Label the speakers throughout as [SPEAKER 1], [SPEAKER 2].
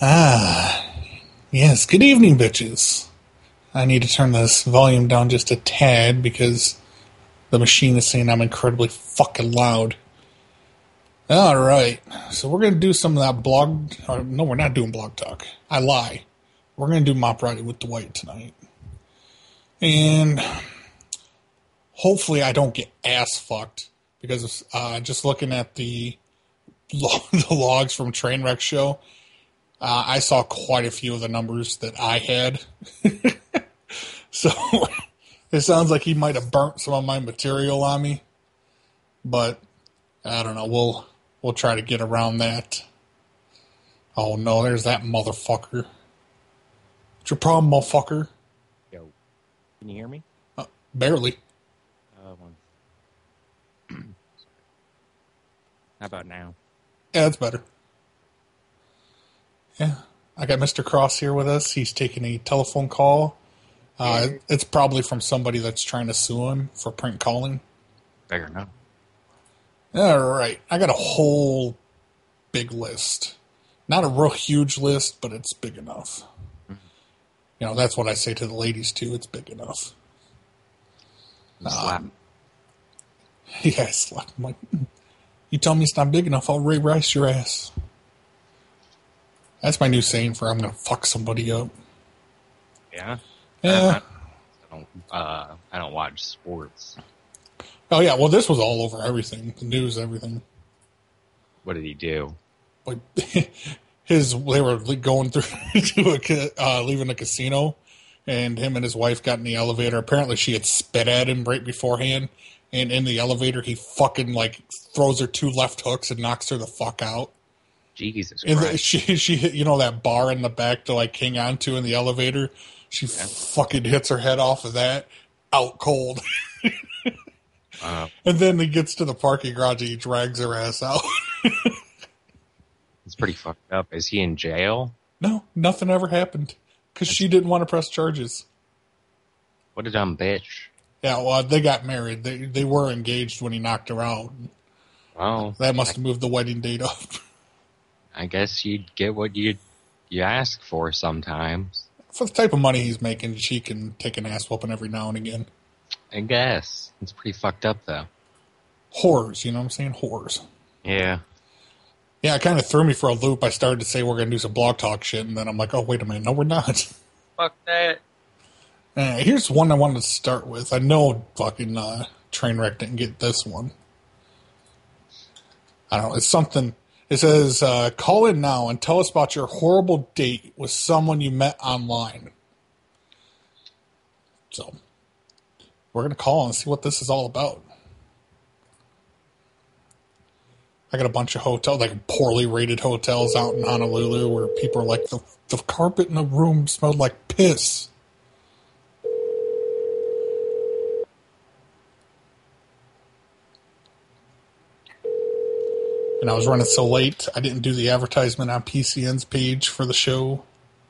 [SPEAKER 1] Ah, yes. Good evening, bitches. I need to turn this volume down just a tad because the machine is saying I'm incredibly fucking loud. All right. So we're going to do some of that blog... no, we're not doing blog talk. I lie. We're going to do Mop Righty with Dwight tonight. And hopefully I don't get ass fucked because just looking at the logs from Trainwreck Show, I saw quite a few of the numbers that I had. So it sounds like he might have burnt some of my material on me. But I don't know. We'll try to get around that. Oh no, there's that motherfucker. What's your problem, motherfucker?
[SPEAKER 2] Yo, can you hear me?
[SPEAKER 1] Barely.
[SPEAKER 2] How about now?
[SPEAKER 1] Yeah, that's better. Yeah. I got Mr. Cross here with us. He's taking a telephone call. It's probably from somebody that's trying to sue him for prank calling.
[SPEAKER 2] Fair enough.
[SPEAKER 1] All right. I got a whole big list. Not a real huge list, but it's big enough. Mm-hmm. You know, that's what I say to the ladies, too. It's big enough.
[SPEAKER 2] Slap.
[SPEAKER 1] Yeah, slap him. Like, you tell me it's not big enough, I'll Ray Rice your ass. That's my new saying for I'm going to fuck somebody up.
[SPEAKER 2] Yeah?
[SPEAKER 1] Yeah.
[SPEAKER 2] I don't watch sports.
[SPEAKER 1] Oh, yeah. Well, this was all over everything. The news, everything.
[SPEAKER 2] What did he do?
[SPEAKER 1] Like, they were going through leaving a casino, and him and his wife got in the elevator. Apparently, she had spit at him right beforehand, and in the elevator, he fucking, throws her 2 left hooks and knocks her the fuck out.
[SPEAKER 2] Jesus
[SPEAKER 1] and
[SPEAKER 2] Christ.
[SPEAKER 1] She hit, that bar in the back to, hang on to in the elevator. She fucking hits her head off of that, out cold. And then he gets to the parking garage and he drags her ass out.
[SPEAKER 2] It's pretty fucked up. Is he in jail?
[SPEAKER 1] No, nothing ever happened. Because she didn't want to press charges.
[SPEAKER 2] What a dumb bitch.
[SPEAKER 1] Yeah, well, they got married. They were engaged when he knocked her out.
[SPEAKER 2] Well,
[SPEAKER 1] that must have moved the wedding date up.
[SPEAKER 2] I guess you'd get what you ask for sometimes.
[SPEAKER 1] For the type of money he's making, she can take an ass whooping every now and again.
[SPEAKER 2] I guess. It's pretty fucked up, though.
[SPEAKER 1] Whores, you know what I'm saying? Whores.
[SPEAKER 2] Yeah.
[SPEAKER 1] Yeah, it kind of threw me for a loop. I started to say we're going to do some blog talk shit, and then I'm like, oh, wait a minute. No, we're not.
[SPEAKER 2] Fuck that.
[SPEAKER 1] Here's one I wanted to start with. I know fucking Trainwreck didn't get this one. I don't know. It's something... It says, call in now and tell us about your horrible date with someone you met online. So, we're going to call and see what this is all about. I got a bunch of hotels, poorly rated hotels out in Honolulu where people are like, the carpet in the room smelled like piss. And I was running so late, I didn't do the advertisement on PCN's page for the show.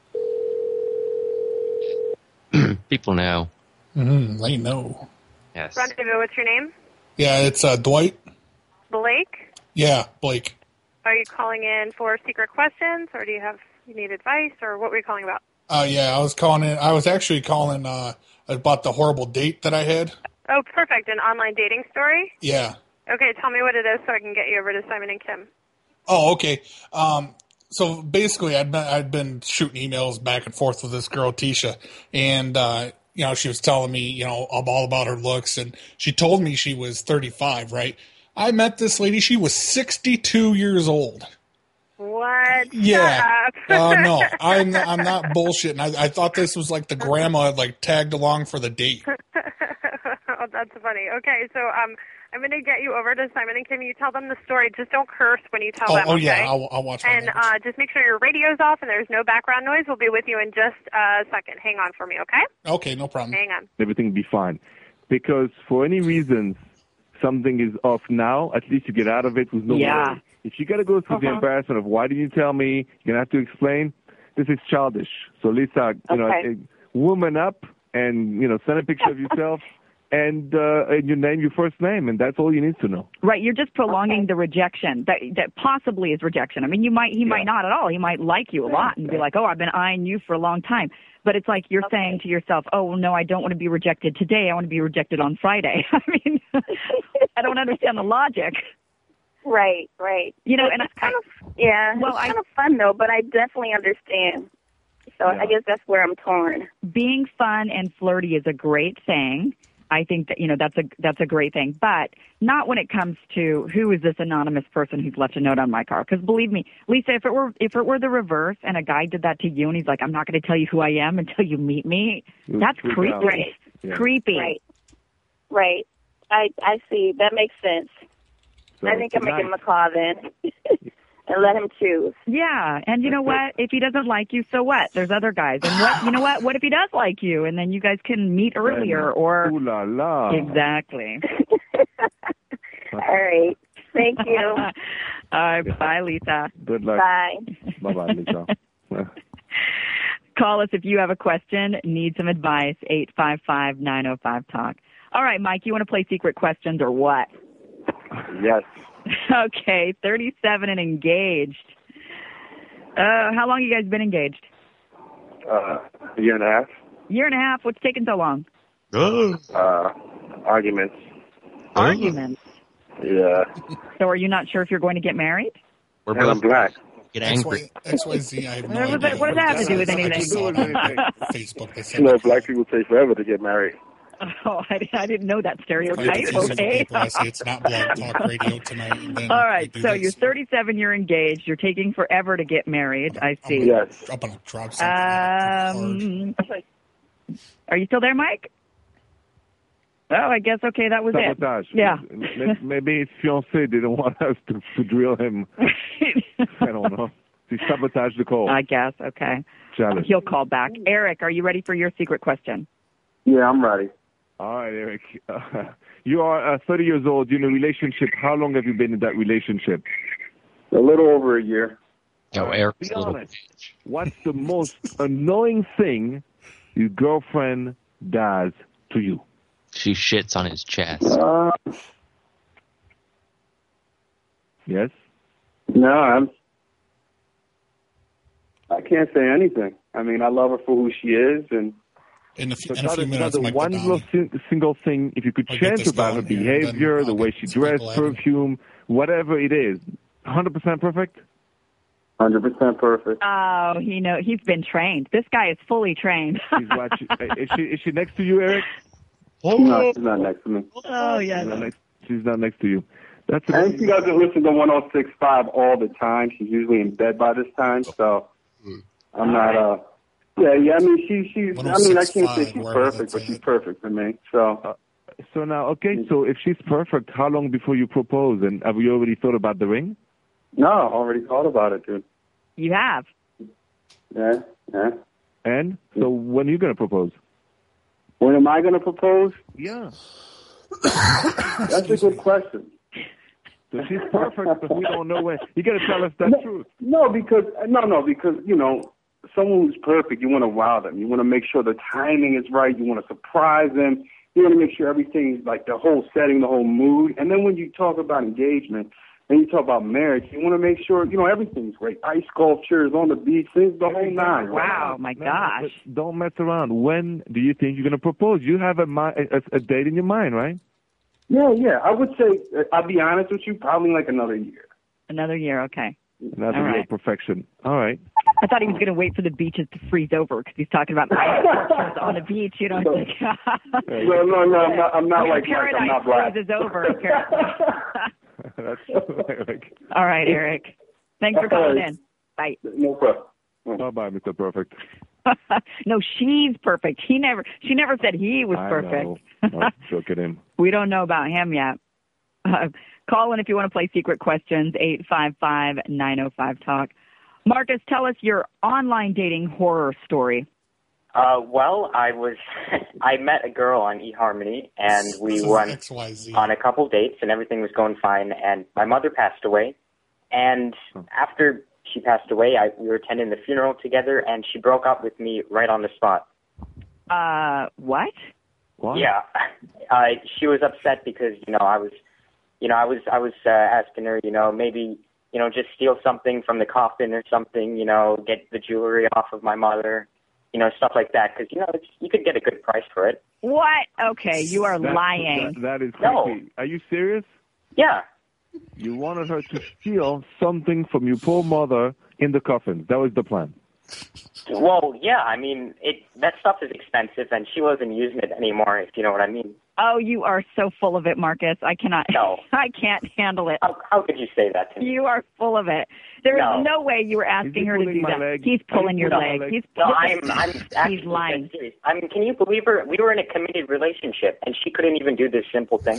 [SPEAKER 2] People know.
[SPEAKER 1] They know.
[SPEAKER 2] Yes.
[SPEAKER 3] Rendezvous, what's your name?
[SPEAKER 1] Yeah, it's Dwight.
[SPEAKER 3] Blake?
[SPEAKER 1] Yeah, Blake.
[SPEAKER 3] Are you calling in for secret questions, or do you need advice, or what were you calling about?
[SPEAKER 1] Yeah, I was calling in. I was actually calling about the horrible date that I had.
[SPEAKER 3] Oh, perfect. An online dating story?
[SPEAKER 1] Yeah.
[SPEAKER 3] Okay, tell me what it is so I can get you over to Simon and Kim.
[SPEAKER 1] Oh, okay. So basically, I'd been shooting emails back and forth with this girl, Tisha, and she was telling me, all about her looks, and she told me she was 35, right? I met this lady; she was 62 years old.
[SPEAKER 3] What?
[SPEAKER 1] Yeah. No, I'm not bullshitting. I thought this was like the grandma had tagged along for the date.
[SPEAKER 3] Oh, that's funny. Okay, so I'm going to get you over to Simon and Kim. You tell them the story. Just don't curse when you tell them, okay?
[SPEAKER 1] Yeah, I'll watch
[SPEAKER 3] and just make sure your radio's off and there's no background noise. We'll be with you in just a second. Hang on for me, okay?
[SPEAKER 1] Okay, no problem.
[SPEAKER 3] Hang on.
[SPEAKER 4] Everything will be fine. Because for any reason something is off now, at least you get out of it with no worry. If you got to go through the embarrassment of why didn't you tell me, you're going to have to explain, this is childish. So Lisa, woman up and, send a picture of yourself. and you name your first name, and that's all you need to know.
[SPEAKER 5] Right, you're just prolonging the rejection that possibly is rejection. I mean, he might not at all. He might like you a lot and be like, "Oh, I've been eyeing you for a long time." But it's like you're saying to yourself, "Oh, well, no, I don't want to be rejected today. I want to be rejected on Friday." I mean, I don't understand the logic.
[SPEAKER 6] Right.
[SPEAKER 5] You know, and
[SPEAKER 6] it's kind of fun though, but I definitely understand. So I guess that's where I'm torn.
[SPEAKER 5] Being fun and flirty is a great thing. I think that, that's a great thing, but not when it comes to who is this anonymous person who's left a note on my car. Because believe me, Lisa, if it were the reverse and a guy did that to you and he's like, I'm not going to tell you who I am until you meet me, that's creepy.
[SPEAKER 6] Right.
[SPEAKER 5] Yeah. Creepy.
[SPEAKER 6] Right. I see. That makes sense. So I think I'm making him a call then. And let him choose.
[SPEAKER 5] Yeah, and you know what? If he doesn't like you, so what? There's other guys. And what if he does like you? And then you guys can meet earlier or...
[SPEAKER 4] Ooh la la.
[SPEAKER 5] Exactly.
[SPEAKER 6] All right. Thank you.
[SPEAKER 5] All right. Bye, Lisa.
[SPEAKER 4] Good luck.
[SPEAKER 6] Bye.
[SPEAKER 4] Bye-bye, Lisa.
[SPEAKER 5] Call us if you have a question, need some advice, 855-905-TALK. All right, Mike, you want to play secret questions or what?
[SPEAKER 7] Yes.
[SPEAKER 5] Okay, 37 and engaged. How long you guys been engaged?
[SPEAKER 7] A year and a half.
[SPEAKER 5] Year and a half? What's taking so long?
[SPEAKER 7] Arguments.
[SPEAKER 5] Arguments?
[SPEAKER 7] Yeah.
[SPEAKER 5] So are you not sure if you're going to get married?
[SPEAKER 7] And I'm black.
[SPEAKER 2] Get angry.
[SPEAKER 1] XYZ, I have no idea.
[SPEAKER 5] What does that have to do with anything?
[SPEAKER 1] I just saw it on Facebook. They said
[SPEAKER 7] Black people take forever to get married.
[SPEAKER 5] Oh, I didn't know that stereotype. Okay.
[SPEAKER 1] People, I say it's not Blog Talk Radio tonight. And then
[SPEAKER 5] all right, so you're 37, you're engaged, you're taking forever to get married. I see.
[SPEAKER 7] Yes.
[SPEAKER 1] I'm gonna drop something.
[SPEAKER 5] Are you still there, Mike? Oh, I guess, okay, that was
[SPEAKER 4] Sabotage.
[SPEAKER 5] It. Yeah.
[SPEAKER 4] Maybe his fiancé didn't want us to drill him. I don't know. He sabotaged the call.
[SPEAKER 5] I guess, okay.
[SPEAKER 4] Challenge.
[SPEAKER 5] He'll call back. Eric, are you ready for your secret question?
[SPEAKER 7] Yeah, I'm ready.
[SPEAKER 4] All right, Eric. You are 30 years old. You're in a relationship. How long have you been in that relationship?
[SPEAKER 7] A little over a year.
[SPEAKER 2] Yo, Eric's
[SPEAKER 4] Be
[SPEAKER 2] a little
[SPEAKER 4] honest. What's the most annoying thing your girlfriend does to you?
[SPEAKER 2] She shits on his chest.
[SPEAKER 4] Yes?
[SPEAKER 7] No, I can't say anything. I mean, I love her for who she is, and
[SPEAKER 1] in a few minutes, Mike
[SPEAKER 4] one little single thing, if you could change about her behavior, the way she dressed, perfume, whatever it is, 100% perfect?
[SPEAKER 7] 100% perfect.
[SPEAKER 5] Oh, he's been trained. This guy is fully trained.
[SPEAKER 4] Is she next to you, Eric?
[SPEAKER 7] No, she's not next to me.
[SPEAKER 5] Oh, yeah.
[SPEAKER 4] She's not next to you.
[SPEAKER 7] And she doesn't listen to 106.5 all the time. She's usually in bed by this time, so I'm not... Yeah. I mean, she's. I mean, I can't say she's perfect, but she's perfect for me. So
[SPEAKER 4] now, okay. So if she's perfect, how long before you propose? And have you already thought about the ring?
[SPEAKER 7] No, I already thought about it, dude.
[SPEAKER 5] You have.
[SPEAKER 7] Yeah.
[SPEAKER 4] And so when are you gonna propose?
[SPEAKER 7] When am I gonna propose?
[SPEAKER 4] Yeah.
[SPEAKER 7] That's a good question.
[SPEAKER 4] So she's perfect, but we don't know when. You gotta tell us the truth.
[SPEAKER 7] No, because someone who's perfect, you want to wow them. You want to make sure the timing is right. You want to surprise them. You want to make sure everything's like the whole setting, the whole mood. And then when you talk about engagement and you talk about marriage, you want to make sure, everything's great. Ice sculptures on the beach, things, the whole nine.
[SPEAKER 5] Wow, my gosh.
[SPEAKER 4] Don't mess around. When do you think you're going to propose? You have a date in your mind, right?
[SPEAKER 7] Yeah. I would say, I'll be honest with you, probably like another year.
[SPEAKER 5] Another year, okay.
[SPEAKER 4] Another year of perfection. All right.
[SPEAKER 5] I thought he was going to wait for the beaches to freeze over because he's talking about ice sculptures on the beach.
[SPEAKER 7] No, I'm not like Mike. I'm not black.
[SPEAKER 5] Freezes over, apparently.
[SPEAKER 4] That's Eric.
[SPEAKER 5] All right, Eric. Thanks for calling in. Bye.
[SPEAKER 7] No problem.
[SPEAKER 4] Bye, Mr. Perfect.
[SPEAKER 5] No, she's perfect. She never said he was perfect.
[SPEAKER 4] No, look at him.
[SPEAKER 5] We don't know about him yet. Call in if you want to play secret questions, 855-905-TALK. Marcus, tell us your online dating horror story.
[SPEAKER 8] Well, I met a girl on eHarmony, and we went on a couple dates, and everything was going fine, and my mother passed away. And after she passed away, we were attending the funeral together, and she broke up with me right on the spot.
[SPEAKER 5] What?
[SPEAKER 4] What?
[SPEAKER 8] Yeah. She was upset because, I was asking her, maybe, just steal something from the coffin or something, get the jewelry off of my mother, stuff like that. Because, you could get a good price for it.
[SPEAKER 5] What? Okay, you are lying.
[SPEAKER 4] That is creepy.
[SPEAKER 8] No.
[SPEAKER 4] Are you serious?
[SPEAKER 8] Yeah.
[SPEAKER 4] You wanted her to steal something from your poor mother in the coffin. That was the plan.
[SPEAKER 8] Well, yeah, I mean, that stuff is expensive, and she wasn't using it anymore, if you know what I mean.
[SPEAKER 5] Oh, you are so full of it, Marcus. I cannot.
[SPEAKER 8] No.
[SPEAKER 5] I can't handle it.
[SPEAKER 8] How could you say that to me?
[SPEAKER 5] You are full of it. There is no way you were asking her to do that.
[SPEAKER 4] Leg?
[SPEAKER 5] He's pulling your leg.
[SPEAKER 8] I'm actually
[SPEAKER 5] He's lying.
[SPEAKER 8] serious. I mean, can you believe her? We were in a committed relationship, and she couldn't even do this simple thing.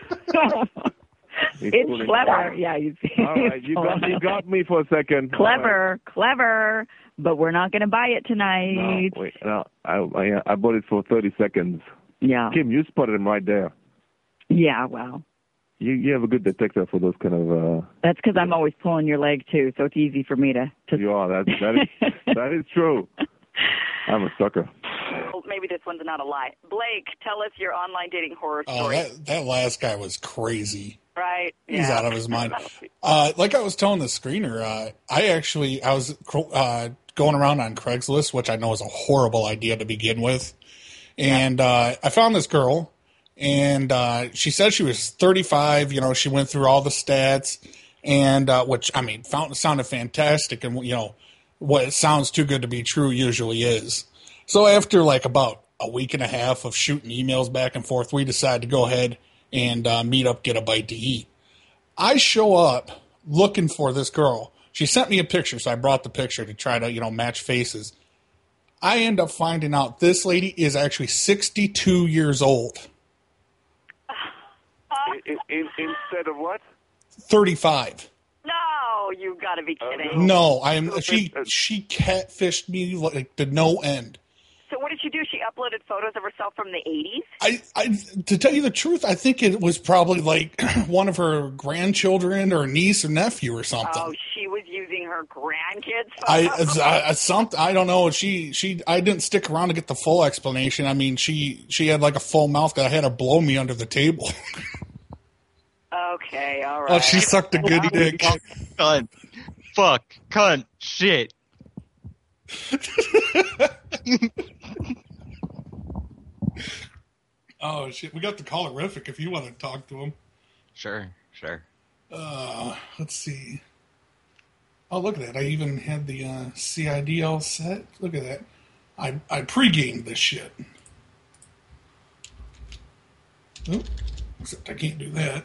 [SPEAKER 5] It's clever. Yeah, you see.
[SPEAKER 4] All right, you got me for a second.
[SPEAKER 5] Clever. But we're not going to buy it tonight.
[SPEAKER 4] No, wait. No, I bought it for 30 seconds.
[SPEAKER 5] Yeah.
[SPEAKER 4] Kim, you spotted him right there.
[SPEAKER 5] Yeah, well.
[SPEAKER 4] You have a good detector for those kind of...
[SPEAKER 5] That's because I'm always pulling your leg, too, so it's easy for me to...
[SPEAKER 4] You are. That is true. I'm a sucker.
[SPEAKER 5] Well, maybe this one's not a lie. Blake, tell us your online dating horror story.
[SPEAKER 1] Oh, that last guy was crazy.
[SPEAKER 5] Right.
[SPEAKER 1] He's out of his mind. Like I was telling the screener, I was going around on Craigslist, which I know is a horrible idea to begin with. And I found this girl, and she said she was 35. She went through all the stats, and which, I mean, sounded fantastic. And, what it sounds too good to be true usually is. So after like about a week and a half of shooting emails back and forth, we decided to go ahead and meet up, get a bite to eat. I show up looking for this girl. She sent me a picture, so I brought the picture to try to, match faces. I end up finding out this lady is actually 62 years old.
[SPEAKER 4] Instead of what?
[SPEAKER 1] 35.
[SPEAKER 5] No, you got to be kidding.
[SPEAKER 1] No, she catfished me like to no end.
[SPEAKER 5] So what did she do? She uploaded photos of herself from the 80s?
[SPEAKER 1] I to tell you the truth, I think it was probably like one of her grandchildren or niece or nephew or something.
[SPEAKER 5] Oh, she was using her grandkids' photos?
[SPEAKER 1] I don't know. I didn't stick around to get the full explanation. I mean, she had like a full mouth that I had her blow me under the table.
[SPEAKER 5] Okay, all right.
[SPEAKER 1] Oh, she sucked a good dick.
[SPEAKER 2] Cunt. Fuck. Cunt. Shit.
[SPEAKER 1] Oh, shit. We got the callerific if you want to talk to him.
[SPEAKER 2] Sure.
[SPEAKER 1] Let's see. Oh, look at that. I even had the CID all set. Look at that. I pre-gamed this shit. Oh, except I can't do that.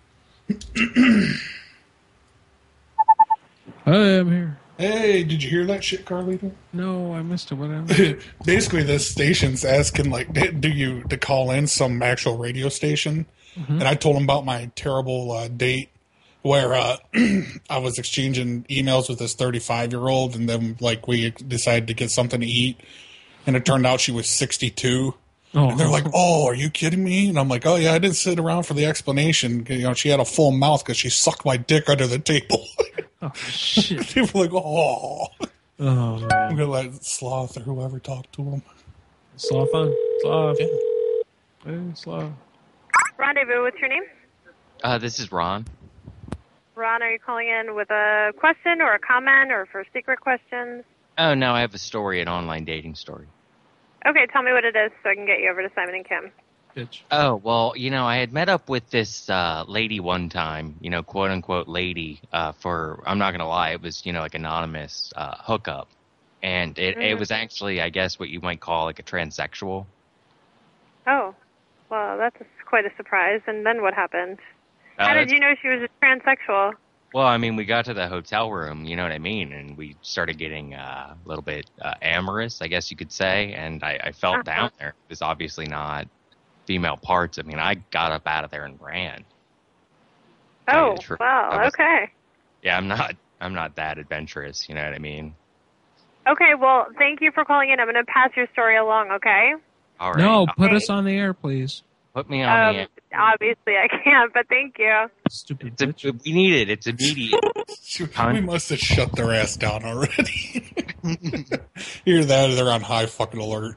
[SPEAKER 9] Hi, I'm here.
[SPEAKER 1] Hey, did you hear that shit, Carlito?
[SPEAKER 9] No, I missed it. Whatever.
[SPEAKER 1] Basically, this station's asking, like, to call in some actual radio station? Mm-hmm. And I told them about my terrible date where I was exchanging emails with this 35-year-old, and then, like, we decided to get something to eat, and it turned out she was 62. Oh. And they're like, "Oh, are you kidding me?" And I'm like, "Oh, yeah, I didn't sit around for the explanation. She had a full mouth because she sucked my dick under the table."
[SPEAKER 9] Oh, shit.
[SPEAKER 1] People were like, "Oh."
[SPEAKER 9] Oh, man.
[SPEAKER 1] I'm going to let Sloth or whoever talk to him.
[SPEAKER 9] Sloth on? Sloth.
[SPEAKER 1] Yeah.
[SPEAKER 9] Hey, Sloth.
[SPEAKER 3] Rendezvous, what's your name?
[SPEAKER 2] This is Ron.
[SPEAKER 3] Ron, are you calling in with a question or a comment or for secret questions?
[SPEAKER 2] Oh, no, I have a story, an online dating story.
[SPEAKER 3] Okay, tell me what it is so I can get you over to Simon and Kim.
[SPEAKER 9] Bitch.
[SPEAKER 2] Oh, well, I had met up with this lady one time, quote-unquote lady, for, I'm not going to lie, it was, like anonymous hookup. And it was actually, I guess, what you might call like a transsexual.
[SPEAKER 3] Oh, well, that's quite a surprise. And then what happened? How did you know she was a transsexual?
[SPEAKER 2] Well, I mean, we got to the hotel room, you know what I mean? And we started getting a little bit amorous, I guess you could say. And I felt down there. It was obviously not female parts. I mean, I got up out of there and ran.
[SPEAKER 3] Oh, wow, okay.
[SPEAKER 2] Yeah, I'm not that adventurous, you know what I mean?
[SPEAKER 3] Okay, well, thank you for calling in. I'm going to pass your story along, okay?
[SPEAKER 2] All right.
[SPEAKER 9] No, put us on the air, please.
[SPEAKER 2] Put me on the air.
[SPEAKER 3] Obviously, I can't, but thank you.
[SPEAKER 9] Stupid bitch.
[SPEAKER 2] We need it. It's immediate.
[SPEAKER 1] We must have shut their ass down already. Either that or they're on high fucking alert.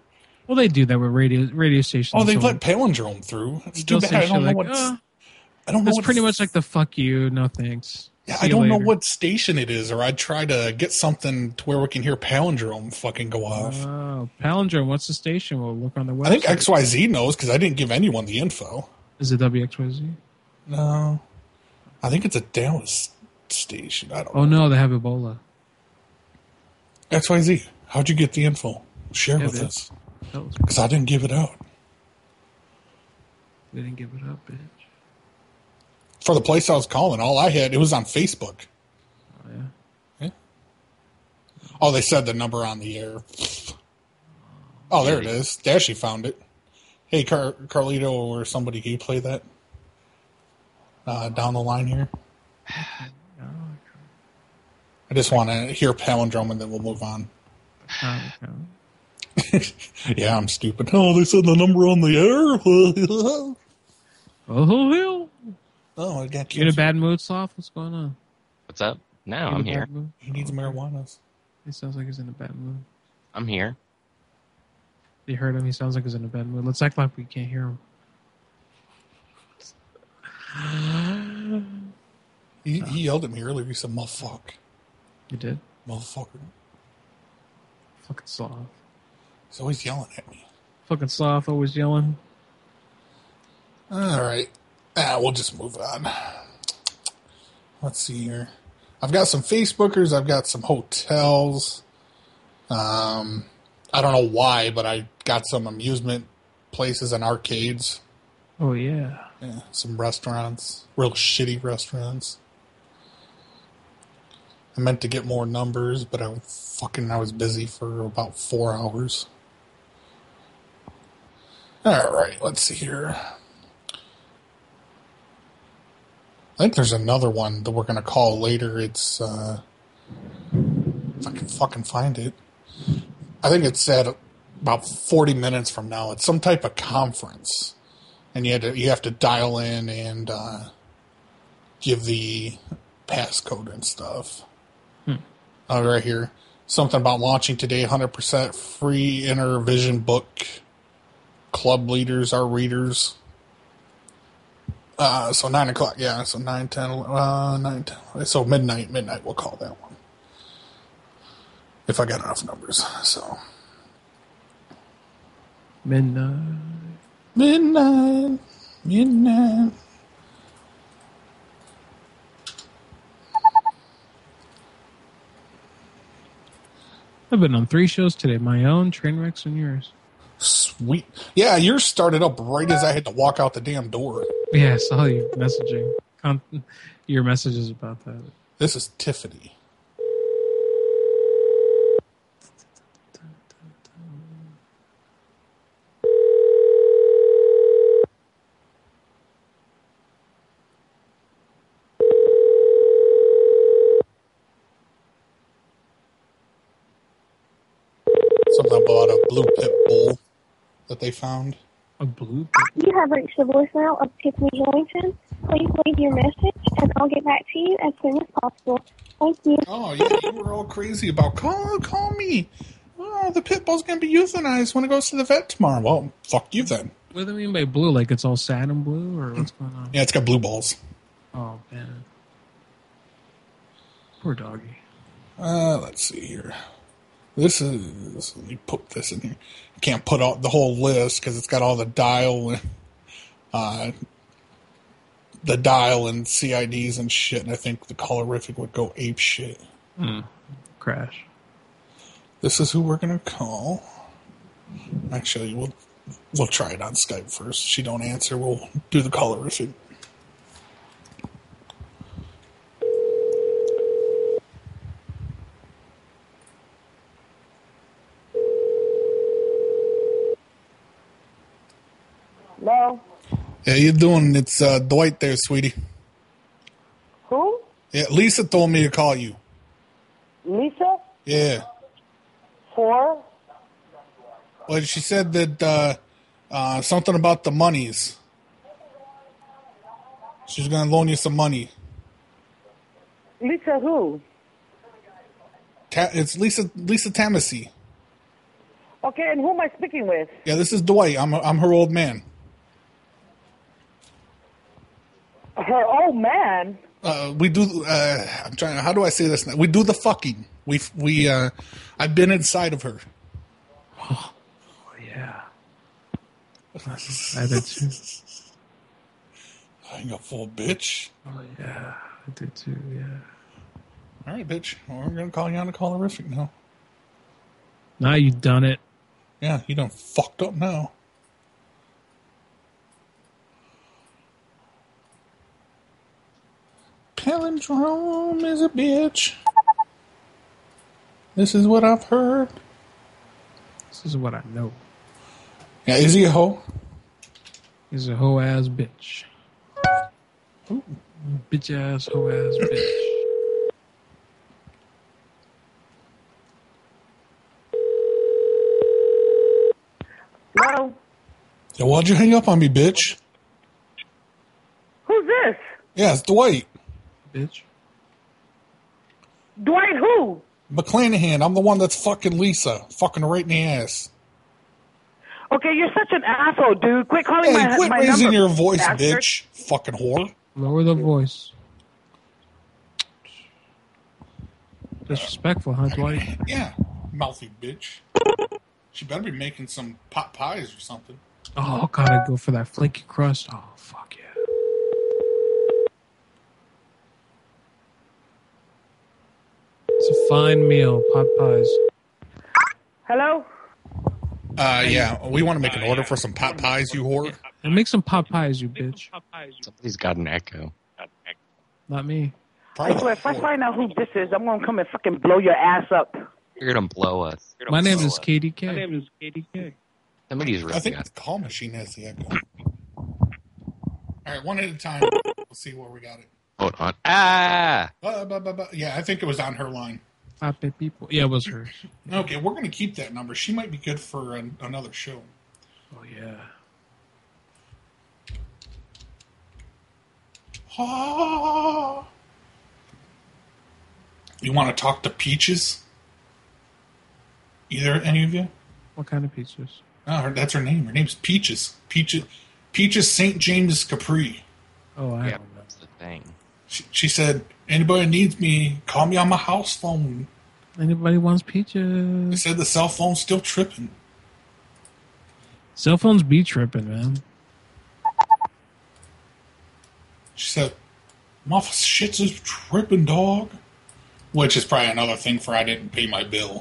[SPEAKER 9] Well, they do that with radio stations.
[SPEAKER 1] Oh, they've let Palindrome through. It's too bad. I don't know what. I don't know.
[SPEAKER 9] It's pretty much like the fuck you, no thanks.
[SPEAKER 1] Yeah, I don't know what station it is, or I'd try to get something to where we can hear Palindrome fucking go off.
[SPEAKER 9] Oh, Palindrome, what's the station? We'll look on the website.
[SPEAKER 1] I think XYZ knows because I didn't give anyone the info.
[SPEAKER 9] Is it WXYZ?
[SPEAKER 1] No. I think it's a Dallas station. I don't know.
[SPEAKER 9] Oh, no, they have Ebola.
[SPEAKER 1] XYZ, how'd you get the info? Share with us. Because I didn't give it out.
[SPEAKER 9] They didn't give it up, bitch.
[SPEAKER 1] For the place I was calling, all I had, it was on Facebook.
[SPEAKER 9] Oh, yeah?
[SPEAKER 1] Yeah. Oh, they said the number on the air. Oh, there it is. Dashy found it. Hey, Carlito or somebody, can you play that down the line here? I just want to hear Palindrome and then we'll move on. Yeah, I'm stupid. Oh, they said the number on the air?
[SPEAKER 9] Oh, hell.
[SPEAKER 1] Oh, I got
[SPEAKER 9] you in a bad mood, Sloth? What's going on?
[SPEAKER 2] What's up? No, I'm here.
[SPEAKER 1] He needs marijuana.
[SPEAKER 9] He sounds like he's in a bad mood.
[SPEAKER 2] I'm here.
[SPEAKER 9] You heard him? He sounds like he's in a bad mood. Let's act like we can't hear him.
[SPEAKER 1] He yelled at me earlier. He said, "Motherfucker."
[SPEAKER 9] You did?
[SPEAKER 1] Motherfucker.
[SPEAKER 9] Fucking Sloth.
[SPEAKER 1] He's always yelling at me.
[SPEAKER 9] Fucking Sloth, always yelling.
[SPEAKER 1] All right. We'll just move on. Let's see here. I've got some Facebookers. I've got some hotels. I don't know why, but I got some amusement places and arcades.
[SPEAKER 9] Oh, yeah.
[SPEAKER 1] Yeah, some restaurants. Real shitty restaurants. I meant to get more numbers, but I was busy for about 4 hours. All right, let's see here. I think there's another one that we're going to call later. It's, if I can fucking find it. I think it's at about 40 minutes from now. It's some type of conference. And you have to dial in and give the passcode and stuff. Right here. Something about launching today, 100% free Intervision book. Club leaders are readers. So 9 o'clock, yeah. So 9, 10, 9, 10. So midnight we'll call that one. If I got enough numbers, so.
[SPEAKER 9] Midnight. I've been on 3 shows today. My own, Trainwrecks, and yours.
[SPEAKER 1] Sweet. Yeah, yours started up right as I had to walk out the damn door.
[SPEAKER 9] Yeah, I saw you messaging. Your messages about that.
[SPEAKER 1] This is Tiffany. Something about a blue pit bull that they found.
[SPEAKER 9] A blue pit?
[SPEAKER 10] You have reached the voicemail of Tiffany Hillington. Please leave your message, and I'll get back to you as soon as possible. Thank you.
[SPEAKER 1] Oh, yeah, you were all crazy about, call me. Oh, the pit bull's going to be euthanized when it goes to the vet tomorrow. Well, fuck you then.
[SPEAKER 9] What do they mean by blue? Like it's all sad and blue, or what's going on?
[SPEAKER 1] Yeah, it's got blue balls.
[SPEAKER 9] Oh, man. Poor doggy.
[SPEAKER 1] Let's see here. Let me put this in here. You can't put out the whole list because it's got all the dial and CIDs and shit, and I think the colorific would go ape shit.
[SPEAKER 9] Crash.
[SPEAKER 1] This is who we're gonna call. Actually, we'll try it on Skype first. If she don't answer, we'll do the colorific.
[SPEAKER 11] Hello?
[SPEAKER 1] Yeah, you doing? It's Dwight there, sweetie.
[SPEAKER 11] Who?
[SPEAKER 1] Yeah, Lisa told me to call you.
[SPEAKER 11] Lisa?
[SPEAKER 1] Yeah.
[SPEAKER 11] For?
[SPEAKER 1] Well, she said that something about the monies. She's going to loan you some money.
[SPEAKER 11] Lisa who?
[SPEAKER 1] It's Lisa Tamasy.
[SPEAKER 11] Okay, and who am I speaking with?
[SPEAKER 1] Yeah, this is Dwight. I'm her old man.
[SPEAKER 11] Her old man?
[SPEAKER 1] We do. I'm trying. How do I say this now? We do the fucking. I've been inside of her.
[SPEAKER 9] Oh yeah. I did too.
[SPEAKER 1] I ain't a full bitch.
[SPEAKER 9] Oh yeah, I did too. Yeah.
[SPEAKER 1] All right, bitch. Well, we're gonna call you on a callerific now.
[SPEAKER 9] Now you done it.
[SPEAKER 1] Yeah, you done fucked up now. Palindrome is a bitch. This is what I've heard.
[SPEAKER 9] This is what I know.
[SPEAKER 1] Yeah, is he a hoe?
[SPEAKER 9] He's a hoe ass bitch. Ooh, bitch ass hoe ass bitch.
[SPEAKER 11] Hello?
[SPEAKER 1] Yeah, why'd you hang up on me, bitch?
[SPEAKER 11] Who's this?
[SPEAKER 1] Yeah, it's Dwight.
[SPEAKER 9] Bitch.
[SPEAKER 11] Dwight who?
[SPEAKER 1] McClanahan. I'm the one that's fucking Lisa. Fucking right in the ass.
[SPEAKER 11] Okay, you're such an asshole, dude. Quit calling my
[SPEAKER 1] Hey, quit
[SPEAKER 11] my
[SPEAKER 1] raising
[SPEAKER 11] number,
[SPEAKER 1] your voice,
[SPEAKER 11] bastard.
[SPEAKER 1] bitch. Fucking whore.
[SPEAKER 9] Lower the voice. Disrespectful, huh, Dwight?
[SPEAKER 1] Yeah, mouthy bitch. She better be making some pot pies or something.
[SPEAKER 9] Oh, gotta go for that flaky crust. Oh, fuck yeah. It's a fine meal, pot pies.
[SPEAKER 11] Hello?
[SPEAKER 1] Yeah, we want to make an order for some pot pies, you whore.
[SPEAKER 9] And make some pot pies, you bitch.
[SPEAKER 2] Somebody's got an echo.
[SPEAKER 9] Not me.
[SPEAKER 11] I swear, if I find out who this is, I'm going to come and fucking blow your ass up.
[SPEAKER 2] You're going to blow us.
[SPEAKER 9] My name is KDK.
[SPEAKER 2] Somebody's
[SPEAKER 1] I
[SPEAKER 2] ripping
[SPEAKER 1] think
[SPEAKER 2] us.
[SPEAKER 1] the call machine has the echo. All right, one at a time. We'll see where we got it.
[SPEAKER 2] Hold on. Ah!
[SPEAKER 1] Yeah, I think it was on her line.
[SPEAKER 9] Happy people. Yeah, it was hers.
[SPEAKER 1] Okay, we're going to keep that number. She might be good for another show.
[SPEAKER 9] Oh, yeah.
[SPEAKER 1] Ah. You want to talk to Peaches? Any of you?
[SPEAKER 9] What kind of pizzas?
[SPEAKER 1] Oh, that's her name. Her name's Peaches. Peaches St. James Capri.
[SPEAKER 9] Oh, I don't know.
[SPEAKER 2] That's the thing.
[SPEAKER 1] She said, anybody needs me, call me on my house phone.
[SPEAKER 9] Anybody wants
[SPEAKER 1] They
[SPEAKER 9] peaches?
[SPEAKER 1] said the cell phone's still tripping.
[SPEAKER 9] Cell phones be tripping, man.
[SPEAKER 1] She said, my shit's is tripping, dog. Which is probably another thing for I didn't pay my bill.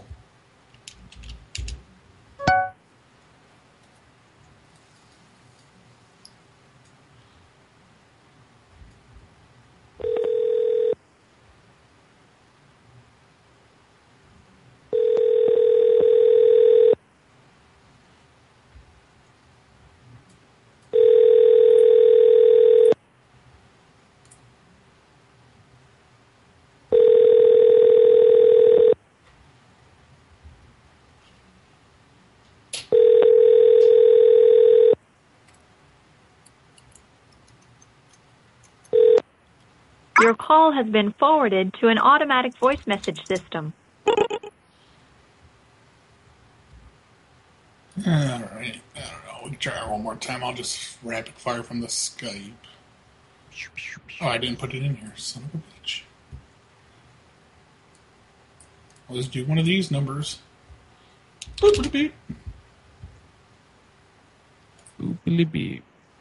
[SPEAKER 12] Your call has been forwarded to an automatic voice message system.
[SPEAKER 1] All right. I don't know. We can try it one more time. I'll just rapid fire from the Skype. Oh, I didn't put it in here. Son of a bitch. I'll just do one of these numbers. Boop, beep.
[SPEAKER 9] Boopily beep.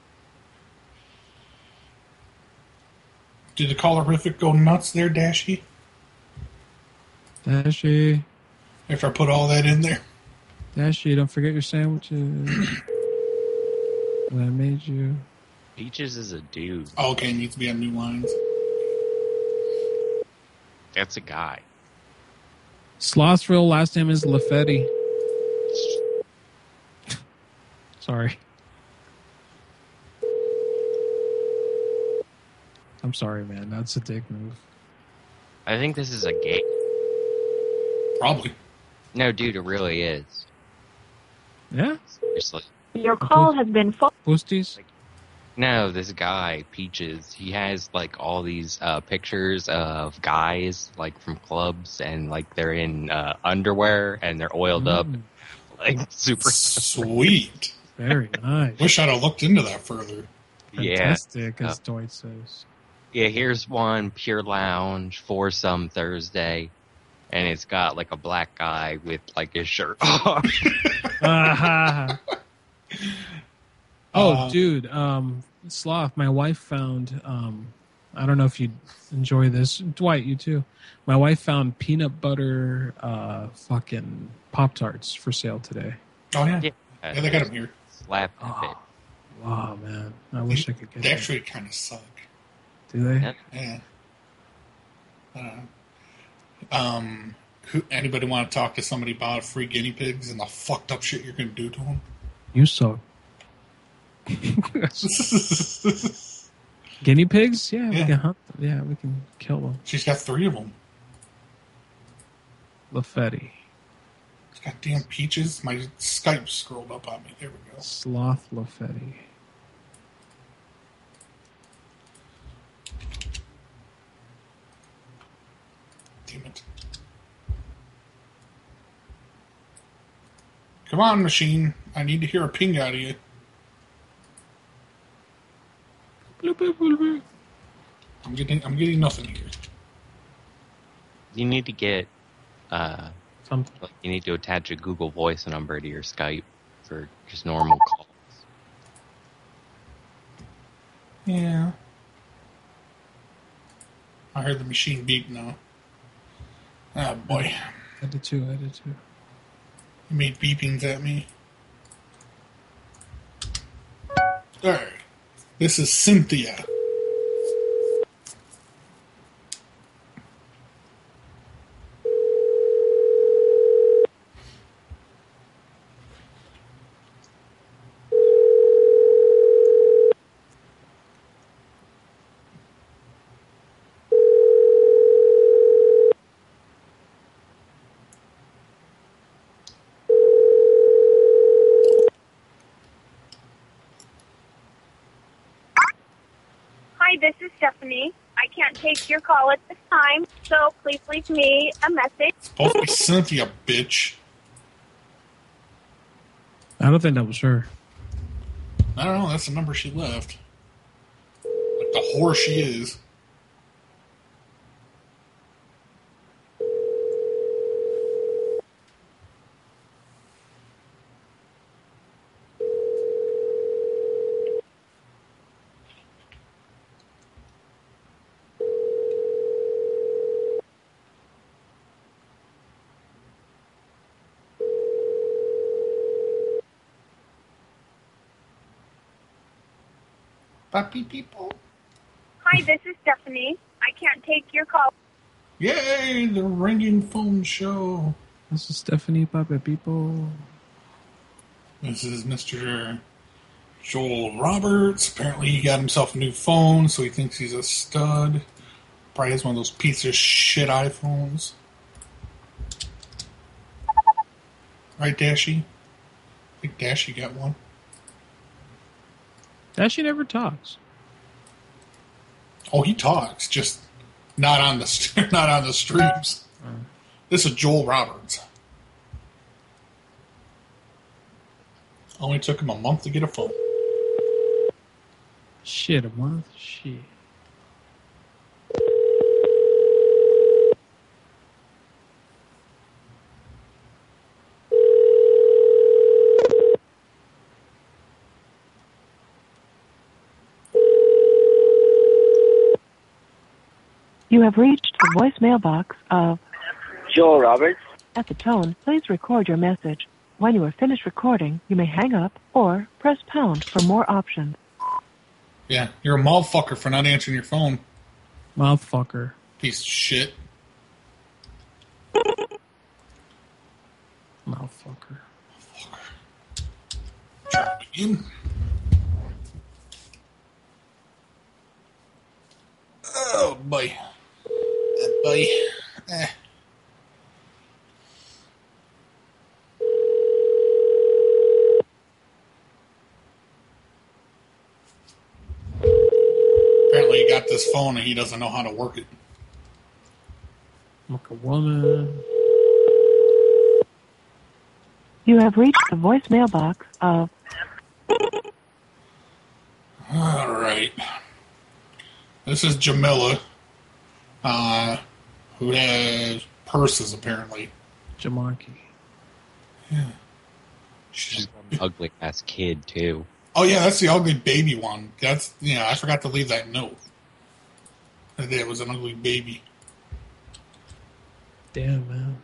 [SPEAKER 1] Did the callerific go nuts there, Dashy?
[SPEAKER 9] Dashy.
[SPEAKER 1] After I put all that in there?
[SPEAKER 9] Dashy, don't forget your sandwiches. That I made you.
[SPEAKER 2] Peaches is a dude.
[SPEAKER 1] Oh, okay, needs to be on new lines.
[SPEAKER 2] That's a guy.
[SPEAKER 9] Slothville, last name is Lafetti. Sorry. I'm sorry, man. That's a dick move.
[SPEAKER 2] I think this is a gay.
[SPEAKER 1] Probably.
[SPEAKER 2] No, dude, it really is.
[SPEAKER 9] Yeah?
[SPEAKER 2] Seriously.
[SPEAKER 12] Your call has been
[SPEAKER 9] Boosties?
[SPEAKER 2] No, this guy, Peaches, he has, like, all these pictures of guys, like, from clubs, and, like, they're in underwear, and they're oiled up, like super
[SPEAKER 1] sweet.
[SPEAKER 9] Very nice.
[SPEAKER 1] Wish I'd have looked into that further.
[SPEAKER 9] Fantastic, as Dwight says.
[SPEAKER 2] Yeah, here's one, Pure Lounge, Foursome Thursday, and it's got like a black guy with like his shirt off.
[SPEAKER 9] Dude, Sloth, my wife found, I don't know if you'd enjoy this. Dwight, you too. My wife found peanut butter fucking Pop-Tarts for sale today.
[SPEAKER 1] Oh, yeah. Yeah, they got them here.
[SPEAKER 2] Slap
[SPEAKER 9] it. Wow, man. I wish I could get
[SPEAKER 1] They
[SPEAKER 9] them.
[SPEAKER 1] actually kind of suck.
[SPEAKER 9] Do they?
[SPEAKER 1] Yeah. Anybody want to talk to somebody about free guinea pigs and the fucked up shit you're going to do to them?
[SPEAKER 9] You suck. Guinea pigs? Yeah, we can hunt them. Yeah, we can kill them.
[SPEAKER 1] She's got 3 of them.
[SPEAKER 9] Lafetti.
[SPEAKER 1] Goddamn peaches. My Skype scrolled up on me. There we go.
[SPEAKER 9] Sloth Lafetti.
[SPEAKER 1] Damn it. Come on, machine. I need to hear a ping out of you. I'm getting nothing here.
[SPEAKER 2] You need to get
[SPEAKER 9] something.
[SPEAKER 2] You need to attach a Google Voice number to your Skype for just normal calls.
[SPEAKER 1] Yeah. I heard the machine beep now. Oh boy.
[SPEAKER 9] I did too.
[SPEAKER 1] You made beepings at me. Alright. This is Cynthia.
[SPEAKER 10] Hi, this is Stephanie. I can't take your call at this time, so please leave me a message.
[SPEAKER 1] Supposed to be Cynthia, bitch.
[SPEAKER 9] I don't think that was her.
[SPEAKER 1] I don't know. That's the number she left. Like the whore she is. Puppy people.
[SPEAKER 10] Hi, this is Stephanie. I can't take your call.
[SPEAKER 1] Yay, the ringing phone show.
[SPEAKER 9] This is Stephanie Papa People.
[SPEAKER 1] This is Mr. Joel Roberts. Apparently he got himself a new phone, so he thinks he's a stud. Probably has one of those piece of shit iPhones. Right, Dashy? I think Dashy got one.
[SPEAKER 9] Dashy never talks.
[SPEAKER 1] Oh, he talks, just not on the streams. This is Joel Roberts. Only took him a month to get a phone.
[SPEAKER 9] Shit, a month? Shit.
[SPEAKER 13] You have reached the voicemail box of
[SPEAKER 14] Joel Roberts.
[SPEAKER 13] At the tone, please record your message. When you are finished recording, you may hang up or press pound for more options.
[SPEAKER 1] Yeah, you're a motherfucker for not answering your phone.
[SPEAKER 9] Motherfucker.
[SPEAKER 1] Piece of shit.
[SPEAKER 9] Motherfucker.
[SPEAKER 1] Try to begin. Oh, boy. Boy. Apparently he got this phone and he doesn't know how to work it.
[SPEAKER 9] Like a woman.
[SPEAKER 13] You have reached the voicemail box of...
[SPEAKER 1] All right. This is Jamila, who has purses, apparently.
[SPEAKER 9] Jamarki.
[SPEAKER 1] Yeah.
[SPEAKER 2] She's an ugly-ass kid, too.
[SPEAKER 1] Oh, yeah, that's the ugly baby one. I forgot to leave that note. That it was an ugly baby.
[SPEAKER 9] Damn, man.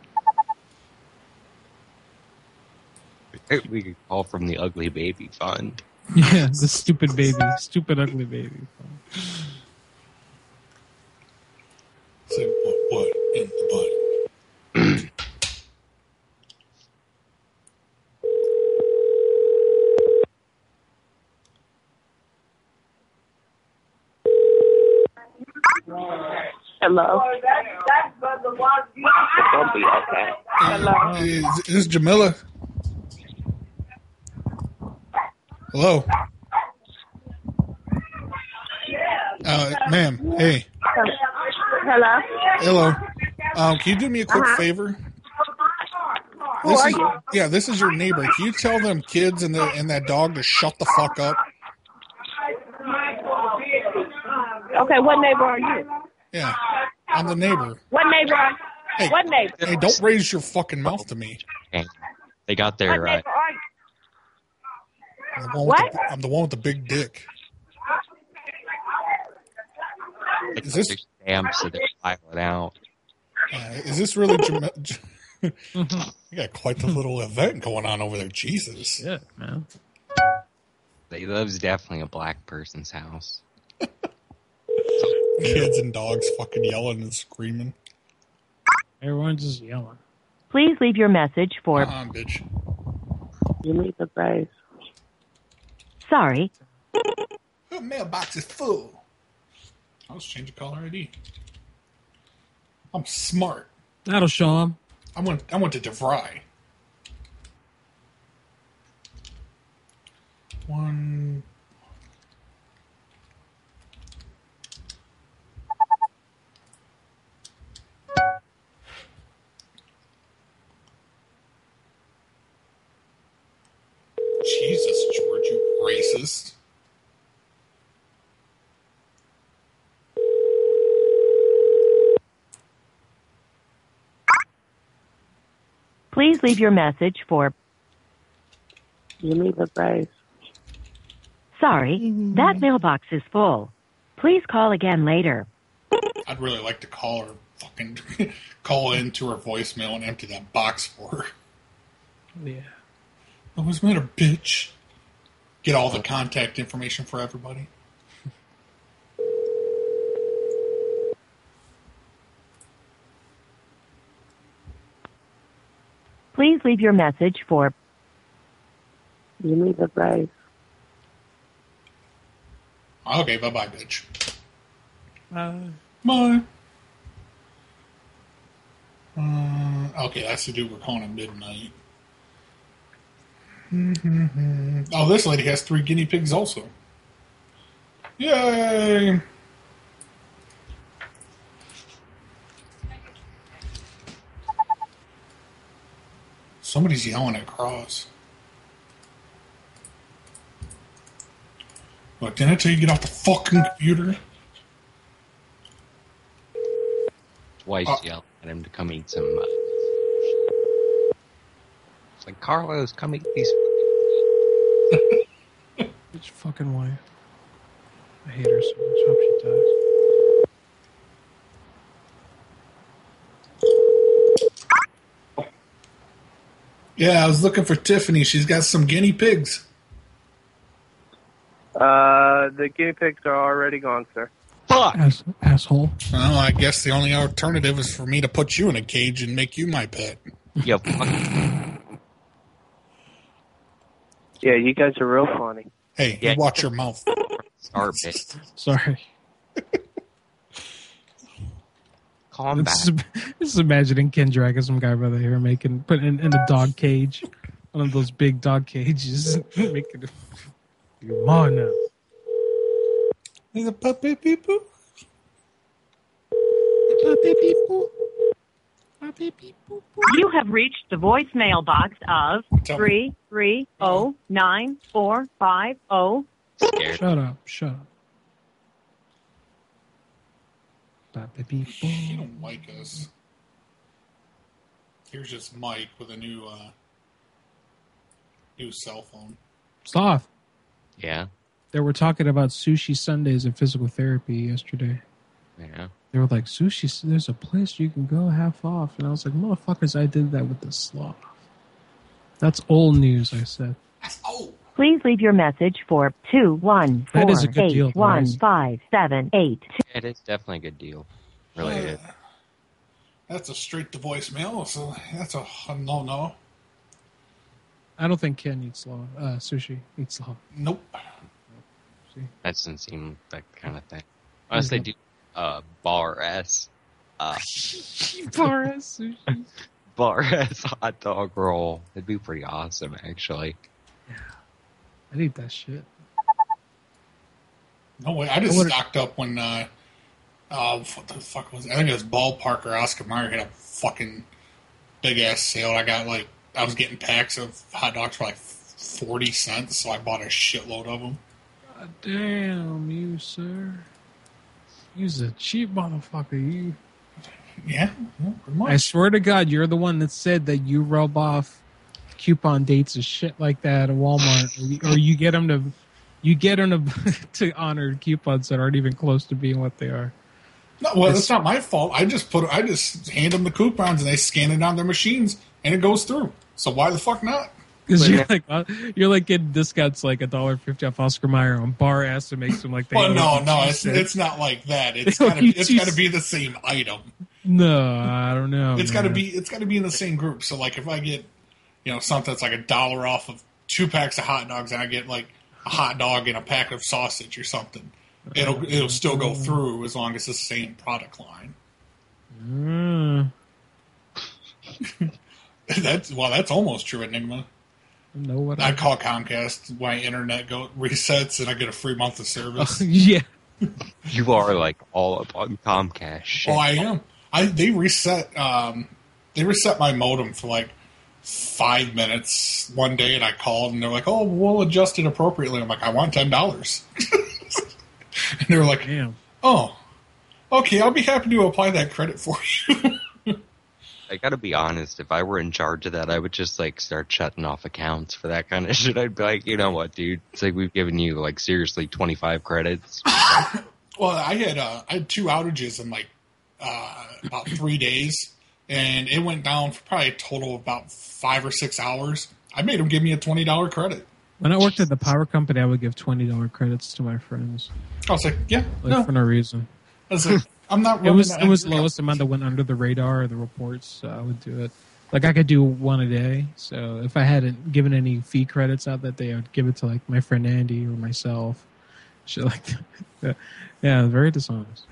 [SPEAKER 2] We could call from the Ugly Baby Fund.
[SPEAKER 9] Yeah, the stupid baby. Stupid ugly baby.
[SPEAKER 1] Say what in the butt?
[SPEAKER 11] Hello.
[SPEAKER 1] Hello. Is this Jamila? Hello. Ma'am. Hey.
[SPEAKER 11] Hello.
[SPEAKER 1] Hello. Can you do me a quick favor?
[SPEAKER 11] Who are you?
[SPEAKER 1] Yeah, this is your neighbor. Can you tell them kids and that dog to shut the fuck up?
[SPEAKER 11] Okay, what neighbor are you?
[SPEAKER 1] Yeah, I'm the neighbor.
[SPEAKER 11] What neighbor are you?
[SPEAKER 1] Hey,
[SPEAKER 11] what neighbor?
[SPEAKER 1] Hey, don't raise your fucking mouth to me.
[SPEAKER 2] They got their...
[SPEAKER 11] What neighbor are you?
[SPEAKER 1] I'm the one with the big dick. Is this
[SPEAKER 2] stamps so they're filing out?
[SPEAKER 1] Is this really you got quite the little event going on over there. Jesus.
[SPEAKER 9] Yeah, man.
[SPEAKER 2] That was definitely a black person's house.
[SPEAKER 1] Kids and dogs fucking yelling and screaming.
[SPEAKER 9] Everyone's just yelling.
[SPEAKER 13] Please leave your message for...
[SPEAKER 1] Come on, bitch.
[SPEAKER 11] You need the price.
[SPEAKER 13] Sorry.
[SPEAKER 1] Her mailbox is full. I'll just change the caller ID. I'm smart.
[SPEAKER 9] That'll show him.
[SPEAKER 1] I went to DeVry. One. Jesus, George, you racist.
[SPEAKER 13] Please leave your message for...
[SPEAKER 11] You need the price.
[SPEAKER 13] Sorry, that mailbox is full. Please call again later.
[SPEAKER 1] I'd really like to call her, fucking call into her voicemail and empty that box for her.
[SPEAKER 9] Yeah.
[SPEAKER 1] Oh, what's the matter, bitch? Get all the contact information for everybody.
[SPEAKER 13] Please leave your message for...
[SPEAKER 11] You need the price.
[SPEAKER 1] Okay, bye-bye, bitch.
[SPEAKER 9] Bye.
[SPEAKER 1] Okay, that's the dude we're calling at midnight. Oh, this lady has 3 guinea pigs also. Yay! Somebody's yelling at Cross. Look, didn't I tell you to get off the fucking computer?
[SPEAKER 2] Twice yelled at him to come eat some... It's like, Carlos, come eat these...
[SPEAKER 9] Bitch fucking wife. I hate her so much. Hope she dies.
[SPEAKER 1] Yeah, I was looking for Tiffany. She's got some guinea pigs.
[SPEAKER 14] The guinea pigs are already gone, sir.
[SPEAKER 2] Fuck!
[SPEAKER 9] Asshole.
[SPEAKER 1] Well, I guess the only alternative is for me to put you in a cage and make you my pet.
[SPEAKER 2] Yeah,
[SPEAKER 14] Yeah, you guys are real funny.
[SPEAKER 1] Hey,
[SPEAKER 2] Yeah.
[SPEAKER 1] you watch your mouth.
[SPEAKER 2] Start it.
[SPEAKER 9] Sorry.
[SPEAKER 2] Calm back.
[SPEAKER 9] Just imagining Ken dragging some guy by the hair, putting in a dog cage, one of those big dog cages, making it. You're mine now.
[SPEAKER 1] He's a puppy people.
[SPEAKER 9] Puppy people.
[SPEAKER 15] You have reached the voicemail box of 3309450.
[SPEAKER 9] Shut up.
[SPEAKER 1] You don't like us. Here's just Mike with a new cell phone.
[SPEAKER 9] Sloth.
[SPEAKER 2] Yeah.
[SPEAKER 9] They were talking about sushi Sundays and physical therapy yesterday.
[SPEAKER 2] Yeah.
[SPEAKER 9] They were like, sushi, there's a place you can go half off. And I was like, motherfuckers, I did that with the Sloth. That's old news, I said.
[SPEAKER 1] That's old.
[SPEAKER 13] Please leave your message for 214-815-782.
[SPEAKER 2] It is definitely a good deal. Really is.
[SPEAKER 1] That's a straight to voicemail, so that's a no.
[SPEAKER 9] I don't think Ken eats sushi. Eats slaw.
[SPEAKER 1] Nope.
[SPEAKER 9] See?
[SPEAKER 2] That doesn't seem that kind of thing. Unless they do bar S.
[SPEAKER 9] Bar S sushi.
[SPEAKER 2] Bar S hot dog roll. It'd be pretty awesome, actually.
[SPEAKER 9] Yeah. I'd eat that shit.
[SPEAKER 1] No way. I just stocked up when, what the fuck was it? I think it was Ballpark or Oscar Mayer had a fucking big ass sale. I was getting packs of hot dogs for like 40 cents, so I bought a shitload of them.
[SPEAKER 9] God damn, you, sir. You's a cheap motherfucker, you.
[SPEAKER 1] Yeah, pretty much.
[SPEAKER 9] I swear to God, you're the one that said that you rub off coupon dates and shit like that at Walmart, or you get them to honor coupons that aren't even close to being what they are.
[SPEAKER 1] No, well, it's not my fault. I just hand them the coupons and they scan it on their machines and it goes through. So why the fuck not?
[SPEAKER 9] Because you're like getting discounts like $1.50 off Oscar Mayer on bar S to make them like.
[SPEAKER 1] Well, no, it's not like that. It's got to be the same item.
[SPEAKER 9] No, I don't know.
[SPEAKER 1] It's got to be in the same group. So like if I get something that's like $1 off of 2 packs of hot dogs and I get like a hot dog and a pack of sausage or something, it'll still go through as long as it's the same product line. That's almost true, Enigma. I call Comcast. My internet resets and I get a free month of service.
[SPEAKER 9] Yeah,
[SPEAKER 2] you are like all up on Comcast shit.
[SPEAKER 1] Oh, I am. They reset my modem for like 5 minutes one day, and I called and they're like, "Oh, we'll adjust it appropriately." I'm like, "I want $10." And they were like,
[SPEAKER 9] "Damn.
[SPEAKER 1] Oh, okay, I'll be happy to apply that credit for you."
[SPEAKER 2] I gotta be honest, if I were in charge of that, I would just like start shutting off accounts for that kind of shit. I'd be like, you know what, dude? It's like we've given you like seriously 25 credits.
[SPEAKER 1] Well, I had 2 outages in like about 3 days, and it went down for probably a total of about 5 or 6 hours. I made them give me a $20 credit.
[SPEAKER 9] When I worked at the power company, I would give $20 credits to my friends.
[SPEAKER 1] I was like, yeah,
[SPEAKER 9] for no reason.
[SPEAKER 1] I was like, I'm not.
[SPEAKER 9] It was the lowest amount that went under the radar or the reports. So I would do it. Like I could do one a day. So if I hadn't given any fee credits out that day, I would give it to like my friend Andy or myself. Shit like that. Yeah, very dishonest.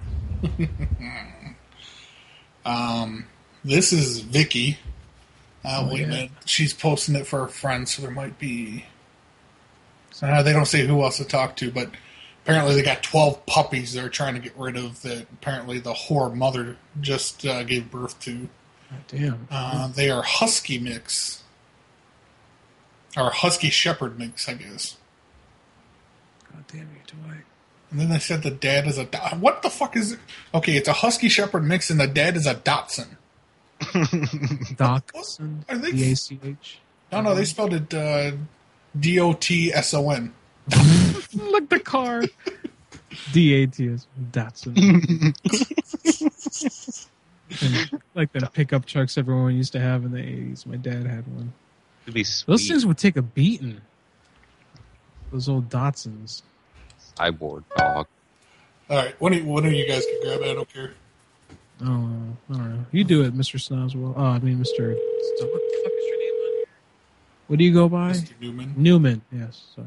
[SPEAKER 1] This is Vicky. Wait a
[SPEAKER 9] yeah.
[SPEAKER 1] minute. She's posting it for her friends, so there might be. They don't say who else to talk to, but apparently they got 12 puppies they're trying to get rid of that apparently the whore mother just gave birth to.
[SPEAKER 9] Oh, damn.
[SPEAKER 1] They are husky mix. Or husky shepherd mix, I guess.
[SPEAKER 9] God damn you, Dwight.
[SPEAKER 1] And then they said the dad is a... What the fuck is it? Okay, it's a husky shepherd mix and the dad is a Dachshund.
[SPEAKER 9] Dachshund? D-A-C-H?
[SPEAKER 1] No, they spelled it D-O-T-S-O-N.
[SPEAKER 9] Look, the car. D-A-T-S. Datsun. Like the pickup trucks everyone used to have in the 80s. My dad had one.
[SPEAKER 2] It'd be sweet.
[SPEAKER 9] Those things would take a beating. Those old Datsuns.
[SPEAKER 2] Cyborg dog.
[SPEAKER 1] All right, one of you guys can grab it. I don't care.
[SPEAKER 9] Oh, I don't know. You do it, Mr. Snoswell. Oh, I mean, Mr. What the fuck is your name on here? What do you go by?
[SPEAKER 1] Mr. Newman.
[SPEAKER 9] Newman, yes, sorry.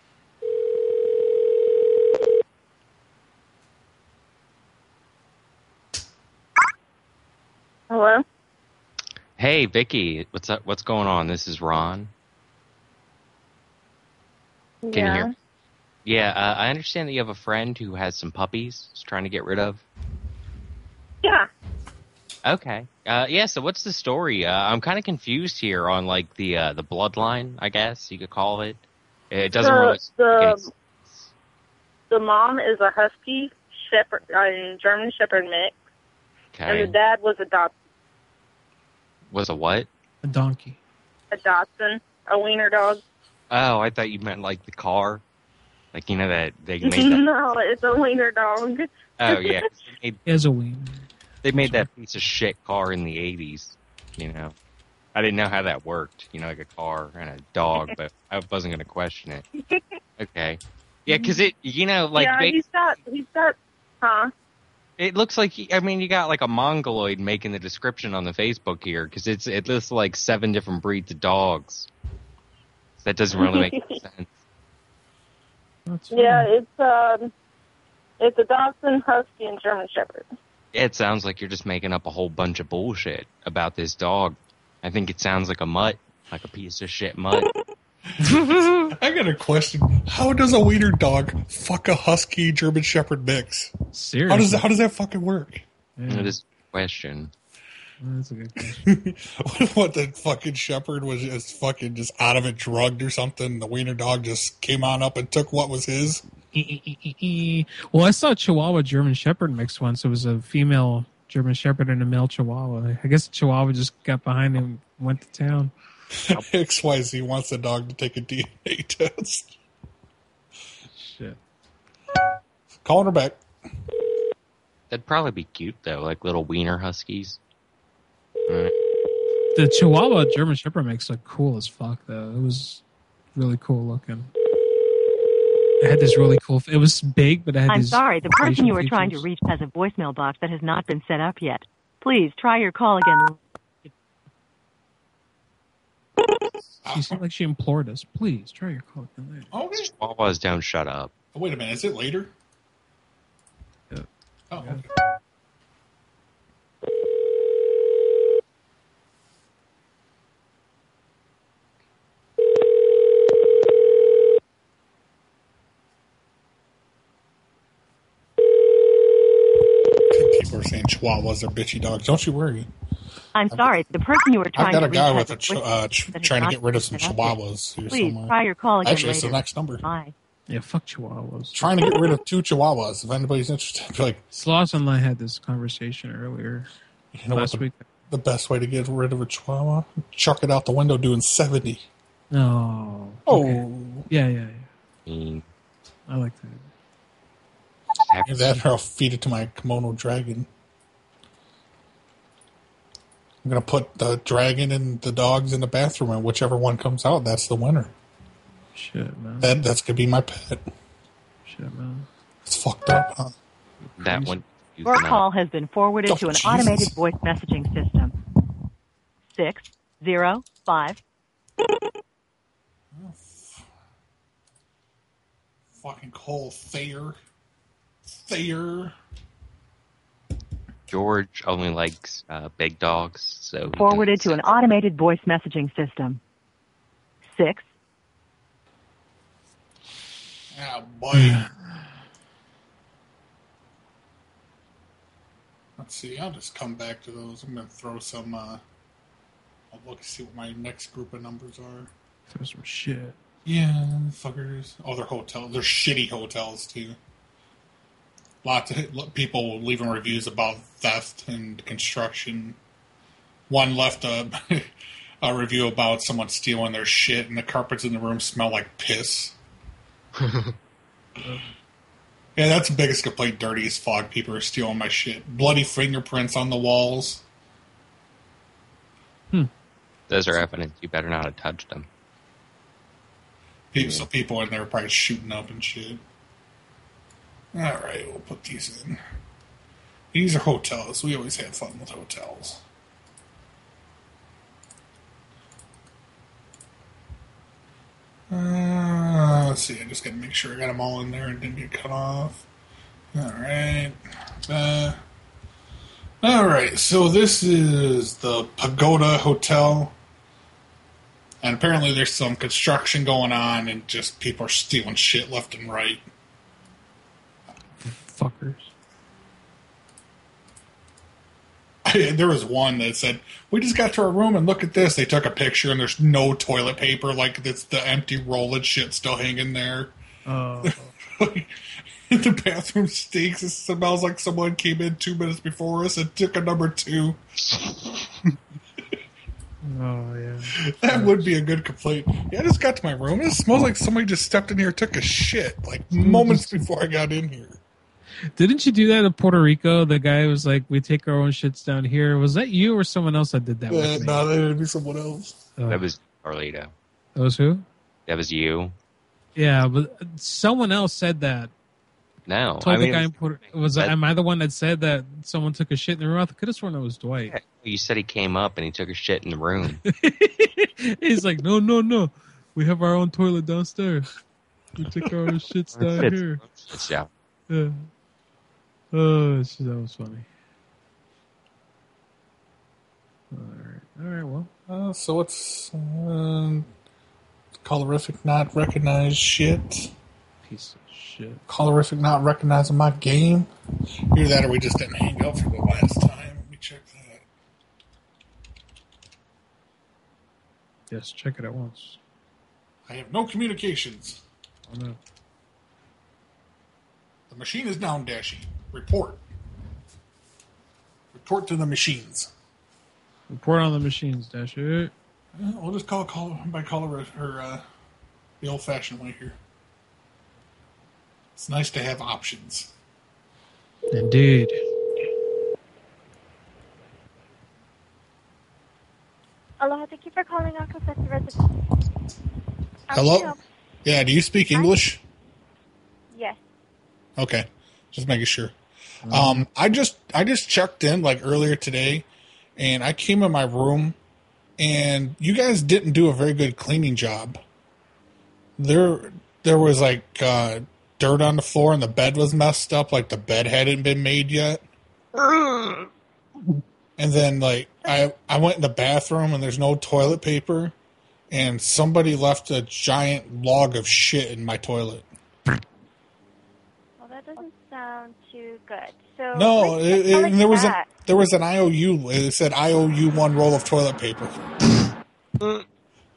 [SPEAKER 6] Hello?
[SPEAKER 2] Hey, Vicky, what's up? What's going on? This is Ron. Can you hear me? Yeah, I understand that you have a friend who has some puppies he's trying to get rid of.
[SPEAKER 6] Yeah.
[SPEAKER 2] Okay. Yeah. So what's the story? I'm kind of confused here on like the bloodline. I guess you could call it. It doesn't really.
[SPEAKER 6] The mom is a Husky Shepherd, German Shepherd mix, and the dad was a Dachshund.
[SPEAKER 2] Was a what?
[SPEAKER 9] A donkey.
[SPEAKER 6] A Dachshund, a wiener dog.
[SPEAKER 2] Oh, I thought you meant like the car. Like, you know that they made that.
[SPEAKER 6] No, it's a wiener dog.
[SPEAKER 2] Oh, yeah.
[SPEAKER 9] He has a wiener.
[SPEAKER 2] They made that piece of shit car in the 80s, you know. I didn't know how that worked, you know, like a car and a dog, but I wasn't going to question it. Okay. Yeah, because it, you know, like...
[SPEAKER 6] Yeah, he's got, huh?
[SPEAKER 2] It looks like, I mean, you got like a mongoloid making the description on the Facebook here, because it lists like 7 different breeds of dogs. That doesn't really make any sense.
[SPEAKER 6] Yeah, it's a Dachshund, Husky, and German Shepherd.
[SPEAKER 2] It sounds like you're just making up a whole bunch of bullshit about this dog. I think it sounds like a mutt, like a piece of shit mutt.
[SPEAKER 1] I got a question. How does a wiener dog fuck a Husky German Shepherd mix?
[SPEAKER 9] Seriously?
[SPEAKER 1] How does that fucking work?
[SPEAKER 9] Yeah.
[SPEAKER 2] That is a question.
[SPEAKER 9] That's a good question.
[SPEAKER 1] What, the fucking shepherd was just out of it, drugged or something? The wiener dog just came on up and took what was his?
[SPEAKER 9] Well, I saw a Chihuahua German Shepherd mix once. It was a female German Shepherd and a male Chihuahua. I guess the Chihuahua just got behind him and went to town.
[SPEAKER 1] XYZ wants the dog to take a DNA test.
[SPEAKER 9] Shit.
[SPEAKER 1] Calling her back.
[SPEAKER 2] That'd probably be cute, though, like little wiener huskies.
[SPEAKER 9] The Chihuahua German Shepherd mix looked cool as fuck, though. It was really cool looking. It had this really cool... It was big, but it had
[SPEAKER 15] I'm
[SPEAKER 9] these
[SPEAKER 15] sorry, the person
[SPEAKER 9] facial
[SPEAKER 15] you were trying to
[SPEAKER 9] features.
[SPEAKER 15] reach has a voicemail box that has not been set up yet. Please try your call again.
[SPEAKER 9] She seemed like she implored us. Please, try your call again later.
[SPEAKER 1] Okay.
[SPEAKER 2] Chihuahuas don't shut up.
[SPEAKER 1] Oh, wait a minute. Is it later?
[SPEAKER 9] Yeah.
[SPEAKER 1] Oh, okay. People are saying Chihuahuas are bitchy dogs. Don't you worry.
[SPEAKER 15] I'm sorry, the person you were
[SPEAKER 1] I've
[SPEAKER 15] trying
[SPEAKER 1] got
[SPEAKER 15] to
[SPEAKER 1] a
[SPEAKER 15] reach
[SPEAKER 1] guy
[SPEAKER 15] has
[SPEAKER 1] with
[SPEAKER 15] a
[SPEAKER 1] a
[SPEAKER 15] voicemail that has
[SPEAKER 1] trying to
[SPEAKER 15] not
[SPEAKER 1] get rid of some
[SPEAKER 15] been set up yet.
[SPEAKER 1] Chihuahuas here
[SPEAKER 15] Please
[SPEAKER 1] somewhere.
[SPEAKER 15] try your call again
[SPEAKER 1] Actually,
[SPEAKER 15] later.
[SPEAKER 1] it's the next number.
[SPEAKER 15] Bye.
[SPEAKER 9] Yeah, fuck Chihuahuas.
[SPEAKER 1] Trying to get rid of 2 Chihuahuas. If anybody's interested, like,
[SPEAKER 9] Sloss and I had this conversation earlier
[SPEAKER 1] you know
[SPEAKER 9] last
[SPEAKER 1] what
[SPEAKER 9] week.
[SPEAKER 1] the best way to get rid of a Chihuahua? Chuck it out the window doing 70.
[SPEAKER 9] No.
[SPEAKER 1] Oh.
[SPEAKER 9] Okay. Yeah. I like that.
[SPEAKER 1] Either that or I'll feed it to my kimono dragon. I'm going to put the dragon and the dogs in the bathroom, and whichever one comes out, that's the winner.
[SPEAKER 9] Shit, man.
[SPEAKER 1] That's going to be my pet.
[SPEAKER 9] Shit, man.
[SPEAKER 1] It's fucked up, huh?
[SPEAKER 2] That one.
[SPEAKER 15] Your call has been forwarded
[SPEAKER 1] Oh,
[SPEAKER 15] to an
[SPEAKER 1] Jesus.
[SPEAKER 15] automated voice messaging system. 605.
[SPEAKER 1] Fucking Cole Thayer.
[SPEAKER 2] George only likes big dogs, so... he
[SPEAKER 15] Forwarded to
[SPEAKER 2] doesn't-
[SPEAKER 15] an automated voice messaging system. 6.
[SPEAKER 1] Ah, boy. Let's see. I'll just come back to those. I'm going to throw some... I'll look and see what my next group of numbers are.
[SPEAKER 9] Throw some shit.
[SPEAKER 1] Yeah, fuckers. Oh, they're hotels. They're shitty hotels, too. Lots of people leaving reviews about theft and construction. One left a review about someone stealing their shit, and the carpets in the room smell like piss. Yeah, that's the biggest complaint. Dirty as fuck. People are stealing my shit. Bloody fingerprints on the walls.
[SPEAKER 2] Those are evidence. You better not have touched them.
[SPEAKER 1] So people in there are probably shooting up and shit. Alright, we'll put these in. These are hotels. We always have fun with hotels. Let's see, I just gotta make sure I got them all in there and didn't get cut off. Alright. Alright, so this is the Pagoda Hotel. And apparently there's some construction going on and just people are stealing shit left and right.
[SPEAKER 9] Fuckers.
[SPEAKER 1] There was one that said, we just got to our room and look at this. They took a picture and there's no toilet paper. Like, it's the empty roll of shit still hanging there.
[SPEAKER 9] Oh.
[SPEAKER 1] The bathroom stinks. It smells like someone came in 2 minutes before us and took a number 2.
[SPEAKER 9] Oh, yeah.
[SPEAKER 1] That would be a good complaint. Yeah, I just got to my room. It smells like somebody just stepped in here and took a shit, like, moments before I got in here.
[SPEAKER 9] Didn't you do that in Puerto Rico? The guy was like, we take our own shits down here. Was that you or someone else that did that with me?
[SPEAKER 1] No, that would be someone else.
[SPEAKER 9] Oh.
[SPEAKER 2] That was Carlito.
[SPEAKER 9] That was who?
[SPEAKER 2] That was you.
[SPEAKER 9] Yeah, but someone else said that.
[SPEAKER 2] No.
[SPEAKER 9] Told the guy in Puerto am I the one that said that someone took a shit in the room? I could have sworn that was Dwight.
[SPEAKER 2] You said he came up and he took a shit in the room.
[SPEAKER 9] He's like, no. We have our own toilet downstairs. We take our own shits down here. Yeah. Oh, that was funny. All right. Well,
[SPEAKER 1] so what's colorific not recognized shit?
[SPEAKER 9] Piece of shit.
[SPEAKER 1] Colorific not recognizing my game. Either that or we just didn't hang up for the last time. Let me check that.
[SPEAKER 9] Yes, check it at once.
[SPEAKER 1] I have no communications.
[SPEAKER 9] Oh no.
[SPEAKER 1] The machine is down, Dashy. Report. Report to the machines.
[SPEAKER 9] Report on the machines, Dasher.
[SPEAKER 1] We'll just call by caller or the old-fashioned way here. It's nice to have options.
[SPEAKER 9] Indeed.
[SPEAKER 10] Aloha, thank you for calling Aqua Festa Residence.
[SPEAKER 1] Hello? Yeah, do you speak English?
[SPEAKER 10] Yes.
[SPEAKER 1] Okay. Just making sure. I just checked in like earlier today, and I came in my room, and you guys didn't do a very good cleaning job. There was like dirt on the floor, and the bed was messed up, like the bed hadn't been made yet. And then like I went in the bathroom, and there's no toilet paper, and somebody left a giant log of shit in my toilet.
[SPEAKER 10] Well, that doesn't sound too good. So
[SPEAKER 1] no, there was an IOU. It said IOU 1 roll of toilet paper.
[SPEAKER 10] That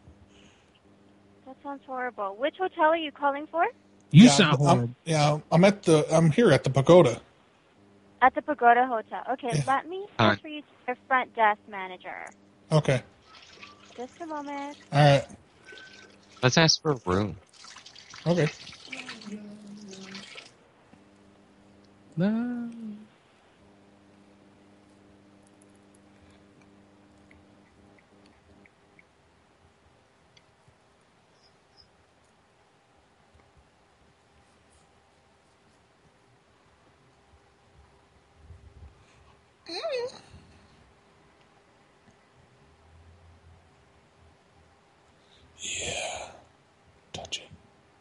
[SPEAKER 10] sounds horrible. Which hotel are you calling for?
[SPEAKER 9] You sound horrible.
[SPEAKER 1] I'm here at the Pagoda.
[SPEAKER 10] At the Pagoda Hotel. Okay,
[SPEAKER 1] Yeah.
[SPEAKER 10] let me transfer you to the front desk manager.
[SPEAKER 1] Okay.
[SPEAKER 10] Just a moment.
[SPEAKER 1] All right.
[SPEAKER 2] Let's ask for a room.
[SPEAKER 1] Okay.
[SPEAKER 9] No.
[SPEAKER 1] Yeah. Touch it.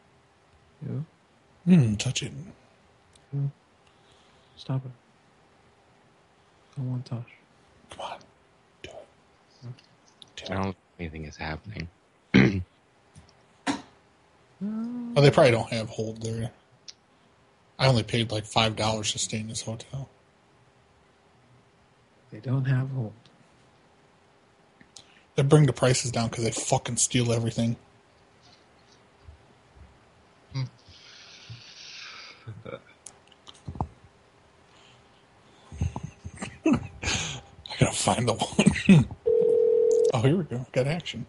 [SPEAKER 9] Yeah.
[SPEAKER 1] Touch it.
[SPEAKER 9] Yeah. Stop it. I don't want to touch.
[SPEAKER 1] Come on. Do it.
[SPEAKER 2] I don't think anything is happening.
[SPEAKER 1] Oh, they probably don't have hold there. I only paid like $5 to stay in this hotel.
[SPEAKER 9] They don't have hold.
[SPEAKER 1] They bring the prices down because they fucking steal everything. I gotta find the one. Oh, here we go. Got action.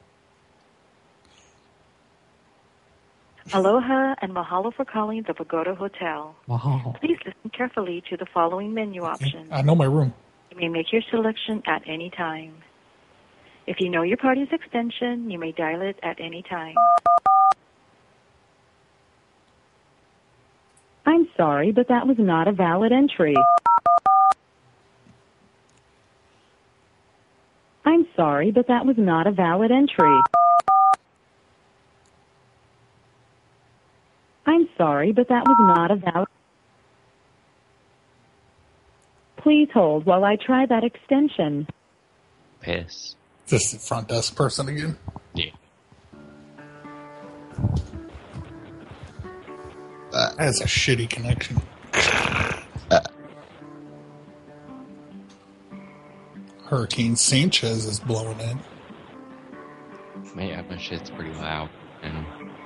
[SPEAKER 13] Aloha and mahalo for calling the Pagoda Hotel.
[SPEAKER 9] Mahalo.
[SPEAKER 13] Please listen carefully to the following menu options.
[SPEAKER 1] I know my room.
[SPEAKER 13] You may make your selection at any time. If you know your party's extension, you may dial it at any time.
[SPEAKER 5] I'm sorry, but that was not a valid entry. I'm sorry, but that was not a valid entry. I'm sorry, but that was not a valid... Please hold while I try that extension.
[SPEAKER 2] Piss.
[SPEAKER 1] Is this the front desk person again?
[SPEAKER 2] Yeah.
[SPEAKER 1] That's a shitty connection. Hurricane Sanchez is blowing in.
[SPEAKER 2] Man, my shit's pretty loud. And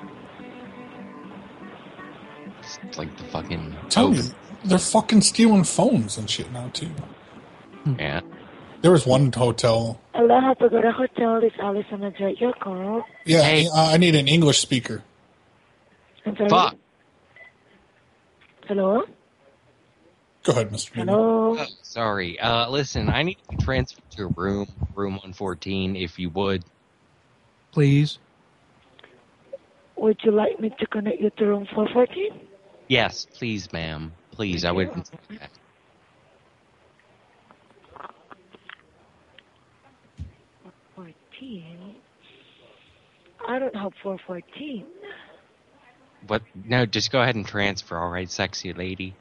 [SPEAKER 2] it's like the fucking...
[SPEAKER 1] Tell me, they're fucking stealing phones and shit now, too.
[SPEAKER 2] Yeah.
[SPEAKER 1] There was one hotel...
[SPEAKER 16] Aloha Pagoda Hotel, this is Alice on the direct your call.
[SPEAKER 1] Yeah, hey. I need an English speaker.
[SPEAKER 16] I'm sorry?
[SPEAKER 2] Fuck.
[SPEAKER 16] Hello?
[SPEAKER 1] Go ahead, Mr.
[SPEAKER 16] Hello?
[SPEAKER 2] Oh, sorry. Listen, I need to be transferred to a room 114, if you would.
[SPEAKER 9] Please.
[SPEAKER 16] Would you like me to connect you to room 414?
[SPEAKER 2] Yes, please, ma'am. Please, I would.
[SPEAKER 16] 14? I don't have 414.
[SPEAKER 2] What? No, just go ahead and transfer, all right, sexy lady.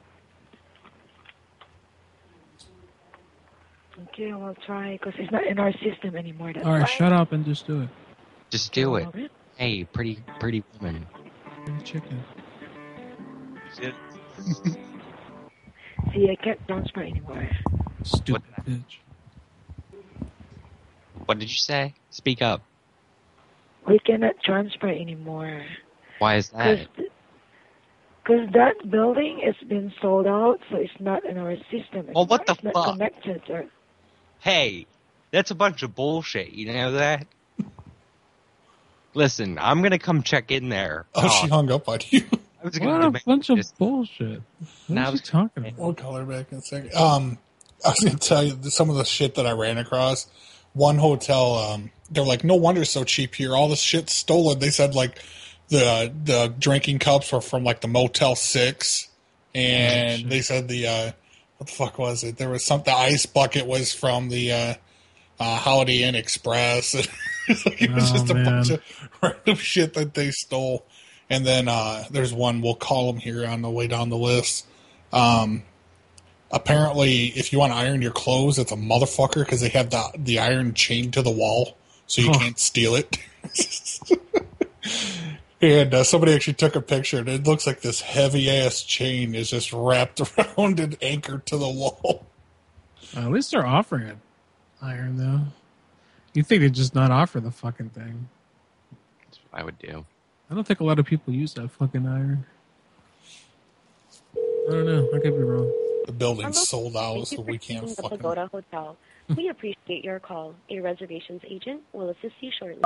[SPEAKER 16] Okay, I'll try, because it's not in our system anymore.
[SPEAKER 9] All right, shut up and just do it.
[SPEAKER 2] Just do it. Hey, pretty woman.
[SPEAKER 9] Pretty chicken.
[SPEAKER 16] See, I can't transfer anymore.
[SPEAKER 9] Stupid bitch.
[SPEAKER 2] What did you say? Speak up.
[SPEAKER 16] We cannot transfer anymore.
[SPEAKER 2] Why is that?
[SPEAKER 16] Because that building has been sold out, so it's not in our system.
[SPEAKER 2] Well, what the
[SPEAKER 16] it's not
[SPEAKER 2] fuck?
[SPEAKER 16] Connected or...
[SPEAKER 2] Hey, that's a bunch of bullshit, you know that? Listen, I'm gonna come check in there.
[SPEAKER 1] Oh, she hung up on you.
[SPEAKER 2] I was
[SPEAKER 9] What a bunch of bullshit. What
[SPEAKER 2] Now
[SPEAKER 9] are you talking about?
[SPEAKER 1] We'll call her back in a second. I was going to tell you some of the shit that I ran across. One hotel, they're like, no wonder it's so cheap here. All this shit's stolen. They said, like, the drinking cups were from, like, the Motel 6. And they said the, what the fuck was it? There was the ice bucket was from the Holiday Inn Express. It was just a bunch of random shit that they stole. And then there's one, we'll call them here on the way down the list. Apparently, if you want to iron your clothes, it's a motherfucker because they have the iron chained to the wall, so you can't steal it. And somebody actually took a picture, and it looks like this heavy-ass chain is just wrapped around and anchored to the wall.
[SPEAKER 9] At least they're offering it. Iron, though. You'd think they'd just not offer the fucking thing.
[SPEAKER 2] That's what I would do.
[SPEAKER 9] I don't think a lot of people use that fucking iron. I don't know. I could be wrong.
[SPEAKER 1] The building's sold out, so we can't
[SPEAKER 17] the
[SPEAKER 1] fucking...
[SPEAKER 17] Pagoda Hotel. We appreciate your call. A reservations agent will assist you shortly.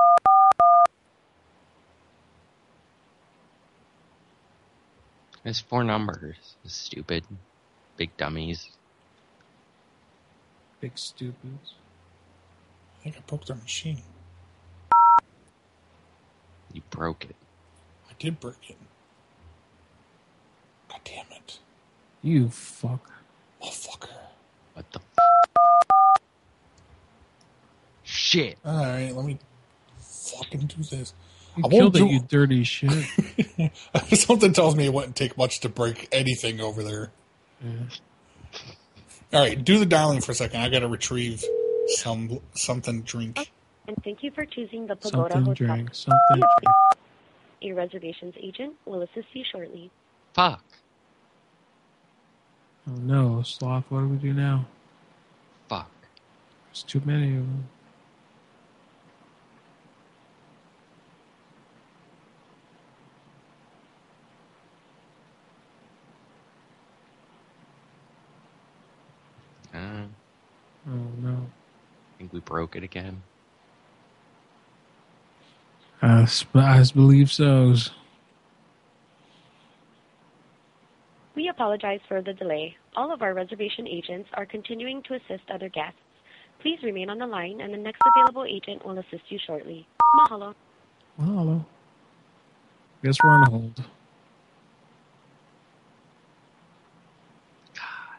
[SPEAKER 2] There's 4 numbers. Stupid. Big dummies.
[SPEAKER 9] Big stupids.
[SPEAKER 1] I think I broke their machine.
[SPEAKER 2] You broke it.
[SPEAKER 1] I did break it. God damn it.
[SPEAKER 9] You fuck.
[SPEAKER 1] Motherfucker.
[SPEAKER 2] What the shit.
[SPEAKER 1] Alright, let me fucking do this.
[SPEAKER 9] You killed it, you dirty shit.
[SPEAKER 1] Something tells me it wouldn't take much to break anything over there.
[SPEAKER 9] Yeah.
[SPEAKER 1] Alright, do the dialing for a second. I gotta retrieve something to drink.
[SPEAKER 17] And thank you for choosing the Pagoda
[SPEAKER 9] Something
[SPEAKER 17] Hotel.
[SPEAKER 9] drink. Something drink.
[SPEAKER 17] A reservations agent will assist you shortly.
[SPEAKER 2] Fuck.
[SPEAKER 9] Oh no, Sloth, what do we do now?
[SPEAKER 2] Fuck.
[SPEAKER 9] There's too many of them. Oh no.
[SPEAKER 2] I think we broke it again.
[SPEAKER 9] I believe so.
[SPEAKER 17] We apologize for the delay. All of our reservation agents are continuing to assist other guests. Please remain on the line, and the next available agent will assist you shortly. Mahalo.
[SPEAKER 9] Mahalo. Guess we're on hold.
[SPEAKER 2] God.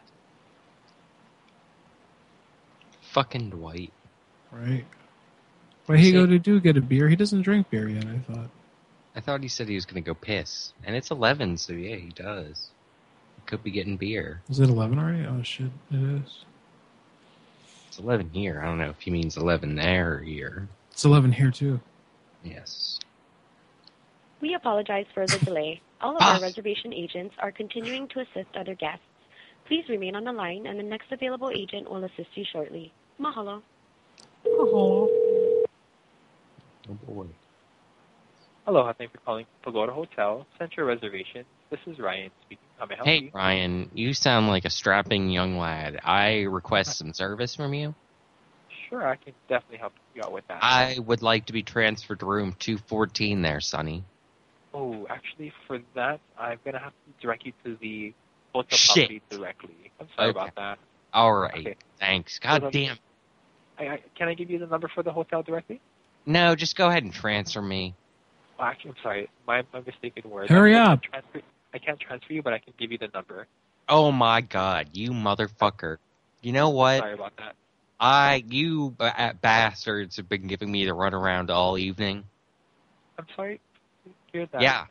[SPEAKER 2] Fucking Dwight.
[SPEAKER 9] Right. Where he go to do get a beer? He doesn't drink beer yet, I thought.
[SPEAKER 2] I thought he said he was going to go piss. And it's 11, so yeah, he does. He could be getting beer.
[SPEAKER 9] Is it 11 already? Oh, shit. It is.
[SPEAKER 2] It's 11 here. I don't know if he means 11 there or here.
[SPEAKER 9] It's 11 here, too.
[SPEAKER 2] Yes.
[SPEAKER 17] We apologize for the delay. All of our reservation agents are continuing to assist other guests. Please remain on the line, and the next available agent will assist you shortly. Mahalo.
[SPEAKER 9] Oh.
[SPEAKER 2] Oh boy.
[SPEAKER 18] Hello, thank you for calling Pagoda Hotel, Central Reservation. This is Ryan speaking. How may I help you?
[SPEAKER 2] Hey, Ryan, you sound like a strapping young lad. I request some service from you.
[SPEAKER 18] Sure, I can definitely help you out with that.
[SPEAKER 2] I would like to be transferred to room 214 there, Sonny.
[SPEAKER 18] Oh, actually, for that, I'm going to have to direct you to the hotel
[SPEAKER 2] Shit.
[SPEAKER 18] property directly. I'm sorry about that.
[SPEAKER 2] All right,
[SPEAKER 18] Okay.
[SPEAKER 2] thanks. God
[SPEAKER 18] So,
[SPEAKER 2] damn.
[SPEAKER 18] Can I give you the number for the hotel directly?
[SPEAKER 2] No, just go ahead and transfer me.
[SPEAKER 18] Oh, actually, I'm sorry. My mistaken word.
[SPEAKER 9] Hurry up.
[SPEAKER 18] I can't transfer you, but I can give you the number.
[SPEAKER 2] Oh my God, you motherfucker. You know what?
[SPEAKER 18] Sorry about that.
[SPEAKER 2] You bastards have been giving me the runaround all evening.
[SPEAKER 18] I'm sorry to hear that.
[SPEAKER 2] Yeah.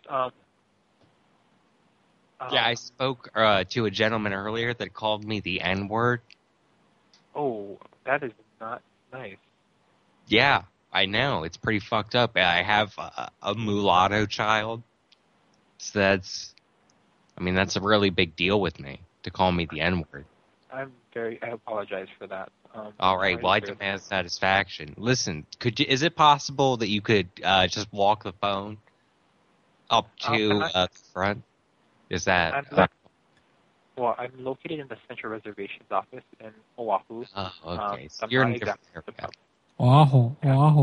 [SPEAKER 2] Yeah, I spoke to a gentleman earlier that called me the N-word.
[SPEAKER 18] Oh, that is not nice.
[SPEAKER 2] Yeah, I know. It's pretty fucked up. I have a mulatto child. So that's a really big deal with me, to call me the N-word.
[SPEAKER 18] I apologize for that.
[SPEAKER 2] All right, well, I demand satisfaction. Listen, is it possible that you could just walk the phone up to the front? Is that...
[SPEAKER 18] Well, I'm located in the Central Reservations office in Oahu.
[SPEAKER 2] Oh, okay. So
[SPEAKER 18] I'm
[SPEAKER 2] you're
[SPEAKER 18] not
[SPEAKER 2] in different
[SPEAKER 18] exactly
[SPEAKER 9] Oahu.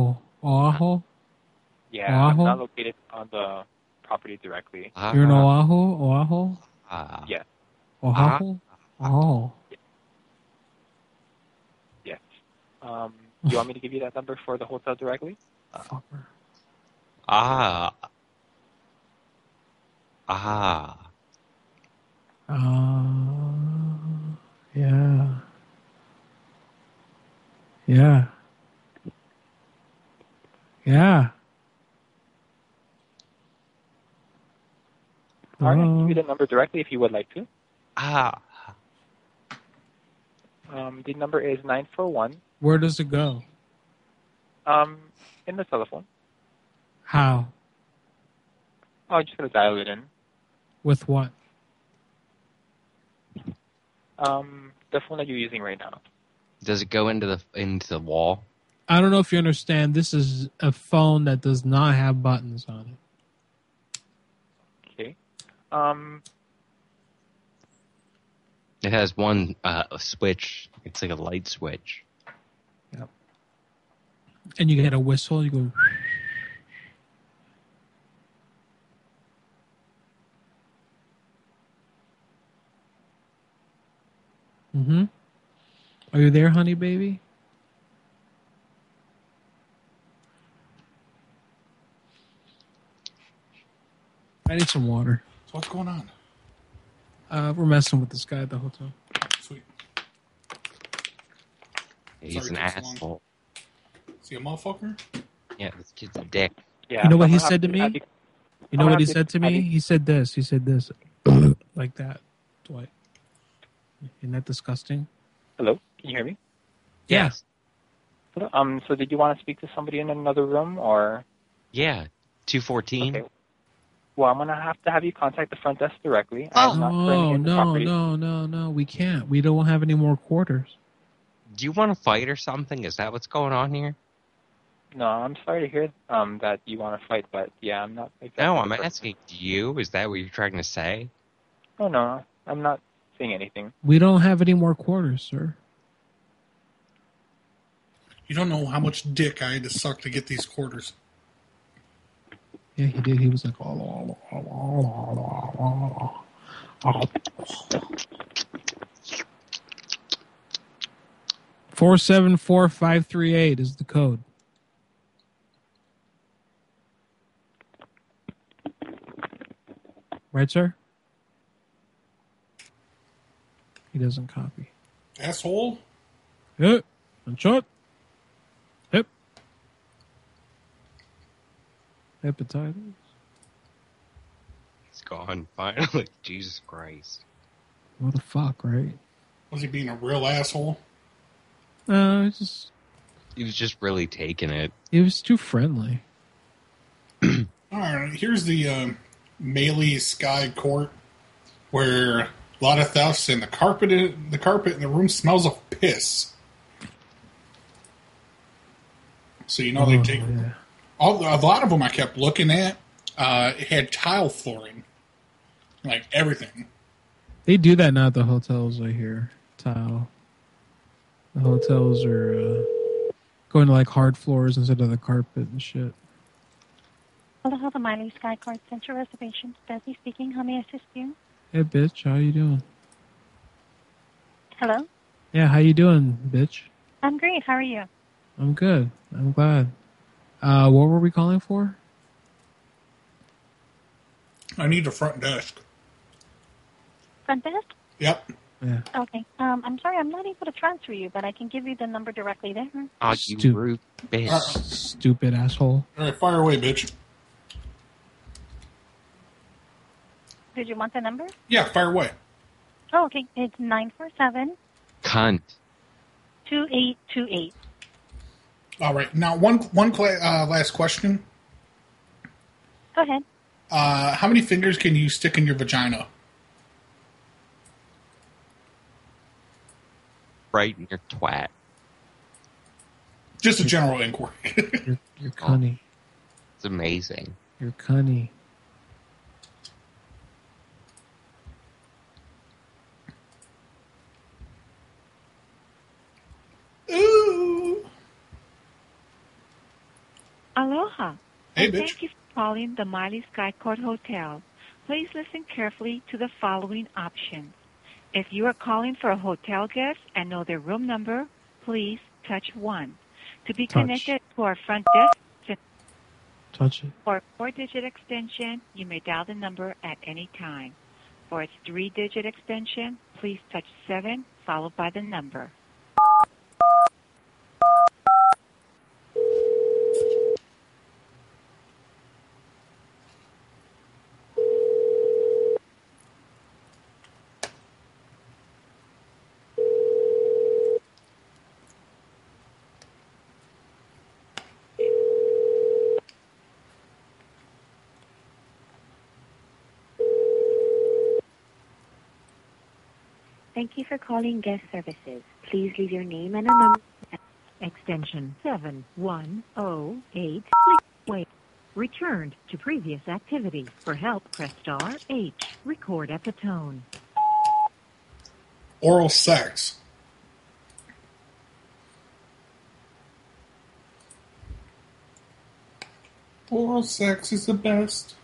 [SPEAKER 18] Yeah,
[SPEAKER 9] Oahu?
[SPEAKER 18] I'm not located on the property directly.
[SPEAKER 9] You're in Oahu?
[SPEAKER 18] Yes.
[SPEAKER 9] Oahu? Oh.
[SPEAKER 18] Yes. Do you want me to give you that number for the hotel directly?
[SPEAKER 9] Yeah. Yeah. Yeah.
[SPEAKER 18] All right, I can give you the number directly if you would like to. The number is 941.
[SPEAKER 9] Where does it go?
[SPEAKER 18] In the telephone.
[SPEAKER 9] How?
[SPEAKER 18] Oh, I'm just going to dial it in.
[SPEAKER 9] With what?
[SPEAKER 18] The phone that you're using right now.
[SPEAKER 2] Does it go into the wall?
[SPEAKER 9] I don't know if you understand. This is a phone that does not have buttons on it.
[SPEAKER 18] Okay.
[SPEAKER 2] It has one switch. It's like a light switch.
[SPEAKER 9] Yep. And you get a whistle. You go. Mm-hmm. Are you there, honey baby? I need some water.
[SPEAKER 1] So what's going on?
[SPEAKER 9] We're messing with this guy at the hotel.
[SPEAKER 1] Sweet.
[SPEAKER 2] He's an asshole.
[SPEAKER 1] Is he a motherfucker?
[SPEAKER 2] Yeah, this kid's a dick.
[SPEAKER 18] Yeah,
[SPEAKER 9] You know what he said to me? You know what he said to me?
[SPEAKER 18] you-
[SPEAKER 9] He said this. Like that, Dwight. Isn't that disgusting?
[SPEAKER 18] Hello? Can you hear me?
[SPEAKER 9] Yes.
[SPEAKER 18] Hello? So did you want to speak to somebody in another room, or?
[SPEAKER 2] Yeah, 214.
[SPEAKER 18] Okay. Well, I'm going to have you contact the front desk directly.
[SPEAKER 9] Oh, no. We can't. We don't have any more quarters.
[SPEAKER 2] Do you want to fight or something? Is that what's going on here?
[SPEAKER 18] No, I'm sorry to hear that you want to fight, but yeah, I'm not exactly.
[SPEAKER 2] No, I'm
[SPEAKER 18] the person.
[SPEAKER 2] asking you. Is that what you're trying to say?
[SPEAKER 18] Oh, no, I'm not saying anything.
[SPEAKER 9] We don't have any more quarters, sir.
[SPEAKER 1] You don't know how much dick I had to suck to get these quarters.
[SPEAKER 9] Yeah, he did. He was like, 474538 is the code. Right, sir? He doesn't copy.
[SPEAKER 1] Asshole?
[SPEAKER 9] Yep. And shot. Hip. Hepatitis.
[SPEAKER 2] He's gone, finally. Jesus Christ.
[SPEAKER 9] What the fuck, right?
[SPEAKER 1] Was he being a real asshole?
[SPEAKER 2] He was just really taking it.
[SPEAKER 9] He was too friendly.
[SPEAKER 1] All right, here's the Melee Sky Court, where A lot of thefts, and the carpet in the room smells of piss. So they take a lot of them. I kept looking at. It had tile flooring, like everything.
[SPEAKER 9] They do that now at the hotels. I hear tile. The hotels are going to like hard floors instead of the carpet and shit.
[SPEAKER 19] Hello, the Miley Sky Card Center Reservations. Bessie speaking. How may I assist you?
[SPEAKER 9] Hey, bitch. How you doing?
[SPEAKER 19] Hello?
[SPEAKER 9] Yeah, how you doing, bitch?
[SPEAKER 19] I'm great. How are you?
[SPEAKER 9] I'm good. I'm glad. What were we calling for?
[SPEAKER 1] I need the front desk.
[SPEAKER 19] Front desk?
[SPEAKER 1] Yep.
[SPEAKER 9] Yeah.
[SPEAKER 19] Okay. I'm sorry, I'm not able to transfer you, but I can give you the number directly there.
[SPEAKER 2] Oh, you rude bitch.
[SPEAKER 9] Stupid asshole.
[SPEAKER 1] All right, fire away, bitch.
[SPEAKER 19] Did you want the number?
[SPEAKER 1] Yeah, fire away.
[SPEAKER 19] Oh, okay. It's 947.
[SPEAKER 2] Cunt.
[SPEAKER 19] 2828.
[SPEAKER 1] All right. Now, one last question.
[SPEAKER 19] Go ahead.
[SPEAKER 1] How many fingers can you stick in your vagina?
[SPEAKER 2] Right in your twat.
[SPEAKER 1] Just a general inquiry.
[SPEAKER 9] You're cunny.
[SPEAKER 2] It's amazing.
[SPEAKER 9] You're cunny.
[SPEAKER 1] Ooh.
[SPEAKER 20] Aloha.
[SPEAKER 1] Hey,
[SPEAKER 20] and
[SPEAKER 1] bitch.
[SPEAKER 20] Thank you for calling the Miley Sky Court Hotel. Please listen carefully to the following options. If you are calling for a hotel guest and know their room number, please touch 1. To be connected to our front desk,
[SPEAKER 9] touch it.
[SPEAKER 20] For a 4-digit extension, you may dial the number at any time. For its 3-digit extension, please touch 7 followed by the number.
[SPEAKER 19] Thank you for calling guest services. Please leave your name and a number.
[SPEAKER 15] Extension 7108. Please wait. Returned to previous activity. For help, press star H. Record at the tone.
[SPEAKER 1] Oral sex. Oral sex is the best.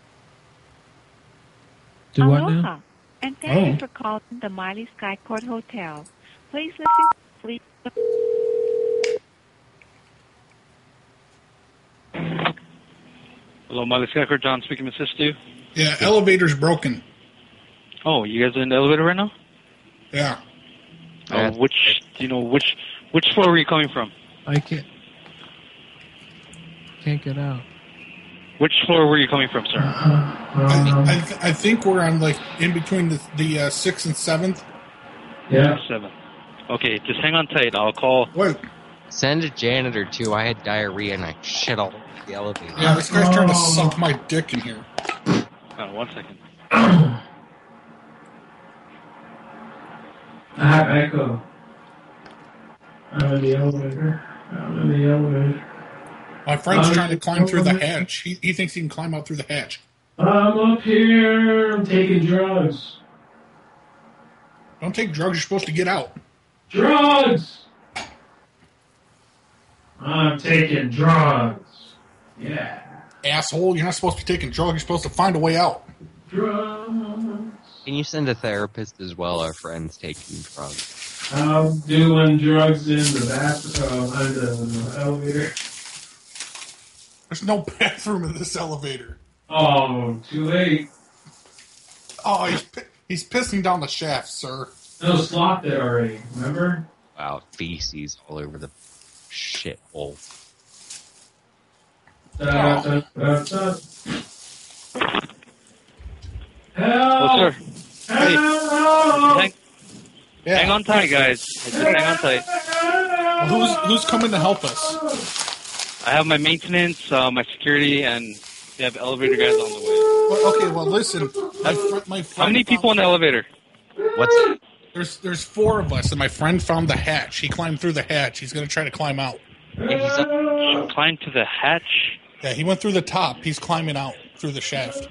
[SPEAKER 9] Do what
[SPEAKER 20] Aloha.
[SPEAKER 9] now?
[SPEAKER 20] And thank you for calling the Miley Sky Court Hotel. Please listen carefully.
[SPEAKER 21] Hello, Miley Sky Court. John speaking. Assist you.
[SPEAKER 1] Yeah, elevator's broken.
[SPEAKER 21] Oh, you guys are in the elevator right now?
[SPEAKER 1] Yeah.
[SPEAKER 21] Which floor were you coming from?
[SPEAKER 9] I can't get out.
[SPEAKER 21] Which floor were you coming from, sir?
[SPEAKER 1] I think we're on like in between the 6th and 7th.
[SPEAKER 21] Yeah. 7th. Okay, just hang on tight. I'll call.
[SPEAKER 1] Wait.
[SPEAKER 2] Send a janitor too. I had diarrhea and I shit all over the elevator.
[SPEAKER 1] Yeah, this guy's trying to suck my dick in here.
[SPEAKER 21] 1 second.
[SPEAKER 9] I have echo. I'm in the elevator.
[SPEAKER 1] My friend's trying to climb through the hatch. He thinks he can climb out through the hatch.
[SPEAKER 9] I'm up here. I'm taking drugs.
[SPEAKER 1] Don't take drugs. You're supposed to get out.
[SPEAKER 9] Drugs! I'm taking drugs. Yeah.
[SPEAKER 1] Asshole, you're not supposed to be taking drugs. You're supposed to find a way out.
[SPEAKER 9] Drugs.
[SPEAKER 2] Can you send a therapist as well? Our friend's taking drugs.
[SPEAKER 9] I'm doing drugs in the bathroom under the elevator.
[SPEAKER 1] There's no bathroom in this elevator.
[SPEAKER 9] Oh, too late.
[SPEAKER 1] Oh, he's pissing down the shaft, sir.
[SPEAKER 9] It was slopped there already, remember?
[SPEAKER 2] Wow, feces all over the shit hole.
[SPEAKER 9] Help!
[SPEAKER 21] Oh, sir. Hey.
[SPEAKER 9] Help!
[SPEAKER 21] Hang on tight, guys. Just hang on tight.
[SPEAKER 1] Who's coming to help us?
[SPEAKER 21] I have my maintenance, my security, and we have elevator guys on the way.
[SPEAKER 1] Well, okay, well, listen. My friend
[SPEAKER 21] How many people in the elevator?
[SPEAKER 2] What's
[SPEAKER 1] There's 4 of us, and my friend found the hatch. He climbed through the hatch. He's going to try to climb out.
[SPEAKER 21] He climbed to the hatch?
[SPEAKER 1] Yeah, he went through the top. He's climbing out through the shaft.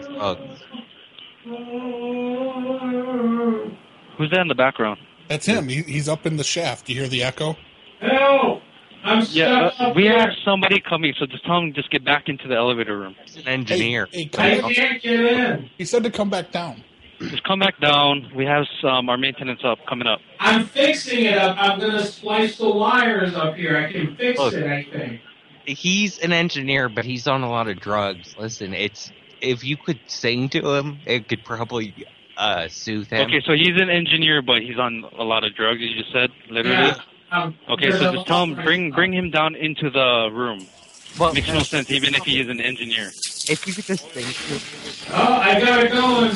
[SPEAKER 21] Who's that in the background?
[SPEAKER 1] That's him. He's up in the shaft. You hear the echo?
[SPEAKER 21] Help! We have somebody coming, so just tell him just get back into the elevator room.
[SPEAKER 2] He's an engineer.
[SPEAKER 1] I can't get in. He said to come back down.
[SPEAKER 21] Just come back down. We have our maintenance up coming up.
[SPEAKER 7] I'm fixing it up. I'm going to splice the wires up here. I can fix it, I think.
[SPEAKER 2] He's an engineer, but he's on a lot of drugs. Listen, if you could sing to him, it could probably soothe him.
[SPEAKER 21] Okay, so he's an engineer, but he's on a lot of drugs, you just said, literally?
[SPEAKER 7] Yeah.
[SPEAKER 21] Okay, so just tell him, bring him down into the room. Well, makes no sense, even if he is an engineer.
[SPEAKER 2] If you could just sing to him.
[SPEAKER 7] Oh, I got it going.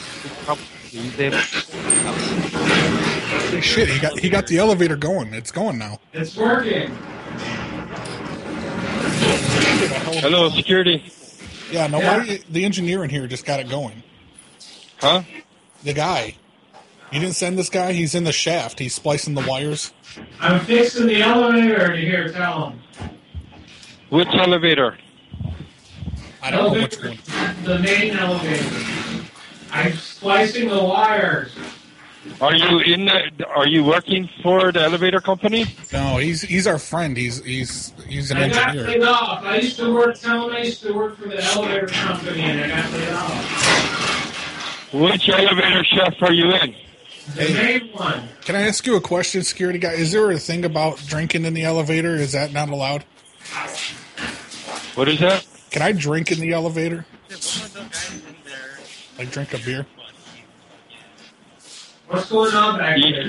[SPEAKER 1] Shit, he got the elevator going. It's going now.
[SPEAKER 7] It's working.
[SPEAKER 21] Hello, security.
[SPEAKER 1] Yeah, the engineer in here just got it going.
[SPEAKER 21] Huh?
[SPEAKER 1] The guy. You didn't send this guy? He's in the shaft. He's splicing the wires.
[SPEAKER 7] I'm fixing the elevator here, tell him.
[SPEAKER 21] Which elevator?
[SPEAKER 1] I don't know which one.
[SPEAKER 7] The main elevator. I'm splicing the wires.
[SPEAKER 21] Are you working for the elevator company?
[SPEAKER 1] No, he's our friend. He's an
[SPEAKER 7] engineer. I got laid off. I used to work for the elevator company, and I got laid off.
[SPEAKER 21] Which elevator shaft are you in?
[SPEAKER 7] The main one.
[SPEAKER 1] Can I ask you a question, security guy? Is there a thing about drinking in the elevator? Is that not allowed?
[SPEAKER 21] What is that?
[SPEAKER 1] Can I drink in the elevator? Like drink a beer?
[SPEAKER 7] What's going on back there?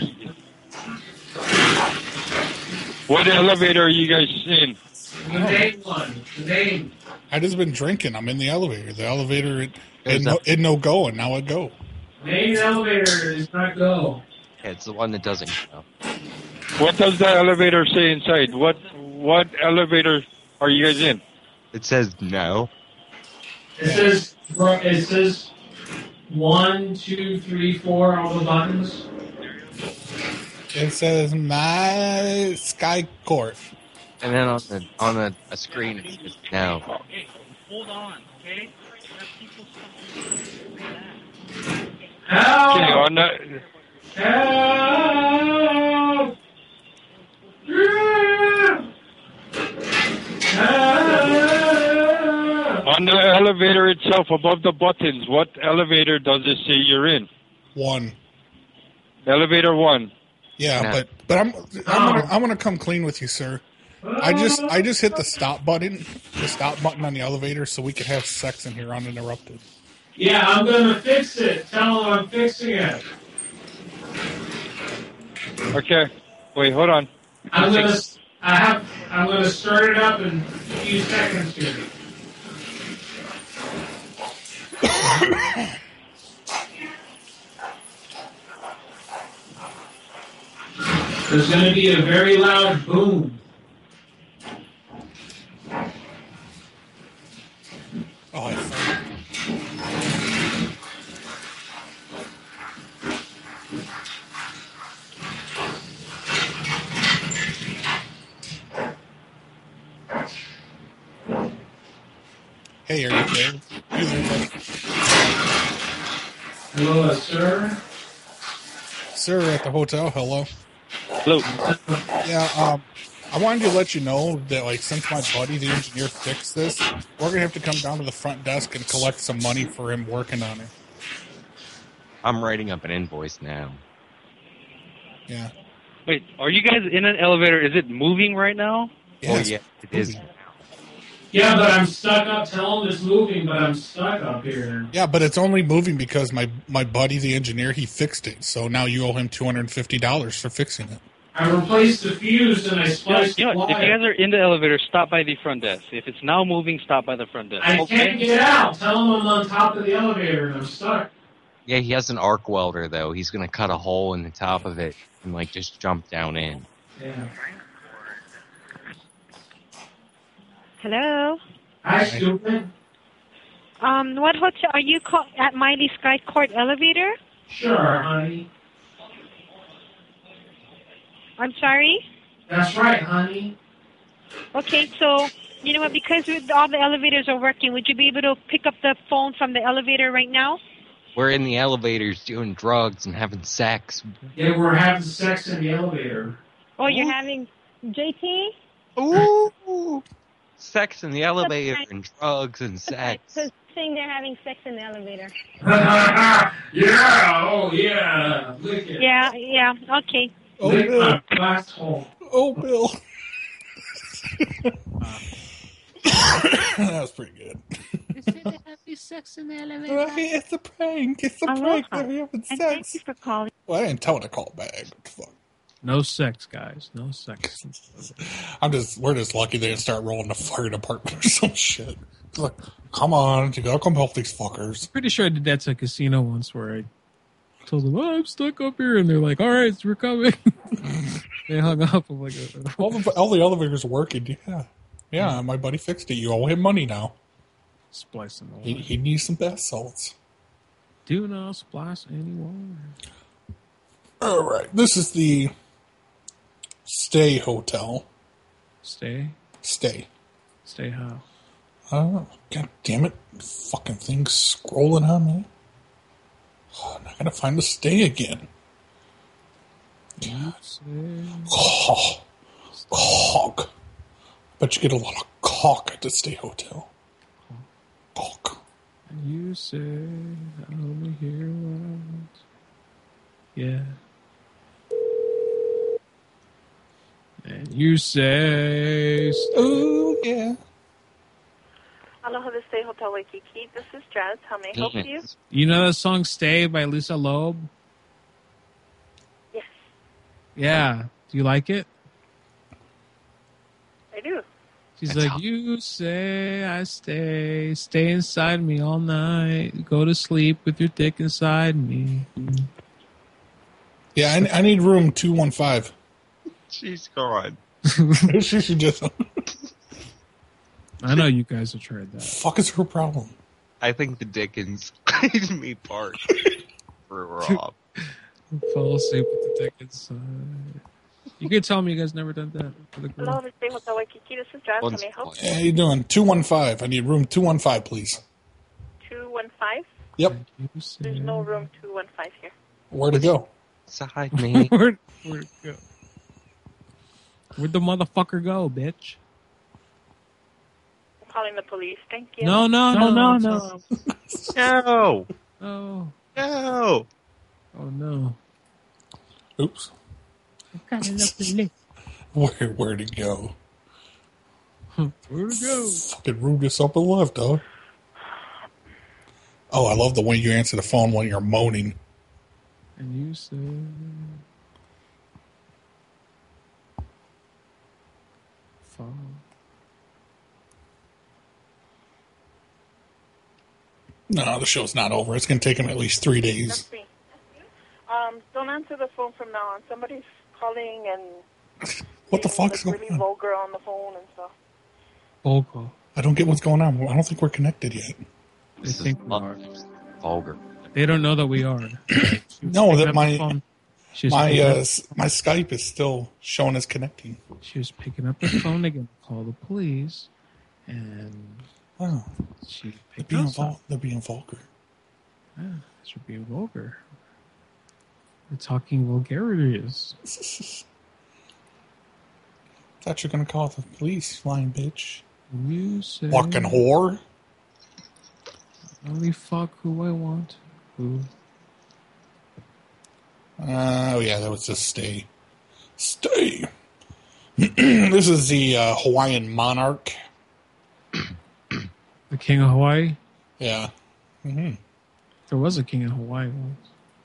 [SPEAKER 21] What elevator are you guys in?
[SPEAKER 7] The main one. The main.
[SPEAKER 1] I just been drinking. I'm in the elevator. The elevator, it no go, and now it go.
[SPEAKER 7] Main elevator is not go.
[SPEAKER 2] Yeah, it's the one that doesn't go.
[SPEAKER 21] What does the elevator say inside? What elevator are you guys in?
[SPEAKER 2] It says no.
[SPEAKER 7] It says 1, 2, 3, 4, all the buttons.
[SPEAKER 1] It says my Sky Court.
[SPEAKER 2] And then on a screen it says no.
[SPEAKER 7] Okay, hold on, okay? Help!
[SPEAKER 21] Okay, on the...
[SPEAKER 7] Help! Help!
[SPEAKER 21] On the elevator itself, above the buttons, what elevator does it say you're in?
[SPEAKER 1] 1.
[SPEAKER 21] Elevator 1.
[SPEAKER 1] Yeah, but I'm gonna come clean with you, sir. I just hit the stop button on the elevator, so we could have sex in here uninterrupted.
[SPEAKER 7] Yeah, I'm gonna fix it. Tell them I'm fixing it.
[SPEAKER 21] Okay. Wait, hold on.
[SPEAKER 7] I'm gonna start it up in a few seconds here. There's gonna be a very loud boom.
[SPEAKER 1] Oh, I found it. Hey, are you there?
[SPEAKER 7] Hello, sir.
[SPEAKER 1] Sir, at the hotel. Hello.
[SPEAKER 21] Hello.
[SPEAKER 1] Yeah, I wanted to let you know that, like, since my buddy, the engineer, fixed this, we're gonna have to come down to the front desk and collect some money for him working on it.
[SPEAKER 2] I'm writing up an invoice now.
[SPEAKER 1] Yeah.
[SPEAKER 21] Wait, are you guys in an elevator? Is it moving right now?
[SPEAKER 1] Yes.
[SPEAKER 2] Oh, yeah, it is.
[SPEAKER 7] Yeah, but I'm stuck up. Tell them it's moving, but I'm stuck up here.
[SPEAKER 1] Yeah, but it's only moving because my buddy, the engineer, he fixed it. So now you owe him $250 for fixing it.
[SPEAKER 7] I replaced the fuse and I spliced the
[SPEAKER 21] If you guys are in the elevator, stop by the front desk. If it's now moving, stop by the front desk.
[SPEAKER 7] I can't get out. Tell them I'm on top of the elevator and I'm stuck.
[SPEAKER 2] Yeah, he has an arc welder, though. He's going to cut a hole in the top of it and, like, just jump down in.
[SPEAKER 7] Yeah.
[SPEAKER 22] Hello?
[SPEAKER 7] Hi, stupid.
[SPEAKER 22] What hotel are you at Miley Sky Court elevator?
[SPEAKER 7] Sure, honey.
[SPEAKER 8] I'm sorry?
[SPEAKER 7] That's right, honey.
[SPEAKER 8] Okay, so, you know what, because all the elevators are working, would you be able to pick up the phone from the elevator right now?
[SPEAKER 2] We're in the elevators doing drugs and having sex.
[SPEAKER 7] Yeah, we're having sex in the elevator.
[SPEAKER 8] Oh, you're having... JT?
[SPEAKER 2] Ooh! Sex in the elevator and drugs and sex.
[SPEAKER 8] So saying they're having sex in the elevator.
[SPEAKER 7] Yeah, oh yeah. Lick it.
[SPEAKER 8] Yeah, okay.
[SPEAKER 1] Oh,
[SPEAKER 7] Lick
[SPEAKER 1] Bill.
[SPEAKER 7] my glass hole.
[SPEAKER 1] Oh, Bill. That was pretty good.
[SPEAKER 9] They say they have sex in the elevator.
[SPEAKER 1] It's a prank. It's a prank. They're having sex.
[SPEAKER 8] Thank you for calling.
[SPEAKER 1] Well, I didn't tell her to call back. What the fuck?
[SPEAKER 9] No sex, guys. No sex.
[SPEAKER 1] We're just lucky they didn't start rolling the fire department or some shit. It's like, come on, you gotta come help these fuckers.
[SPEAKER 9] Pretty sure I did that to a casino once where I told them, "Oh, I'm stuck up here," and they're like, "All right, we're coming." They hung up. I'm like,
[SPEAKER 1] all the elevators are working. Yeah. My buddy fixed it. You owe him money now.
[SPEAKER 9] Splicing.
[SPEAKER 1] He needs some bath salts.
[SPEAKER 9] Do not splice anymore.
[SPEAKER 1] All right, this is the Stay Hotel.
[SPEAKER 9] Stay how?
[SPEAKER 1] Oh, God damn it. Fucking thing's scrolling on me. Oh, I'm not going to find the Stay again. Cock. Bet you get a lot of cock at the Stay Hotel. Cock.
[SPEAKER 9] And you say, I only hear what? Yeah. And you say,
[SPEAKER 1] oh, yeah.
[SPEAKER 6] Aloha, the Stay Hotel Waikiki. This is Jazz. How may I help you?
[SPEAKER 9] You know that song Stay by Lisa Loeb?
[SPEAKER 6] Yes.
[SPEAKER 9] Yeah. Do you like it?
[SPEAKER 6] I do.
[SPEAKER 9] She's like, you say I stay inside me all night, go to sleep with your dick inside me.
[SPEAKER 1] Yeah, I need room 215.
[SPEAKER 2] She's gone.
[SPEAKER 1] She should just...
[SPEAKER 9] I know you guys have tried that.
[SPEAKER 1] Fuck is her problem?
[SPEAKER 2] I think the Dickens played me part for Rob.
[SPEAKER 9] Fall asleep with the dick inside. You could tell me you guys never done that for the girl.
[SPEAKER 6] Hello, the Stay Hotel Waikiki. This is Jazz. How may I help you?
[SPEAKER 1] How you doing? 215. I need room 215, please.
[SPEAKER 6] 215?
[SPEAKER 1] Yep.
[SPEAKER 6] There's no room 215 here.
[SPEAKER 1] Where to go?
[SPEAKER 2] Side me.
[SPEAKER 9] Where'd it go? Where'd the motherfucker go, bitch?
[SPEAKER 6] I'm calling the police. Thank you.
[SPEAKER 9] No.
[SPEAKER 2] No.
[SPEAKER 9] Oh.
[SPEAKER 2] No.
[SPEAKER 9] Oh, no.
[SPEAKER 1] Oops. Where'd it go?
[SPEAKER 9] Where'd it go?
[SPEAKER 1] Fucking room just up and left, dog. Oh, I love the way you answer the phone when you're moaning.
[SPEAKER 9] And you say... Phone.
[SPEAKER 1] No, the show's not over. It's going to take him at least 3 days.
[SPEAKER 6] That's me. Don't answer the phone from now on. Somebody's calling and...
[SPEAKER 1] What the fuck's going
[SPEAKER 6] really
[SPEAKER 1] on?
[SPEAKER 6] vulgar on the phone and stuff.
[SPEAKER 9] Vulgar.
[SPEAKER 1] I don't get what's going on. I don't think we're connected yet.
[SPEAKER 9] They think we are.
[SPEAKER 2] Vulgar.
[SPEAKER 9] They don't know that we are.
[SPEAKER 1] No, that my
[SPEAKER 9] Skype
[SPEAKER 1] is still showing as connecting.
[SPEAKER 9] She was picking up the phone again to call the police, and she picked up.
[SPEAKER 1] They're being vulgar.
[SPEAKER 9] Yeah, they're being vulgar. They're talking vulgarities.
[SPEAKER 1] Thought you were going to call the police, flying bitch.
[SPEAKER 9] You say...
[SPEAKER 1] Fucking whore.
[SPEAKER 9] Only fuck who I want. Who?
[SPEAKER 1] Oh, yeah, that was just Stay. Stay. This is the Hawaiian monarch.
[SPEAKER 9] The King of Hawaii?
[SPEAKER 1] Yeah. Mm-hmm.
[SPEAKER 9] There was a King of Hawaii once.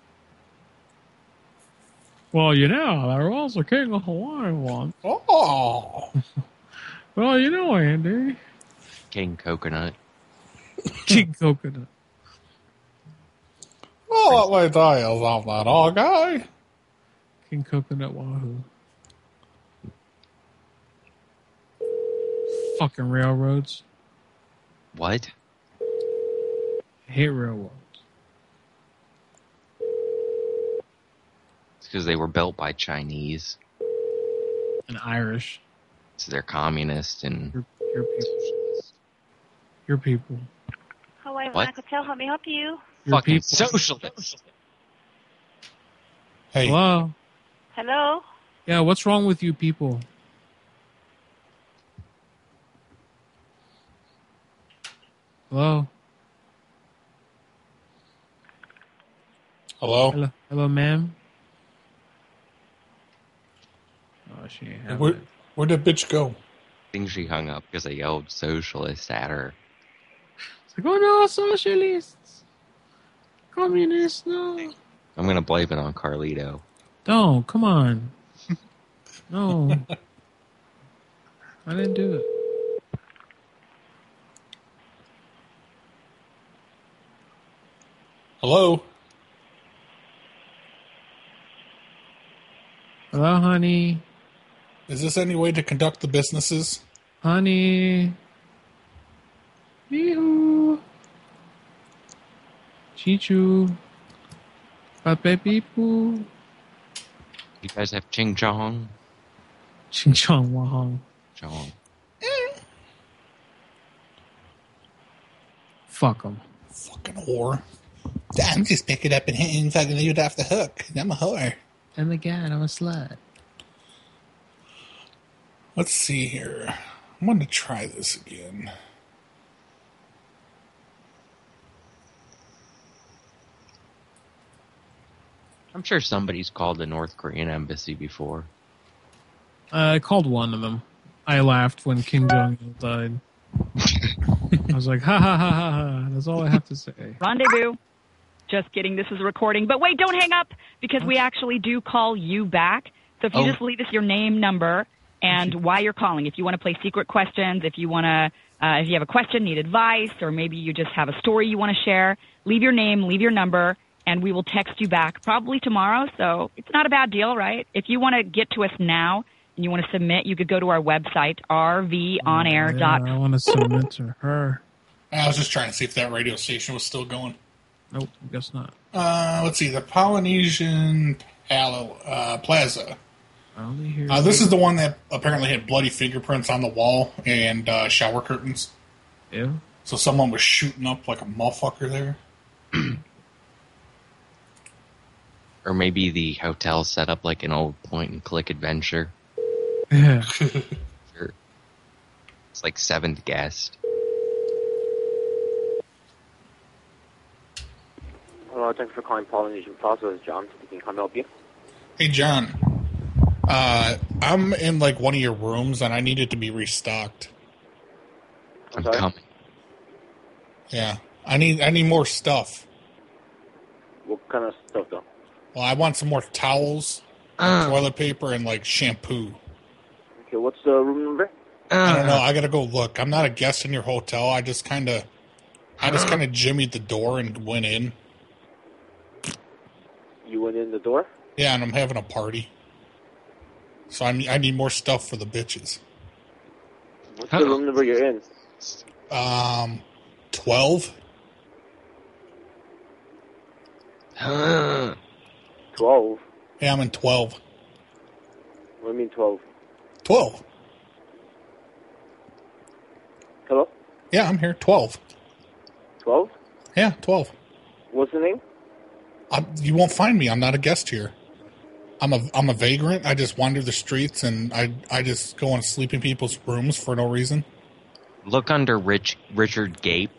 [SPEAKER 9] Well, you know, there was a King of Hawaii once.
[SPEAKER 1] Oh.
[SPEAKER 9] Well, you know, Andy.
[SPEAKER 2] King Coconut.
[SPEAKER 9] King Coconut.
[SPEAKER 1] Well, let me tell you something, okay?
[SPEAKER 9] King Coconut Wahoo. Fucking railroads.
[SPEAKER 2] What?
[SPEAKER 9] I hate railroads.
[SPEAKER 2] because they were built by Chinese.
[SPEAKER 9] And Irish.
[SPEAKER 2] So they're communist and...
[SPEAKER 9] Your people. Your people.
[SPEAKER 4] Hawaii
[SPEAKER 2] What?
[SPEAKER 4] Hotel, how may I help you?
[SPEAKER 9] Your
[SPEAKER 2] Fucking
[SPEAKER 9] people.
[SPEAKER 2] socialists.
[SPEAKER 1] Hey.
[SPEAKER 9] Hello?
[SPEAKER 4] Hello?
[SPEAKER 9] Yeah, what's wrong with you people? Hello?
[SPEAKER 1] Hello?
[SPEAKER 9] Hello, ma'am? Oh, she ain't having it.
[SPEAKER 1] Where'd that bitch go?
[SPEAKER 2] I think she hung up because I yelled socialist at her.
[SPEAKER 9] It's like, oh no, socialists! Communists, no!
[SPEAKER 2] I'm going to blame it on Carlito.
[SPEAKER 9] Don't, come on. No. I didn't do it.
[SPEAKER 1] Hello?
[SPEAKER 9] Hello, honey.
[SPEAKER 1] Is this any way to conduct the businesses?
[SPEAKER 9] Honey. Yoo-hoo. Chichu. Pape poo.
[SPEAKER 2] You guys have Ching Chong?
[SPEAKER 9] Ching Chong Wahong.
[SPEAKER 2] Chong.
[SPEAKER 9] Fuck them.
[SPEAKER 1] Fucking whore. I'm just picking up and hitting fucking leave it off the hook. I'm a whore.
[SPEAKER 9] I'm a god, I'm a slut.
[SPEAKER 1] Let's see here. I'm going to try this again.
[SPEAKER 2] I'm sure somebody's called the North Korean embassy before.
[SPEAKER 9] I called one of them. I laughed when Kim Jong-il died. I was like, ha ha ha ha ha. That's all I have to say.
[SPEAKER 5] Rendezvous. Just kidding. This is a recording. But wait, don't hang up because we actually do call you back. So if you just leave us your name, number, and why you're calling. If you want to play secret questions, if you want to, if you have a question, need advice, or maybe you just have a story you want to share, leave your name, leave your number, and we will text you back probably tomorrow. So it's not a bad deal, right? If you want to get to us now and you want to submit, you could go to our website, rvonair.com.
[SPEAKER 9] Yeah, I want to submit to her.
[SPEAKER 1] I was just trying to see if that radio station was still going.
[SPEAKER 9] Nope, I guess not.
[SPEAKER 1] Let's see. The Polynesian Plaza.
[SPEAKER 9] I only hear
[SPEAKER 1] this is the one that apparently had bloody fingerprints on the wall and shower curtains.
[SPEAKER 9] Yeah.
[SPEAKER 1] So someone was shooting up like a motherfucker there.
[SPEAKER 2] Or maybe the hotel set up like an old point-and-click adventure.
[SPEAKER 9] Yeah.
[SPEAKER 2] Sure. It's like Seventh Guest.
[SPEAKER 22] Hello, thanks for calling Polynesian Plaza. This is John speaking. How may I help you?
[SPEAKER 1] Hey, John. I'm in like one of your rooms and I need it to be restocked.
[SPEAKER 2] I'm coming.
[SPEAKER 1] Yeah. I need more stuff.
[SPEAKER 22] What kind of stuff, though?
[SPEAKER 1] Well, I want some more towels, toilet paper, and like shampoo.
[SPEAKER 22] Okay, what's the room number?
[SPEAKER 1] I don't know. I gotta go look. I'm not a guest in your hotel. I just kind of jimmied the door and went in.
[SPEAKER 22] You went in the door?
[SPEAKER 1] Yeah, and I'm having a party. So I need more stuff for the bitches.
[SPEAKER 22] What's the room number you're in?
[SPEAKER 1] 12.
[SPEAKER 22] 12?
[SPEAKER 1] Yeah, I'm in 12.
[SPEAKER 22] What do you mean 12?
[SPEAKER 1] 12.
[SPEAKER 22] Hello?
[SPEAKER 1] Yeah, I'm here. 12.
[SPEAKER 22] 12?
[SPEAKER 1] Yeah, 12.
[SPEAKER 22] What's the name?
[SPEAKER 1] You won't find me. I'm not a guest here. I'm a vagrant. I just wander the streets and I just go and sleep in people's rooms for no reason.
[SPEAKER 2] Look under Richard Gape.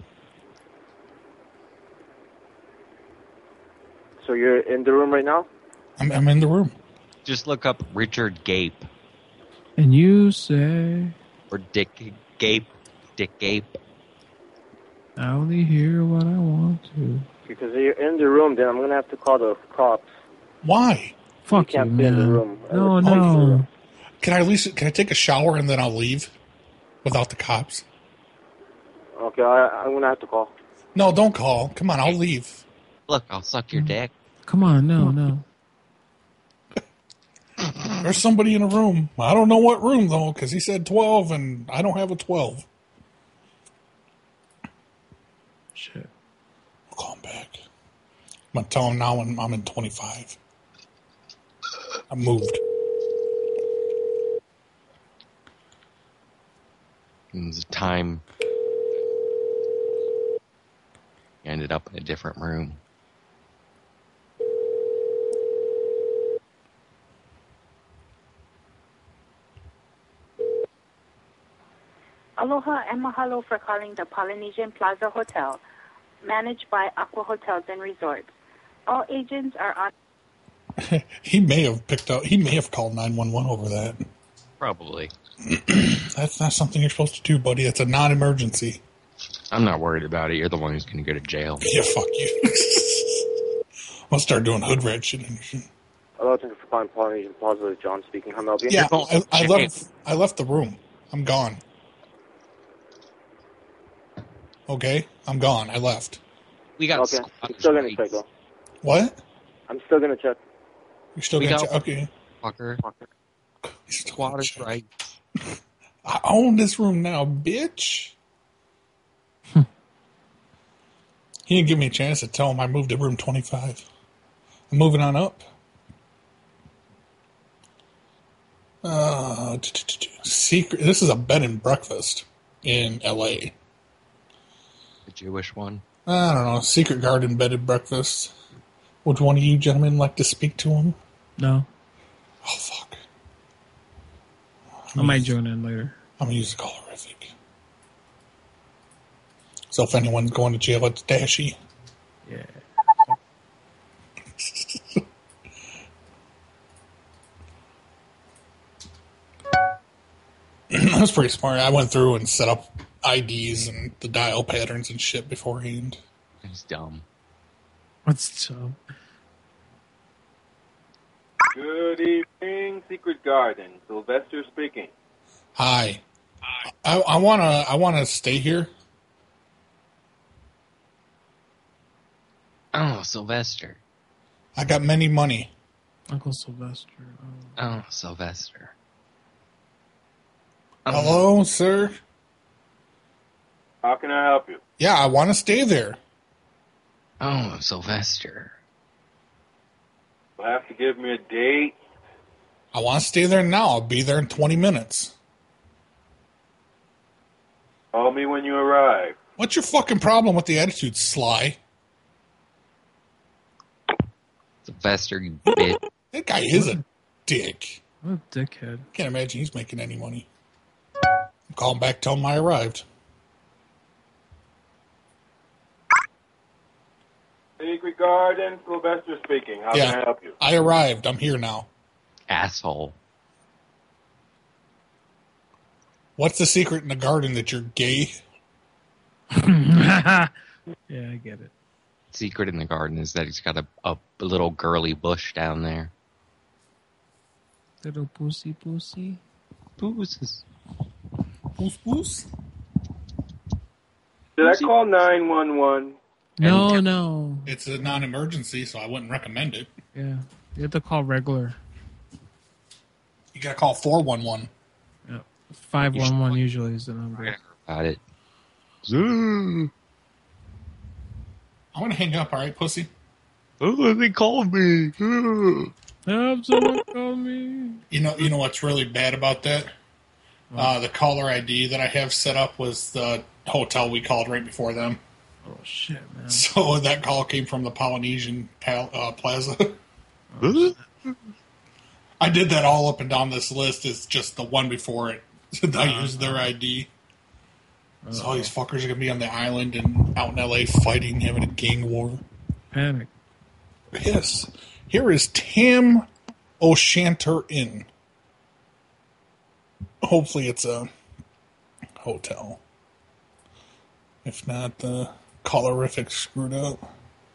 [SPEAKER 22] So you're in the room right now?
[SPEAKER 1] I'm in the room.
[SPEAKER 2] Just look up Richard Gape.
[SPEAKER 9] And you say...
[SPEAKER 2] Or Dick Gape. Dick Gape.
[SPEAKER 9] I only hear what I want to.
[SPEAKER 22] Because you're in the room, then I'm going to have to call the cops.
[SPEAKER 1] Why?
[SPEAKER 9] Fuck
[SPEAKER 22] you, can't
[SPEAKER 9] you,
[SPEAKER 22] be
[SPEAKER 9] man.
[SPEAKER 22] in the room.
[SPEAKER 9] No.
[SPEAKER 1] Can I take a shower and then I'll leave without the cops?
[SPEAKER 22] Okay, I'm going to have to call.
[SPEAKER 1] No, don't call. Come on, I'll leave.
[SPEAKER 2] Look, I'll suck your dick.
[SPEAKER 9] Come on, no.
[SPEAKER 1] There's somebody in a room. I don't know what room, though, because he said 12, and I don't have a 12.
[SPEAKER 9] Shit.
[SPEAKER 1] I'll call him back. I'm going to tell him now I'm in 25. I moved.
[SPEAKER 2] It was time. Ended up in a different room.
[SPEAKER 3] Aloha and mahalo for calling the Polynesian Plaza Hotel, managed by Aqua Hotels and Resorts. All agents are on...
[SPEAKER 1] He may have called 911 over that.
[SPEAKER 2] Probably.
[SPEAKER 1] That's not something you're supposed to do, buddy. It's a non-emergency.
[SPEAKER 2] I'm not worried about it. You're the one who's going to go to jail.
[SPEAKER 1] Yeah, fuck you. I'll start doing hood rat shit.
[SPEAKER 22] Hello, thank you for calling Polynesian Plaza. This is John speaking. How may I help you?
[SPEAKER 1] Yeah, I left the room. I'm gone. Okay, I'm gone. I left.
[SPEAKER 2] We got.
[SPEAKER 22] Okay, I'm still gonna check though.
[SPEAKER 1] What?
[SPEAKER 22] I'm still gonna check.
[SPEAKER 1] You're still gonna check? Okay.
[SPEAKER 2] Fucker. Squatters' rights.
[SPEAKER 1] I own this room now, bitch. He didn't give me a chance to tell him I moved to room 25. I'm moving on up. Secret. This is a bed and breakfast in L.A.
[SPEAKER 2] The Jewish one?
[SPEAKER 1] I don't know. Secret Garden bed and breakfast. Would one of you gentlemen like to speak to him?
[SPEAKER 9] No.
[SPEAKER 1] Oh, fuck.
[SPEAKER 9] I might join in later.
[SPEAKER 1] I'm going to use the callerific. So if anyone's going to jail, it's Dashy.
[SPEAKER 9] Yeah.
[SPEAKER 1] That was pretty smart. I went through and set up IDs and the dial patterns and shit beforehand.
[SPEAKER 2] It's dumb.
[SPEAKER 9] What's dumb?
[SPEAKER 12] Good evening, Secret Garden. Sylvester speaking.
[SPEAKER 1] Hi. I wanna stay here.
[SPEAKER 2] Oh, Sylvester.
[SPEAKER 1] I got many money.
[SPEAKER 9] Uncle Sylvester.
[SPEAKER 2] Oh, Sylvester.
[SPEAKER 1] Hello, sir?
[SPEAKER 12] How can I help you?
[SPEAKER 1] Yeah, I want to stay there.
[SPEAKER 2] Oh, Sylvester.
[SPEAKER 12] You'll have to give me a date.
[SPEAKER 1] I want to stay there now. I'll be there in 20 minutes.
[SPEAKER 12] Call me when you arrive.
[SPEAKER 1] What's your fucking problem with the attitude, Sly?
[SPEAKER 2] Sylvester, you bitch.
[SPEAKER 1] That guy is a dick.
[SPEAKER 9] What a dickhead.
[SPEAKER 1] Can't imagine he's making any money. I'm calling back, tell him I arrived.
[SPEAKER 12] Secret Garden, Sylvester speaking. How can I help you?
[SPEAKER 1] I arrived. I'm here now.
[SPEAKER 2] Asshole.
[SPEAKER 1] What's the secret in the garden that you're gay?
[SPEAKER 9] Yeah, I get it.
[SPEAKER 2] Secret in the garden is that he's got a little girly bush down there.
[SPEAKER 9] Little pussy.
[SPEAKER 2] Pooses.
[SPEAKER 1] Poos.
[SPEAKER 12] Did I call 911?
[SPEAKER 9] No.
[SPEAKER 1] It's a non-emergency, so I wouldn't recommend it.
[SPEAKER 9] Yeah. You have to call regular.
[SPEAKER 1] You gotta call 411.
[SPEAKER 9] Yeah. 511 usually is the number.
[SPEAKER 2] Got it.
[SPEAKER 1] I'm gonna hang up, alright, pussy?
[SPEAKER 2] Oh, they called me.
[SPEAKER 9] Have someone call me.
[SPEAKER 1] You know what's really bad about that? The caller ID that I have set up was the hotel we called right before them.
[SPEAKER 9] Oh, shit, man.
[SPEAKER 1] So that call came from the Polynesian Plaza. I did that all up and down this list. It's just the one before it. I used their ID. So all these fuckers are going to be on the island and out in L.A. fighting, having a gang war.
[SPEAKER 9] Panic.
[SPEAKER 1] Yes. Here is Tam O'Shanter Inn. Hopefully it's a hotel. If not, the callerific screwed up.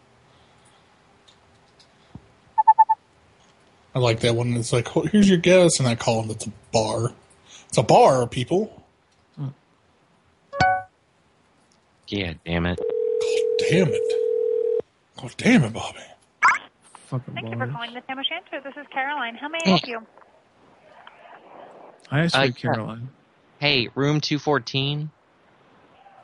[SPEAKER 1] I like that one. It's like, oh, here's your guess, and I call them. It's a bar. It's a bar, people.
[SPEAKER 2] Yeah, damn it.
[SPEAKER 1] Damn it. Oh, damn it, Bobby.
[SPEAKER 9] Fucking
[SPEAKER 19] Thank you for calling the Tam O'Shanter. This is Caroline. How may I help you?
[SPEAKER 9] I asked you, Caroline.
[SPEAKER 2] Hey, room 214.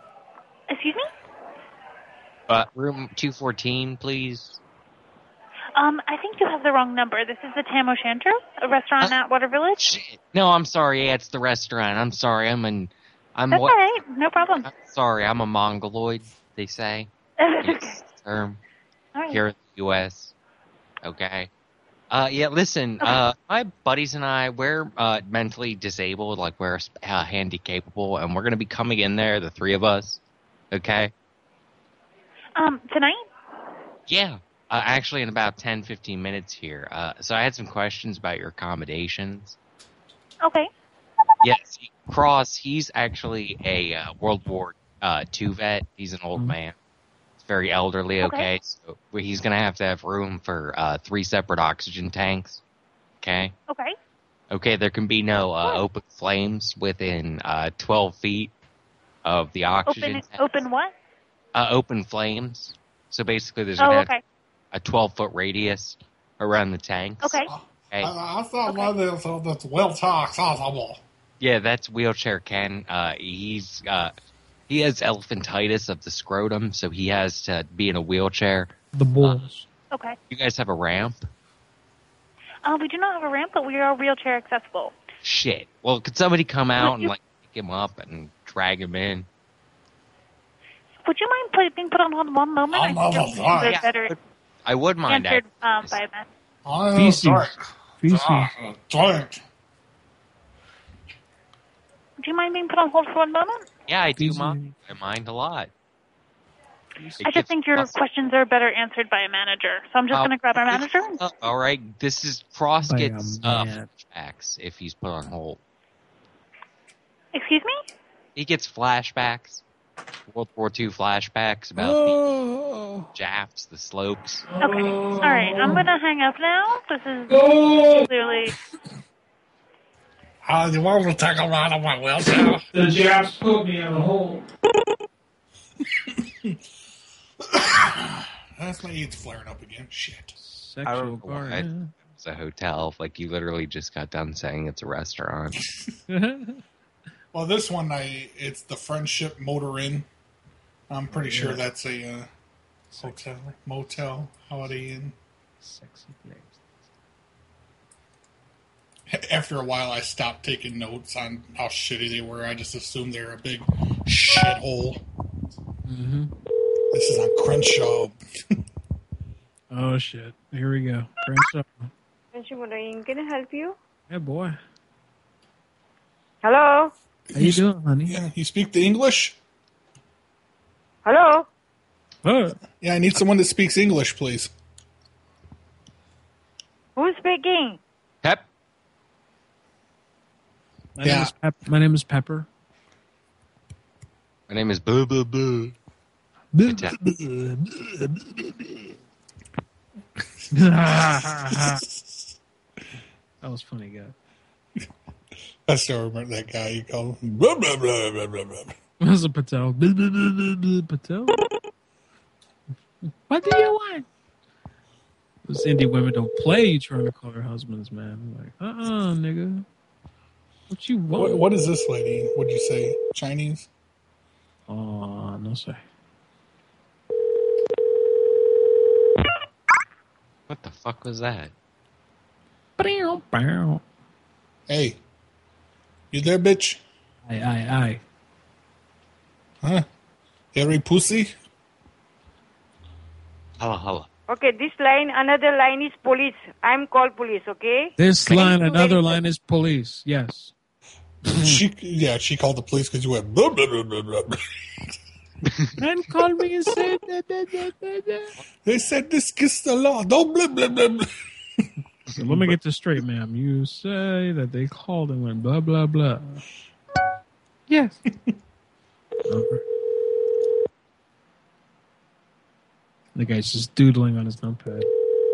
[SPEAKER 19] Excuse me?
[SPEAKER 2] Room 214, please.
[SPEAKER 19] I think you have the wrong number. This is the Tam O'Shanter, a restaurant at Water Village.
[SPEAKER 2] No, I'm sorry. Yeah, it's the restaurant. I'm sorry. I'm
[SPEAKER 19] That's all right. No problem.
[SPEAKER 2] I'm sorry. I'm a mongoloid, they say.
[SPEAKER 19] Okay.
[SPEAKER 2] Term
[SPEAKER 19] All right.
[SPEAKER 2] here in the U.S. Okay. Yeah, listen, my buddies and I, we're mentally disabled, like we're handy-capable, and we're going to be coming in there, the three of us, okay?
[SPEAKER 19] Tonight?
[SPEAKER 2] Yeah, actually in about 10, 15 minutes here. So I had some questions about your accommodations.
[SPEAKER 19] Okay.
[SPEAKER 2] Yes, Cross, he's actually a World War II vet. He's an old man. He's very elderly, okay? So he's going to have room for 3 separate oxygen tanks, okay?
[SPEAKER 19] Okay.
[SPEAKER 2] Okay, there can be no open flames within 12 feet of the oxygen tanks.
[SPEAKER 19] Open what?
[SPEAKER 2] Open flames. So basically there's a 12-foot radius around the tanks.
[SPEAKER 19] Okay.
[SPEAKER 1] I thought one of that's wheelchair accessible.
[SPEAKER 2] Yeah, that's wheelchair Ken. He has elephantitis of the scrotum, so he has to be in a wheelchair.
[SPEAKER 9] The balls.
[SPEAKER 19] Okay.
[SPEAKER 2] You guys have a ramp?
[SPEAKER 19] We do not have a ramp, but we are wheelchair accessible.
[SPEAKER 2] Shit. Well, could somebody come out and pick him up and drag him in?
[SPEAKER 19] Would you mind being put on hold one moment? I think better
[SPEAKER 2] I would mind
[SPEAKER 19] answered
[SPEAKER 2] that.
[SPEAKER 19] by a man. Do you mind being put on hold for one moment?
[SPEAKER 2] Yeah, I do mind. I mind a lot.
[SPEAKER 19] I just think your questions are better answered by a manager. So I'm just going to grab our manager.
[SPEAKER 2] All right. This is Cross gets flashbacks if he's put on hold.
[SPEAKER 19] Excuse me?
[SPEAKER 2] He gets flashbacks. World War II flashbacks about the Japs, the slopes.
[SPEAKER 19] Okay. All right. I'm going to hang up now. This is clearly...
[SPEAKER 1] You want to take a ride on my wheelchair?
[SPEAKER 7] The Japs put me in a hole.
[SPEAKER 1] That's my AIDS flaring up again. Shit.
[SPEAKER 2] I don't know why it's a hotel. Like, you literally just got done saying it's a restaurant.
[SPEAKER 1] Well, this one, it's the Friendship Motor Inn. I'm pretty sure that's a hotel, motel, Holiday Inn.
[SPEAKER 9] Sexy place.
[SPEAKER 1] After a while, I stopped taking notes on how shitty they were. I just assumed they were a big shithole.
[SPEAKER 9] Mm-hmm.
[SPEAKER 1] This is on Crenshaw.
[SPEAKER 9] Oh, shit. Here we go. Crenshaw.
[SPEAKER 11] Can I help you?
[SPEAKER 9] Yeah, boy.
[SPEAKER 11] Hello?
[SPEAKER 9] How you doing, honey?
[SPEAKER 1] Yeah, you speak the English?
[SPEAKER 11] Hello?
[SPEAKER 1] Yeah, I need someone that speaks English, please.
[SPEAKER 11] Who's speaking?
[SPEAKER 2] Pep.
[SPEAKER 9] My name is Pepper.
[SPEAKER 2] My name is Boo Boo Boo.
[SPEAKER 9] That was funny, guy.
[SPEAKER 1] I still remember that guy. You called him. Blah, blah, blah, blah, blah, blah.
[SPEAKER 9] Was it Patel? Patel? What do you want? Those indie women don't play. You trying to call their husbands, man. Like, nigga. What you want?
[SPEAKER 1] What is this lady? What'd you say? Chinese?
[SPEAKER 9] Oh, no say.
[SPEAKER 2] What the fuck was that?
[SPEAKER 1] Hey. You there, bitch?
[SPEAKER 9] Aye.
[SPEAKER 1] Huh? Hairy pussy?
[SPEAKER 2] Hello.
[SPEAKER 11] Okay, this line, another line is police. I'm called police, okay?
[SPEAKER 9] This line, another line is police. Yes.
[SPEAKER 1] She called the police because you went blah, blah, blah, blah, blah.
[SPEAKER 9] Man called me and said that.
[SPEAKER 1] They said this is the law. Don't blah, blah, blah, blah.
[SPEAKER 9] So let me get this straight, ma'am. You say that they called and went blah, blah, blah. Yes. The guy's just doodling on his notepad.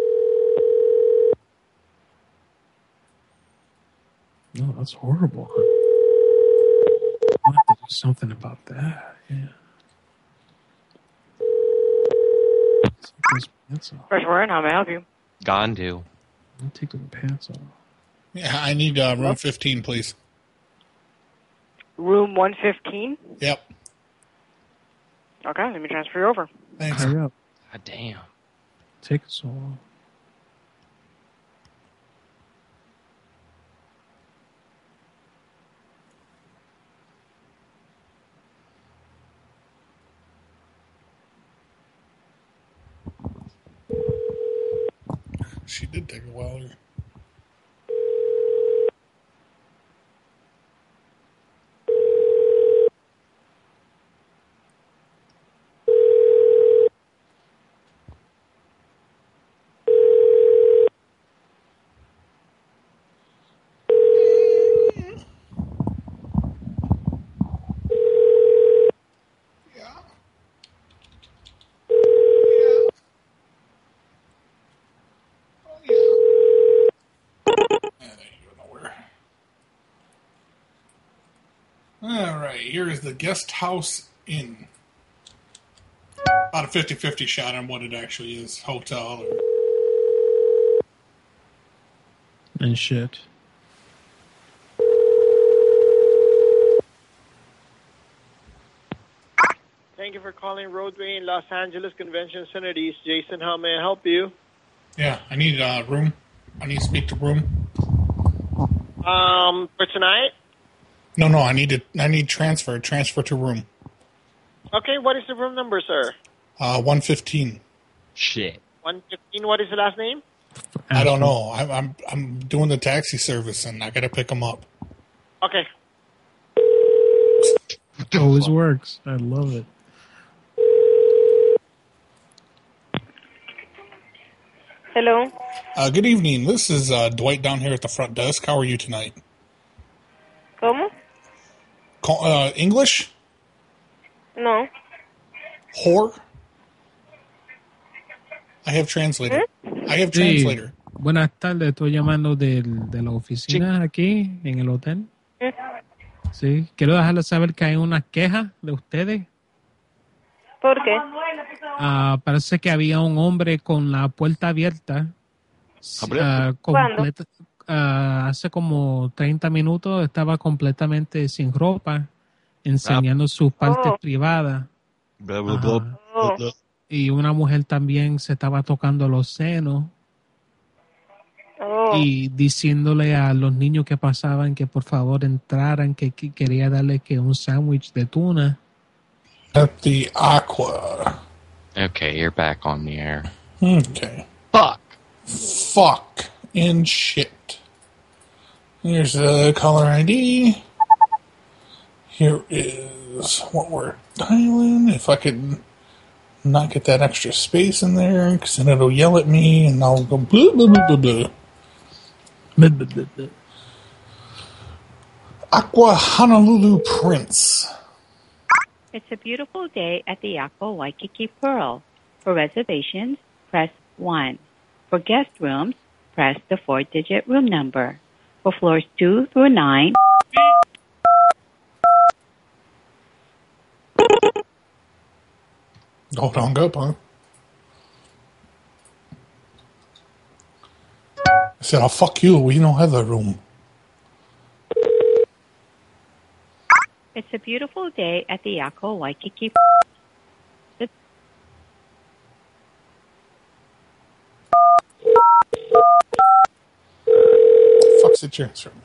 [SPEAKER 9] No, that's horrible. I'll have to do something about that. Yeah. Take those pants off.
[SPEAKER 11] Fresh Warren, how may I help you?
[SPEAKER 2] Gandu.
[SPEAKER 9] I'll take the pants off.
[SPEAKER 1] Yeah, I need room 15, please.
[SPEAKER 11] Room 115?
[SPEAKER 1] Yep.
[SPEAKER 11] Okay, let me transfer you over.
[SPEAKER 1] Thanks.
[SPEAKER 9] Hurry up.
[SPEAKER 2] God damn.
[SPEAKER 9] Take us all.
[SPEAKER 1] She did take a while here. Alright, here is the Guest House Inn. About a 50-50 shot on what it actually is. Hotel.
[SPEAKER 9] And shit.
[SPEAKER 10] Thank you for calling Roadway in Los Angeles Convention Center. This is Jason. How may I help you?
[SPEAKER 1] Yeah, I need a room. I need to speak to room.
[SPEAKER 10] For tonight?
[SPEAKER 1] No, I need transfer to room.
[SPEAKER 10] Okay, what is the room number, sir?
[SPEAKER 1] 115.
[SPEAKER 2] Shit.
[SPEAKER 10] 115, what is the last name?
[SPEAKER 1] I don't know. I'm doing the taxi service and I gotta pick them up.
[SPEAKER 10] Okay.
[SPEAKER 9] It always works. I love it.
[SPEAKER 11] Hello.
[SPEAKER 1] Good evening. This is Dwight down here at the front desk. How are you tonight?
[SPEAKER 11] ¿Cómo?
[SPEAKER 1] English?
[SPEAKER 11] No.
[SPEAKER 1] Whore? I have translator. I have translator.
[SPEAKER 9] Buenas tardes. Estoy llamando de la oficina aquí en el hotel. Sí. Quiero dejarles saber que hay una queja de ustedes.
[SPEAKER 11] ¿Por qué?
[SPEAKER 9] Parece que había un hombre con la puerta abierta. Hace como 30 minutos estaba completamente sin ropa, enseñando sus partes privadas. Y una mujer también se estaba tocando los senos y diciéndole a los niños que pasaban que por favor entraran, que quería darle que un sándwich de tuna.
[SPEAKER 1] At the Aqua.
[SPEAKER 2] Okay, you're back on the air.
[SPEAKER 1] Okay. Fuck and shit. Here's the caller ID. Here is what we're dialing. If I could not get that extra space in there, because then it'll yell at me and I'll go blah, blah, blah, blah, blah. Blah, blah, blah, blah. Aqua Honolulu Prince.
[SPEAKER 15] It's a beautiful day at the Aqua Waikiki Pearl. For reservations, press 1. For guest rooms, press the 4-digit room number. For floors 2 through 9...
[SPEAKER 1] Don't hung up, huh? I said, "I'll fuck you. We don't have a room."
[SPEAKER 15] It's a beautiful day at the Aqua Waikiki.
[SPEAKER 1] Fuck's the chance for me.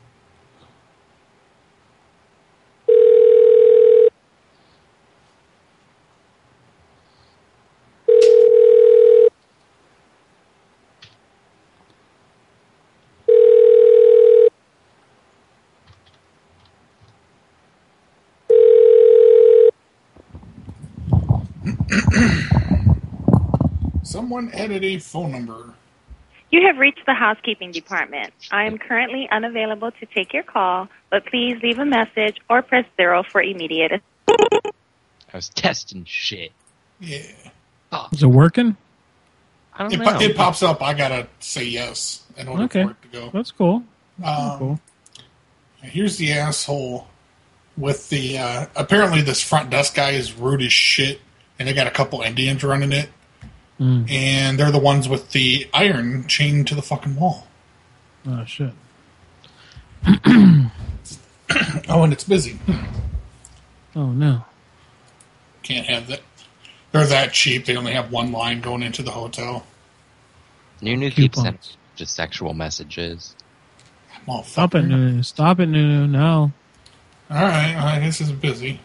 [SPEAKER 1] Someone added a phone number.
[SPEAKER 3] You have reached the housekeeping department. I am currently unavailable to take your call, but please leave a message or press 0 for immediate assistance.
[SPEAKER 2] I was testing shit.
[SPEAKER 1] Yeah.
[SPEAKER 9] Is it working?
[SPEAKER 2] I don't know.
[SPEAKER 1] It pops up. I gotta say yes in order for it to go.
[SPEAKER 9] That's cool.
[SPEAKER 1] Cool. Here's the asshole with the... apparently this front desk guy is rude as shit, and they got a couple Indians running it. And they're the ones with the iron chained to the fucking wall.
[SPEAKER 9] Oh, shit.
[SPEAKER 1] Oh, and it's busy.
[SPEAKER 9] Oh, no.
[SPEAKER 1] Can't have that. They're that cheap. They only have one line going into the hotel.
[SPEAKER 2] Nunu keeps sending just sexual messages.
[SPEAKER 9] Stop it, Nunu. Stop it, Nunu. No.
[SPEAKER 1] All right. I guess it's busy.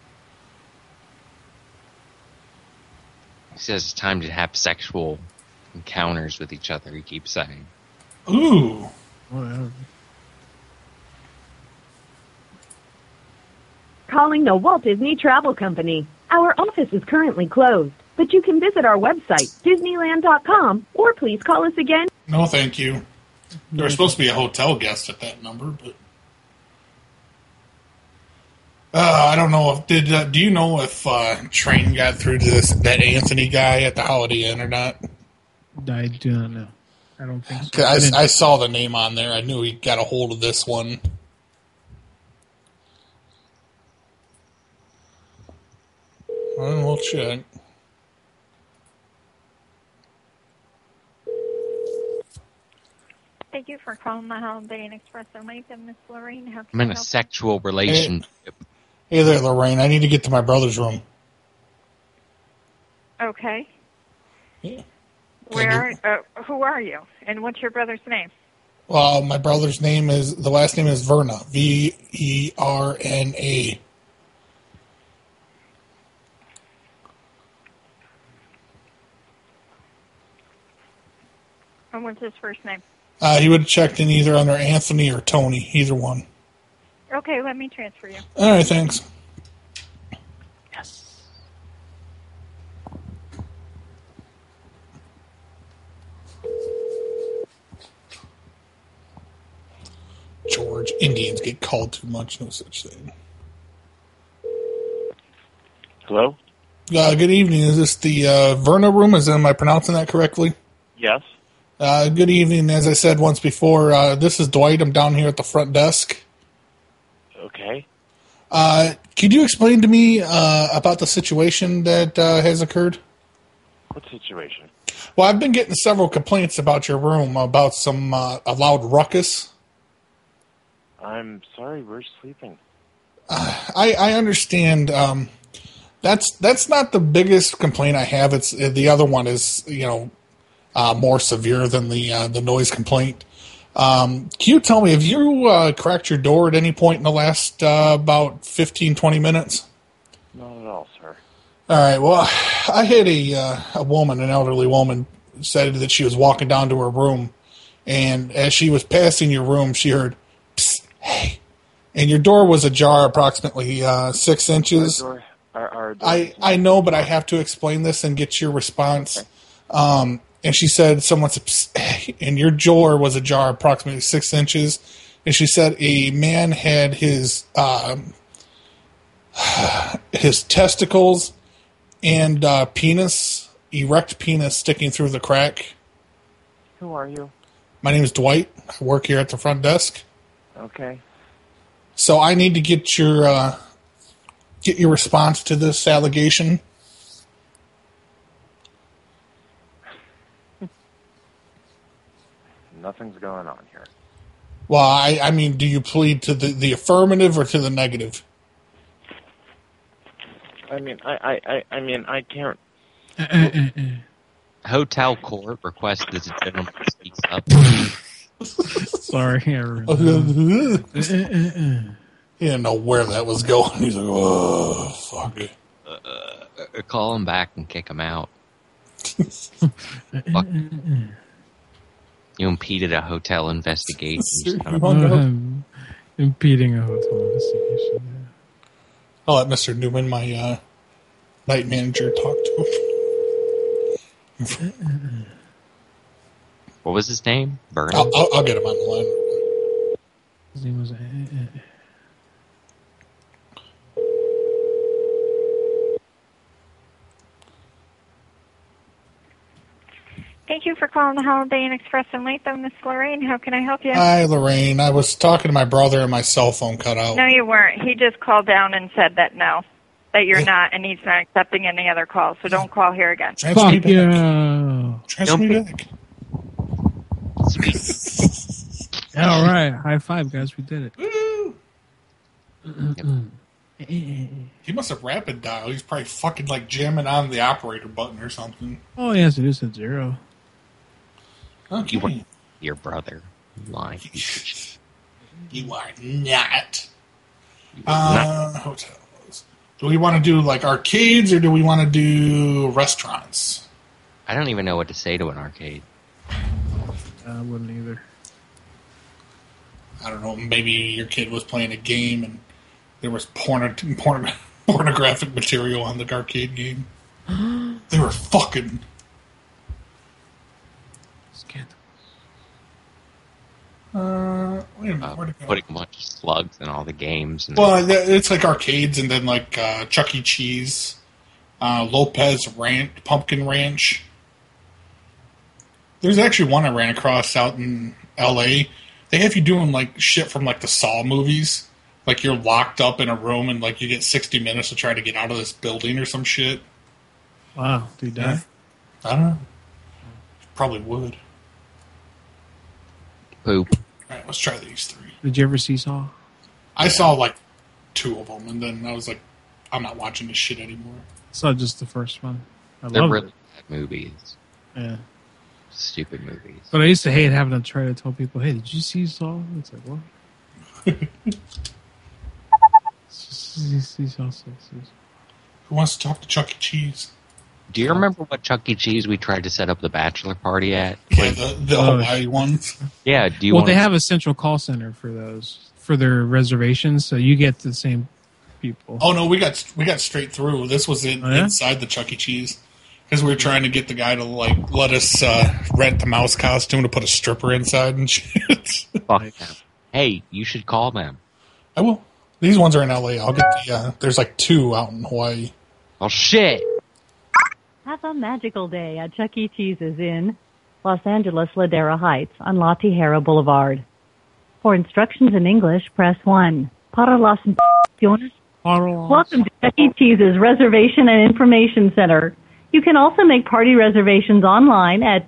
[SPEAKER 2] He says it's time to have sexual encounters with each other, he keeps saying.
[SPEAKER 1] Ooh.
[SPEAKER 9] Whatever.
[SPEAKER 13] Calling the Walt Disney Travel Company. Our office is currently closed, but you can visit our website, Disneyland.com, or please call us again.
[SPEAKER 1] No, thank you. There was supposed to be a hotel guest at that number, but I don't know. Do you know if Train got through to that Anthony guy at the Holiday Inn or not?
[SPEAKER 9] I do not know. I don't think so.
[SPEAKER 1] I saw the name on there. I knew he got a hold of this one. We'll check.
[SPEAKER 14] Thank you for calling the Holiday Inn Express. I'm Miss Lorraine. How can
[SPEAKER 2] I'm in a sexual relationship.
[SPEAKER 1] Hey there, Lorraine. I need to get to my brother's room.
[SPEAKER 14] Okay.
[SPEAKER 1] Yeah.
[SPEAKER 14] Who are you? And what's your brother's name?
[SPEAKER 1] Well, my brother's the last name is Verna. Verna.
[SPEAKER 14] And what's his first name?
[SPEAKER 1] He would have checked in either under Anthony or Tony, either one.
[SPEAKER 14] Okay, let me transfer you.
[SPEAKER 1] All right, thanks.
[SPEAKER 9] Yes.
[SPEAKER 1] George, Indians get called too much, no such thing.
[SPEAKER 23] Hello?
[SPEAKER 1] Good evening. Is this the Verna room? Am I pronouncing that correctly?
[SPEAKER 23] Yes.
[SPEAKER 1] Good evening. As I said once before, this is Dwight. I'm down here at the front desk.
[SPEAKER 23] Okay.
[SPEAKER 1] Could you explain to me about the situation that has occurred?
[SPEAKER 23] What situation?
[SPEAKER 1] Well, I've been getting several complaints about your room, about some a loud ruckus.
[SPEAKER 23] I'm sorry, we're sleeping.
[SPEAKER 1] I understand. That's not the biggest complaint I have. It's the other one is, more severe than the noise complaint. Can you tell me, have you cracked your door at any point in the last about 15, 20 minutes?
[SPEAKER 23] Not at all, sir.
[SPEAKER 1] All right, well, I had a woman, an elderly woman, said that she was walking down to her room, and as she was passing your room, she heard, "Psst, hey," and your door was ajar approximately 6 inches.
[SPEAKER 23] Our door
[SPEAKER 1] I know, but I have to explain this and get your response. Okay. And she said, someone said, "Psst," and your door was ajar approximately 6 inches. And she said a man had his testicles and erect penis sticking through the crack.
[SPEAKER 23] Who are you?
[SPEAKER 1] My name is Dwight. I work here at the front desk.
[SPEAKER 23] Okay.
[SPEAKER 1] So I need to get your response to this allegation.
[SPEAKER 23] Nothing's going on here.
[SPEAKER 1] Well, I mean, do you plead to the affirmative or to the negative?
[SPEAKER 23] I mean, I can't.
[SPEAKER 2] Hotel court requests that the gentleman speaks up.
[SPEAKER 9] Sorry,
[SPEAKER 1] He didn't know where that was going. He's like, oh, fuck it.
[SPEAKER 2] Call him back and kick him out. Fuck. You impeded a hotel investigation.
[SPEAKER 9] Impeding a hotel investigation.
[SPEAKER 1] I'll let Mr. Newman, my night manager, talk to him.
[SPEAKER 2] What was his name? Vernon?
[SPEAKER 1] I'll get him on the line.
[SPEAKER 9] His name was...
[SPEAKER 14] Thank you for calling the Holiday Inn Express in Latham. Miss Lorraine, how can I help you?
[SPEAKER 1] Hi, Lorraine. I was talking to my brother and my cell phone cut out.
[SPEAKER 14] No, you weren't. He just called down and said that you're not, and he's not accepting any other calls, so don't call here again.
[SPEAKER 9] Fuck you.
[SPEAKER 1] Transfer me back.
[SPEAKER 9] All right. High five, guys. We did it.
[SPEAKER 1] He must have rapid dial. He's probably fucking like jamming on the operator button or something.
[SPEAKER 9] Oh, yes, it is at 0.
[SPEAKER 1] Okay.
[SPEAKER 2] You were your brother. Lying.
[SPEAKER 1] You are not. Hotels. Do we want to do like arcades or do we want to do restaurants?
[SPEAKER 2] I don't even know what to say to an arcade.
[SPEAKER 9] I wouldn't either.
[SPEAKER 1] I don't know, maybe your kid was playing a game and there was pornographic material on the arcade game. They were fucking... Wait a minute, where'd it go?
[SPEAKER 2] Putting a bunch of slugs in all the games. And
[SPEAKER 1] Well, it's like arcades and then like Chuck E. Cheese, Lopez Pumpkin Ranch. There's actually one I ran across out in L.A. They have you doing like shit from like the Saw movies. Like you're locked up in a room and like you get 60 minutes to try to get out of this building or some shit.
[SPEAKER 9] Wow, do you die?
[SPEAKER 1] I don't know. Probably would.
[SPEAKER 2] Poop.
[SPEAKER 1] Alright, let's try these 3.
[SPEAKER 9] Did you ever see Saw?
[SPEAKER 1] I saw like 2 of them and then I was like, I'm not watching this shit anymore.
[SPEAKER 9] I saw just the first one.
[SPEAKER 2] They're
[SPEAKER 9] love
[SPEAKER 2] really
[SPEAKER 9] it.
[SPEAKER 2] bad movies.
[SPEAKER 9] Yeah.
[SPEAKER 2] Stupid movies.
[SPEAKER 9] But I used to hate having to try to tell people, hey, did you see Saw? It's like, what? See Saw 6.
[SPEAKER 1] Who wants to talk to Chuck E. Cheese?
[SPEAKER 2] Do you remember what Chuck E. Cheese we tried to set up the bachelor party at?
[SPEAKER 1] Yeah, the Hawaii ones.
[SPEAKER 2] Yeah, do you
[SPEAKER 9] Well,
[SPEAKER 2] want
[SPEAKER 9] they have a central call center for those, for their reservations, so you get the same people.
[SPEAKER 1] Oh no, we got straight through. This was inside the Chuck E. Cheese because we were trying to get the guy to like let us rent the mouse costume to put a stripper inside and shit.
[SPEAKER 2] Fuck them. Hey, you should call them.
[SPEAKER 1] I will. These ones are in LA. I'll get the. There's like 2 out in Hawaii.
[SPEAKER 2] Oh shit!
[SPEAKER 16] Have a magical day at Chuck E. Cheese's in Los Angeles, Ladera Heights on La Tijera Boulevard. For instructions in English, press 1. Para las instrucciones. Welcome to Chuck E. Cheese's Reservation and Information Center. You can also make party reservations online at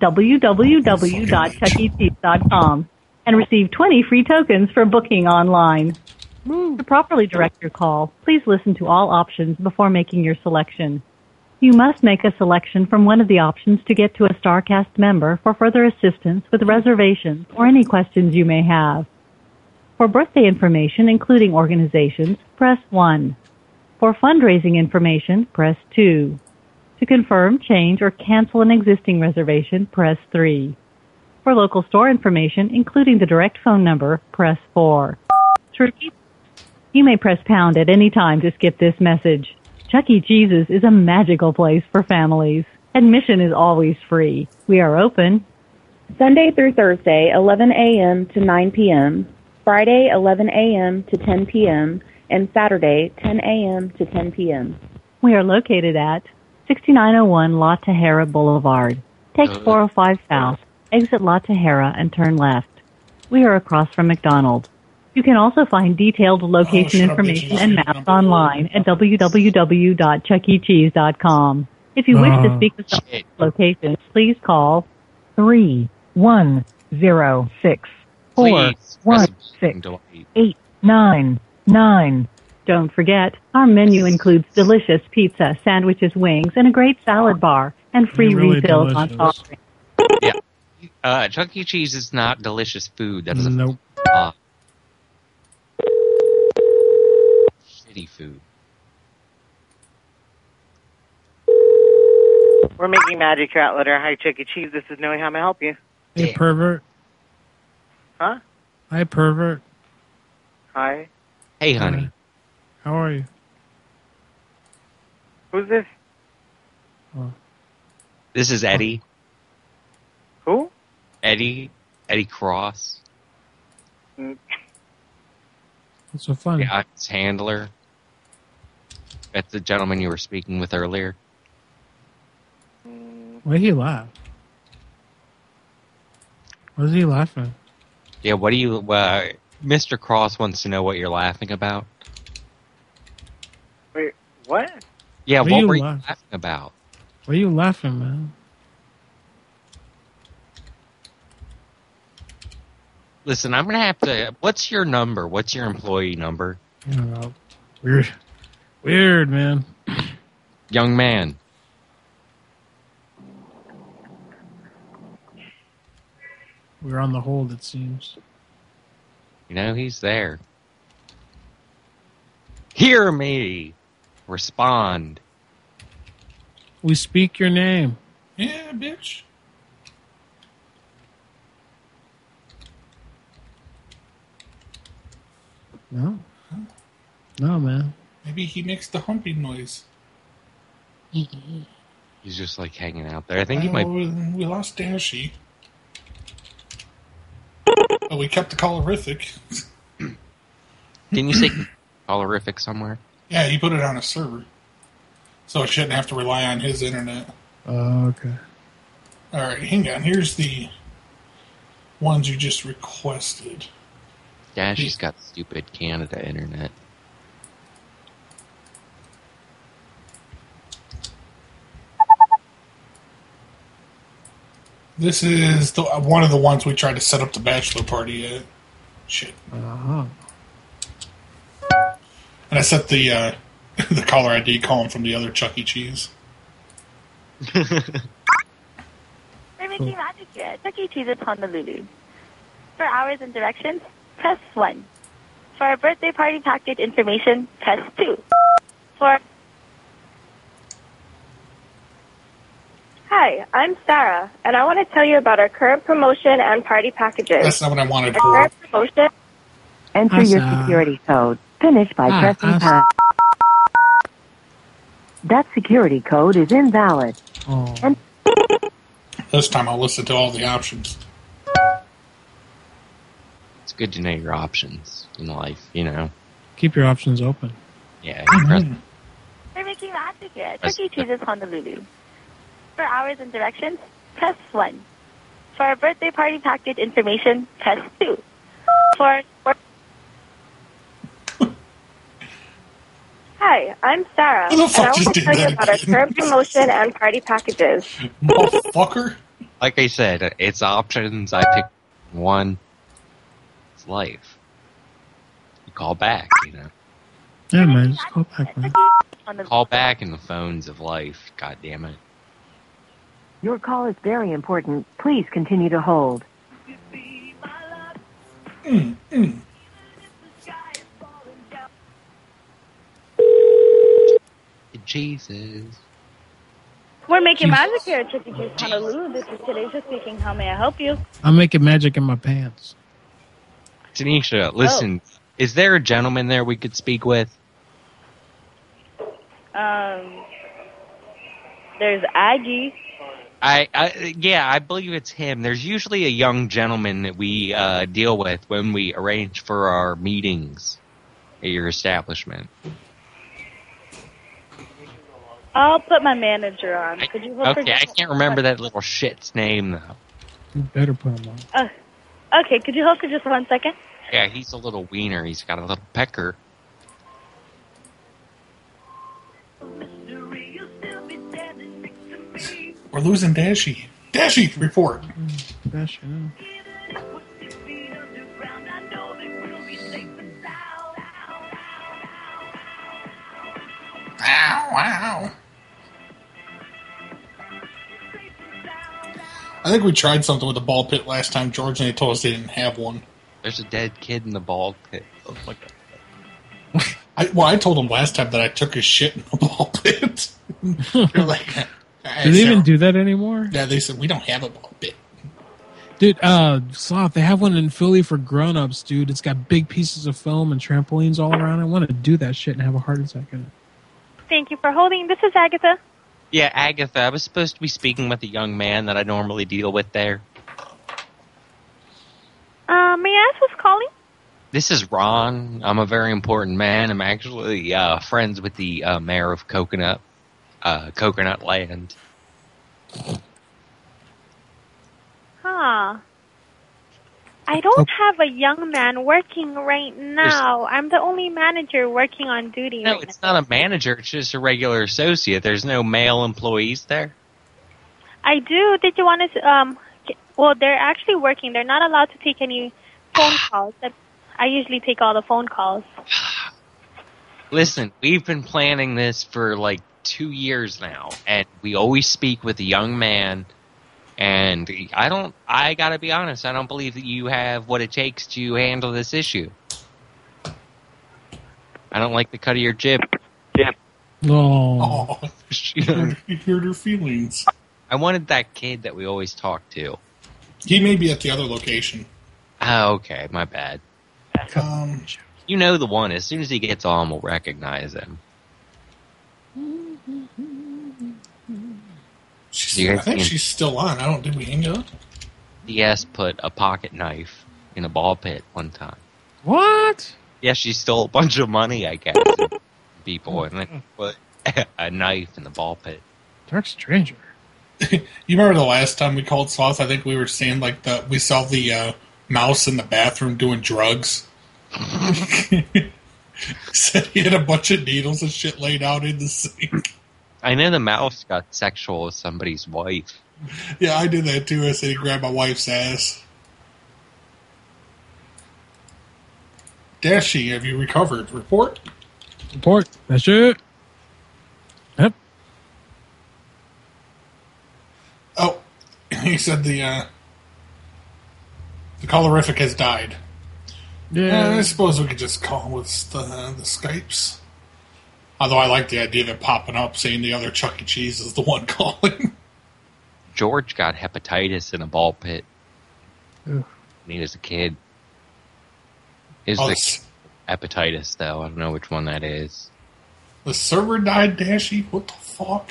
[SPEAKER 16] www.chuckecheese.com and receive 20 free tokens for booking online. To properly direct your call, please listen to all options before making your selection. You must make a selection from one of the options to get to a StarCast member for further assistance with reservations or any questions you may have. For birthday information, including organizations, press 1. For fundraising information, press 2. To confirm, change, or cancel an existing reservation, press 3. For local store information, including the direct phone number, press 4. To repeat, you may press pound at any time to skip this message. Chuck E. Cheese's is a magical place for families. Admission is always free. We are open
[SPEAKER 17] Sunday through Thursday, 11 a.m. to 9 p.m., Friday, 11 a.m. to 10 p.m., and Saturday, 10 a.m. to 10 p.m.
[SPEAKER 16] We are located at 6901 La Tijera Boulevard. Take 405 South, exit La Tijera, and turn left. We are across from McDonald's. You can also find detailed location information and maps online at www.chuckecheese.com. If you wish to speak to someone at the location, please call 31064168999. Don't forget, our menu includes delicious pizza, sandwiches, wings, and a great salad bar, and free
[SPEAKER 9] Really
[SPEAKER 16] refills on
[SPEAKER 9] delicious.
[SPEAKER 16] top.
[SPEAKER 2] Yeah. Chuck E. Cheese is not delicious food. That is
[SPEAKER 9] Nope.
[SPEAKER 2] Shitty food.
[SPEAKER 18] We're making magic here at Letter. Hi, Chuck E. Cheese. This is Noe. How may I help you?
[SPEAKER 9] Hey, pervert.
[SPEAKER 18] Huh?
[SPEAKER 9] Hi, pervert.
[SPEAKER 18] Hi.
[SPEAKER 2] Hey, honey.
[SPEAKER 9] How are you?
[SPEAKER 18] Who's this?
[SPEAKER 2] This is Eddie.
[SPEAKER 18] Who?
[SPEAKER 2] Eddie Cross.
[SPEAKER 18] Mm.
[SPEAKER 9] What's so funny?
[SPEAKER 2] Yeah, his handler. That's the gentleman you were speaking with earlier.
[SPEAKER 9] Why did he laugh? What is he laughing?
[SPEAKER 2] Yeah, what do you... Mr. Cross wants to know what you're laughing about.
[SPEAKER 18] Wait, what?
[SPEAKER 2] Yeah,
[SPEAKER 9] What are
[SPEAKER 2] what
[SPEAKER 9] you
[SPEAKER 2] were you
[SPEAKER 9] laughing?
[SPEAKER 2] laughing about?
[SPEAKER 9] Why are you laughing, man?
[SPEAKER 2] Listen, I'm going to have to... What's your number? What's your employee number?
[SPEAKER 9] I don't know. Weird, man.
[SPEAKER 2] Young man.
[SPEAKER 9] We're on the hold, it seems.
[SPEAKER 2] You know, he's there. Hear me! Respond.
[SPEAKER 9] We speak your name.
[SPEAKER 1] Yeah, bitch.
[SPEAKER 9] No. No, man.
[SPEAKER 1] Maybe he makes the humping noise.
[SPEAKER 2] He's just like hanging out there. I think he might.
[SPEAKER 1] We lost Dashy. Oh, we kept the colorific.
[SPEAKER 2] Didn't you say colorific somewhere?
[SPEAKER 1] Yeah, he put it on a server. So I shouldn't have to rely on his internet.
[SPEAKER 9] Oh, okay.
[SPEAKER 1] Alright, hang on. Here's the ones you just requested.
[SPEAKER 2] Yeah, she's got stupid Canada internet.
[SPEAKER 1] This is one of the ones we tried to set up the bachelor party at. Shit.
[SPEAKER 9] Uh-huh.
[SPEAKER 1] And I set the the caller ID calling from the other Chuck E. Cheese.
[SPEAKER 3] We're making magic here. Chuck E. Cheese in Honolulu. For hours and directions, press 1. For our birthday party package information, press 2.
[SPEAKER 6] Hi, I'm Sarah, and I want to tell you about our current promotion and party packages.
[SPEAKER 1] That's not what I wanted
[SPEAKER 6] Our current promotion.
[SPEAKER 8] Enter your security code. Finish by pressing pound. That security code is invalid.
[SPEAKER 9] Oh.
[SPEAKER 1] This time I'll listen to all the options.
[SPEAKER 2] It's good to know your options in life, you know.
[SPEAKER 9] Keep your options open.
[SPEAKER 2] Yeah, you press
[SPEAKER 3] We're making magic here. Chuck E. Cheese in Honolulu. For hours and directions, press 1. For our birthday party package information, press 2.
[SPEAKER 6] Hi, I'm Sarah,
[SPEAKER 1] Who the
[SPEAKER 6] and
[SPEAKER 1] fuck
[SPEAKER 6] I want
[SPEAKER 1] just
[SPEAKER 6] to
[SPEAKER 1] did
[SPEAKER 6] tell you
[SPEAKER 1] that
[SPEAKER 6] about our
[SPEAKER 1] again?
[SPEAKER 6] current promotion and party packages.
[SPEAKER 1] Motherfucker.
[SPEAKER 2] Like I said, it's options. I pick one. It's life. You call back, you know.
[SPEAKER 9] Yeah, man. Just call back, man.
[SPEAKER 2] Call back in the phones of life. God damn it.
[SPEAKER 8] Your call is very important. Please continue to hold.
[SPEAKER 2] Jesus.
[SPEAKER 11] We're making magic here at Chuck E. Cheese Honolulu. This is Tanisha speaking. How may I help you?
[SPEAKER 9] I'm making magic in my pants.
[SPEAKER 2] Tanisha, listen. Is there a gentleman there we could speak with?
[SPEAKER 11] There's Aggie.
[SPEAKER 2] Yeah, I believe it's him. There's usually a young gentleman that we deal with when we arrange for our meetings at your establishment.
[SPEAKER 11] I'll put my manager on. Could you hold for
[SPEAKER 2] Okay, I
[SPEAKER 11] just
[SPEAKER 2] can't remember that little shit's name, though.
[SPEAKER 9] You better put him on.
[SPEAKER 11] Okay, could you hold for just 1 second?
[SPEAKER 2] Yeah, he's a little wiener. He's got a little pecker.
[SPEAKER 1] We're losing Dashy. Dashy, report.
[SPEAKER 9] Dashy, no.
[SPEAKER 1] Wow. I think we tried something with the ball pit last time, George, and they told us they didn't have one.
[SPEAKER 2] There's a dead kid in the ball pit. Oh my God.
[SPEAKER 1] I told them last time that I took his shit in the ball pit. They're like,
[SPEAKER 9] do they even do that anymore?
[SPEAKER 1] Yeah, they said, we don't have a ball pit.
[SPEAKER 9] Dude, Sloth, they have one in Philly for grown-ups, dude. It's got big pieces of foam and trampolines all around. I want to do that shit and have a heart attack in it.
[SPEAKER 11] Thank you for holding. This is Agatha.
[SPEAKER 2] Yeah, Agatha, I was supposed to be speaking with a young man that I normally deal with there.
[SPEAKER 11] May I ask who's calling?
[SPEAKER 2] This is Ron. I'm a very important man. I'm actually friends with the mayor of Coconut Land.
[SPEAKER 11] Huh. I don't have a young man working right now. I'm the only manager working on duty
[SPEAKER 2] No,
[SPEAKER 11] right
[SPEAKER 2] it's not a manager. It's just a regular associate. There's no male employees there.
[SPEAKER 11] I do. Did you want to... well, they're actually working. They're not allowed to take any phone calls. I usually take all the phone calls.
[SPEAKER 2] Listen, we've been planning this for like 2 years now, and we always speak with a young man, and I gotta be honest, I don't believe that you have what it takes to handle this issue. I don't like the cut of your jib.
[SPEAKER 9] Oh.
[SPEAKER 1] You hurt her feelings.
[SPEAKER 2] I wanted that kid that we always talk to.
[SPEAKER 1] He may be at the other location.
[SPEAKER 2] Oh, okay. My bad. You know the one. As soon as he gets on, we'll recognize him.
[SPEAKER 1] I think she's still on. Did we hang up?
[SPEAKER 2] DS put a pocket knife in a ball pit one time.
[SPEAKER 9] What?
[SPEAKER 2] Yeah, she stole a bunch of money, I guess. People, and then put a knife in the ball pit.
[SPEAKER 9] Dark Stranger.
[SPEAKER 1] You remember the last time we called Sloth? I think we were seeing we saw the mouse in the bathroom doing drugs. Said he had a bunch of needles and shit laid out in the sink.
[SPEAKER 2] I know the mouse got sexual with somebody's wife.
[SPEAKER 1] Yeah, I did that too. I said he grabbed my wife's ass. Dashy, have you recovered? Report?
[SPEAKER 9] Report. That's it. Yep.
[SPEAKER 1] Oh, he said the colorific has died.
[SPEAKER 9] Yeah.
[SPEAKER 1] I suppose we could just call with the Skypes. Although I like the idea of it popping up saying the other Chuck E. Cheese is the one calling.
[SPEAKER 2] George got hepatitis in a ball pit when he was a kid. Is the hepatitis, though. I don't know which one that is.
[SPEAKER 1] The server died, Dashy? What the fuck?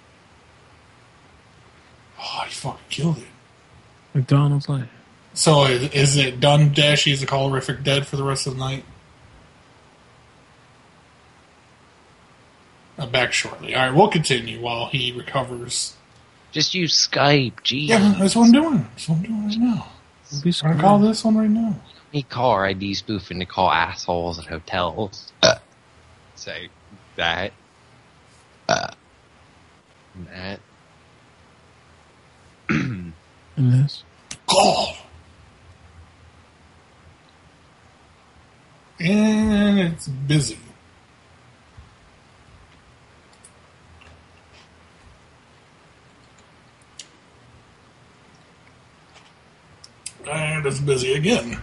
[SPEAKER 1] Oh, he fucking killed it.
[SPEAKER 9] McDonald's Lane.
[SPEAKER 1] So is it done, Dashy? Is the colorific dead for the rest of the night? I'm back shortly. All right, we'll continue while he recovers.
[SPEAKER 2] Just use Skype, jeez.
[SPEAKER 1] Yeah, that's what I'm doing. That's what I'm doing right now. I'm going to call this one right now.
[SPEAKER 2] Me caller ID spoofing to call assholes at hotels. Say that. That.
[SPEAKER 9] And this.
[SPEAKER 1] Call. And it's busy. And it's busy again.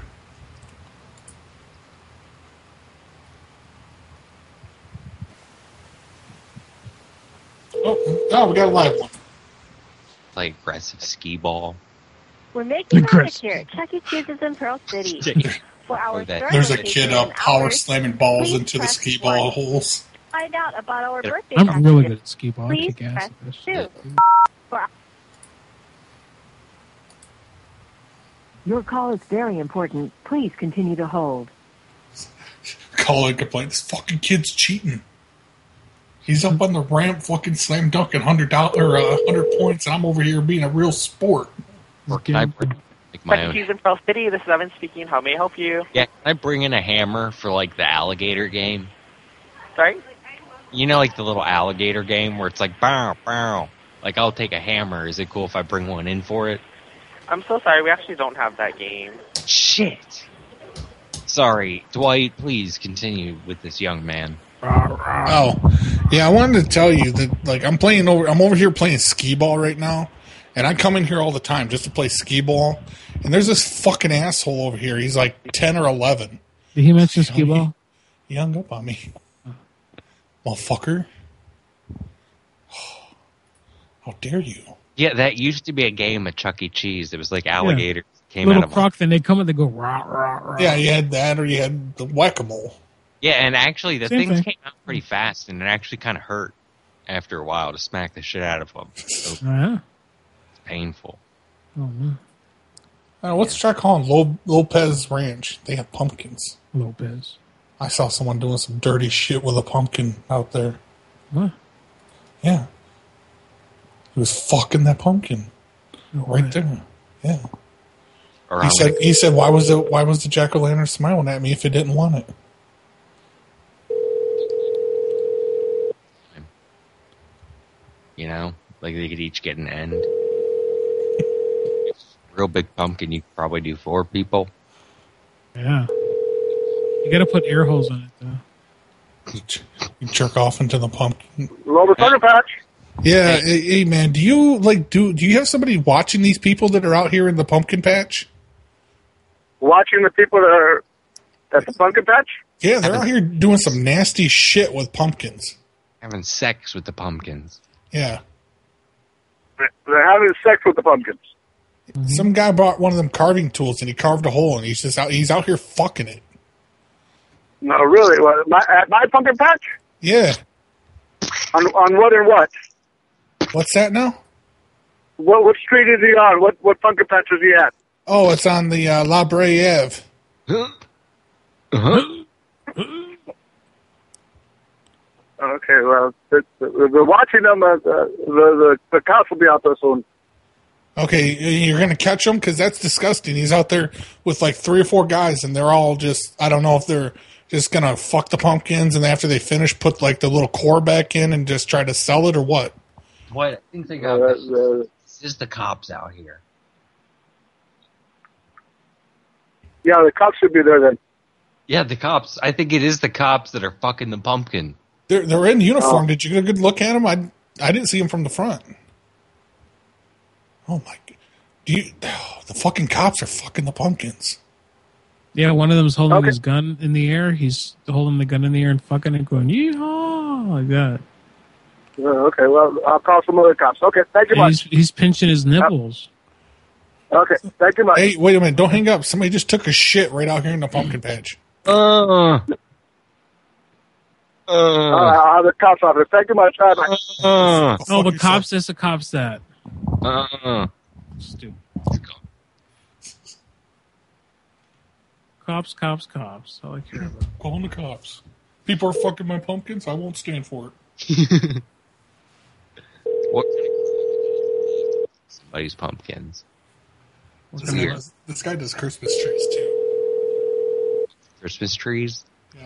[SPEAKER 1] Oh, we got a live one.
[SPEAKER 2] Like aggressive skee ball.
[SPEAKER 11] We're making magic here. Chuck E. Cheese is in Pearl City. For our third
[SPEAKER 1] There's a
[SPEAKER 11] location
[SPEAKER 1] kid
[SPEAKER 11] in
[SPEAKER 1] power
[SPEAKER 11] hours,
[SPEAKER 1] slamming balls
[SPEAKER 11] please
[SPEAKER 1] into the
[SPEAKER 11] press
[SPEAKER 1] skee ball
[SPEAKER 11] 1.
[SPEAKER 1] holes.
[SPEAKER 11] Find out about our birthday
[SPEAKER 9] I'm
[SPEAKER 11] packages.
[SPEAKER 9] really good at skee ball. I
[SPEAKER 11] Please
[SPEAKER 9] kick ass
[SPEAKER 11] press
[SPEAKER 9] at this
[SPEAKER 11] 2.
[SPEAKER 9] shit.
[SPEAKER 11] For
[SPEAKER 8] Your call is very important. Please continue to hold.
[SPEAKER 1] Call and complain. This fucking kid's cheating. He's up on the ramp fucking slam dunking $100 points, and I'm over here being a real sport.
[SPEAKER 18] Cheese in Pearl City. This is Evan speaking. How may I help you?
[SPEAKER 2] Yeah, can I bring in a hammer for like the alligator game?
[SPEAKER 18] Sorry?
[SPEAKER 2] You know, like the little alligator game where it's like bow, bow. Like I'll take a hammer. Is it cool if I bring one in for it?
[SPEAKER 18] I'm so sorry. We actually don't have that game.
[SPEAKER 2] Shit. Sorry, Dwight. Please continue with this young man.
[SPEAKER 1] Oh, yeah. I wanted to tell you that, I'm over here playing skee ball right now, and I come in here all the time just to play skee ball. And there's this fucking asshole over here. He's like 10 or 11.
[SPEAKER 9] Did he mention skee ball?
[SPEAKER 1] He hung up on me, motherfucker. How dare you?
[SPEAKER 2] Yeah, that used to be a game at Chuck E. Cheese. It was like alligators came
[SPEAKER 9] Little
[SPEAKER 2] out of
[SPEAKER 9] croc thing. They come and they go rah, rah, rah.
[SPEAKER 1] Yeah, you had that, or you had the whack-a-mole.
[SPEAKER 2] Yeah, and actually the
[SPEAKER 9] Same
[SPEAKER 2] things
[SPEAKER 9] thing.
[SPEAKER 2] came out pretty fast, and it actually kind of hurt after a while to smack the shit out of them. So
[SPEAKER 9] Yeah.
[SPEAKER 2] it's painful.
[SPEAKER 9] Oh, man.
[SPEAKER 1] Let's try calling Lopez Ranch. They have pumpkins.
[SPEAKER 9] Lopez.
[SPEAKER 1] I saw someone doing some dirty shit with a pumpkin out there.
[SPEAKER 9] What?
[SPEAKER 1] Yeah. He was fucking that pumpkin. Right there. Yeah. He said, why was the jack-o'-lantern smiling at me if it didn't want it?
[SPEAKER 2] You know, like they could each get an end. Real big pumpkin, you could probably do 4 people.
[SPEAKER 9] Yeah. You gotta put air holes in it, though.
[SPEAKER 1] You jerk off into the pumpkin.
[SPEAKER 12] Lower Thunder Patch.
[SPEAKER 1] Yeah, hey man, do you have somebody watching these people that are out here in the pumpkin patch?
[SPEAKER 12] Watching the people that are at the pumpkin patch?
[SPEAKER 1] Yeah, they're out here doing some nasty shit with pumpkins.
[SPEAKER 2] Having sex with the pumpkins.
[SPEAKER 1] Yeah.
[SPEAKER 12] They're having sex with the pumpkins.
[SPEAKER 1] Some guy bought one of them carving tools and he carved a hole and he's out here fucking it.
[SPEAKER 12] No, really? What, at my pumpkin patch?
[SPEAKER 1] Yeah.
[SPEAKER 12] On what and what?
[SPEAKER 1] What's that now?
[SPEAKER 12] What street is he on? What pumpkin patch is he at?
[SPEAKER 1] Oh, it's on the La Brea Ave.
[SPEAKER 12] Okay, well, they're watching them. The cops will be out there soon.
[SPEAKER 1] Okay, you're going to catch him? Because that's disgusting. He's out there with like 3 or 4 guys, and they're all just, I don't know if they're just going to fuck the pumpkins, and after they finish, put like the little core back in and just try to sell it, or what?
[SPEAKER 4] What? I think they got this is the cops out here.
[SPEAKER 12] Yeah, the cops should be there then.
[SPEAKER 2] Yeah, the cops. I think it is the cops that are fucking the pumpkin.
[SPEAKER 1] They're in uniform. Did you get a good look at them? I didn't see them from the front. Oh my! The fucking cops are fucking the pumpkins.
[SPEAKER 9] Yeah, one of them's holding his gun in the air. He's holding the gun in the air and fucking it, going yeehaw like that.
[SPEAKER 12] Okay, well, I'll call some other cops. Okay, thank you much.
[SPEAKER 9] He's pinching his nipples.
[SPEAKER 12] Okay, thank you much.
[SPEAKER 1] Hey, wait a minute! Don't hang up. Somebody just took a shit right out here in the pumpkin patch.
[SPEAKER 12] I'll have the cops officer. Thank you much. Bye.
[SPEAKER 9] Oh, the cops. That's the cops that. Stupid. Cops. All I care about.
[SPEAKER 1] Calling the cops. People are fucking my pumpkins. I won't stand for it.
[SPEAKER 2] What? Somebody's pumpkins.
[SPEAKER 1] This guy does Christmas trees too.
[SPEAKER 2] Christmas trees?
[SPEAKER 1] Yeah.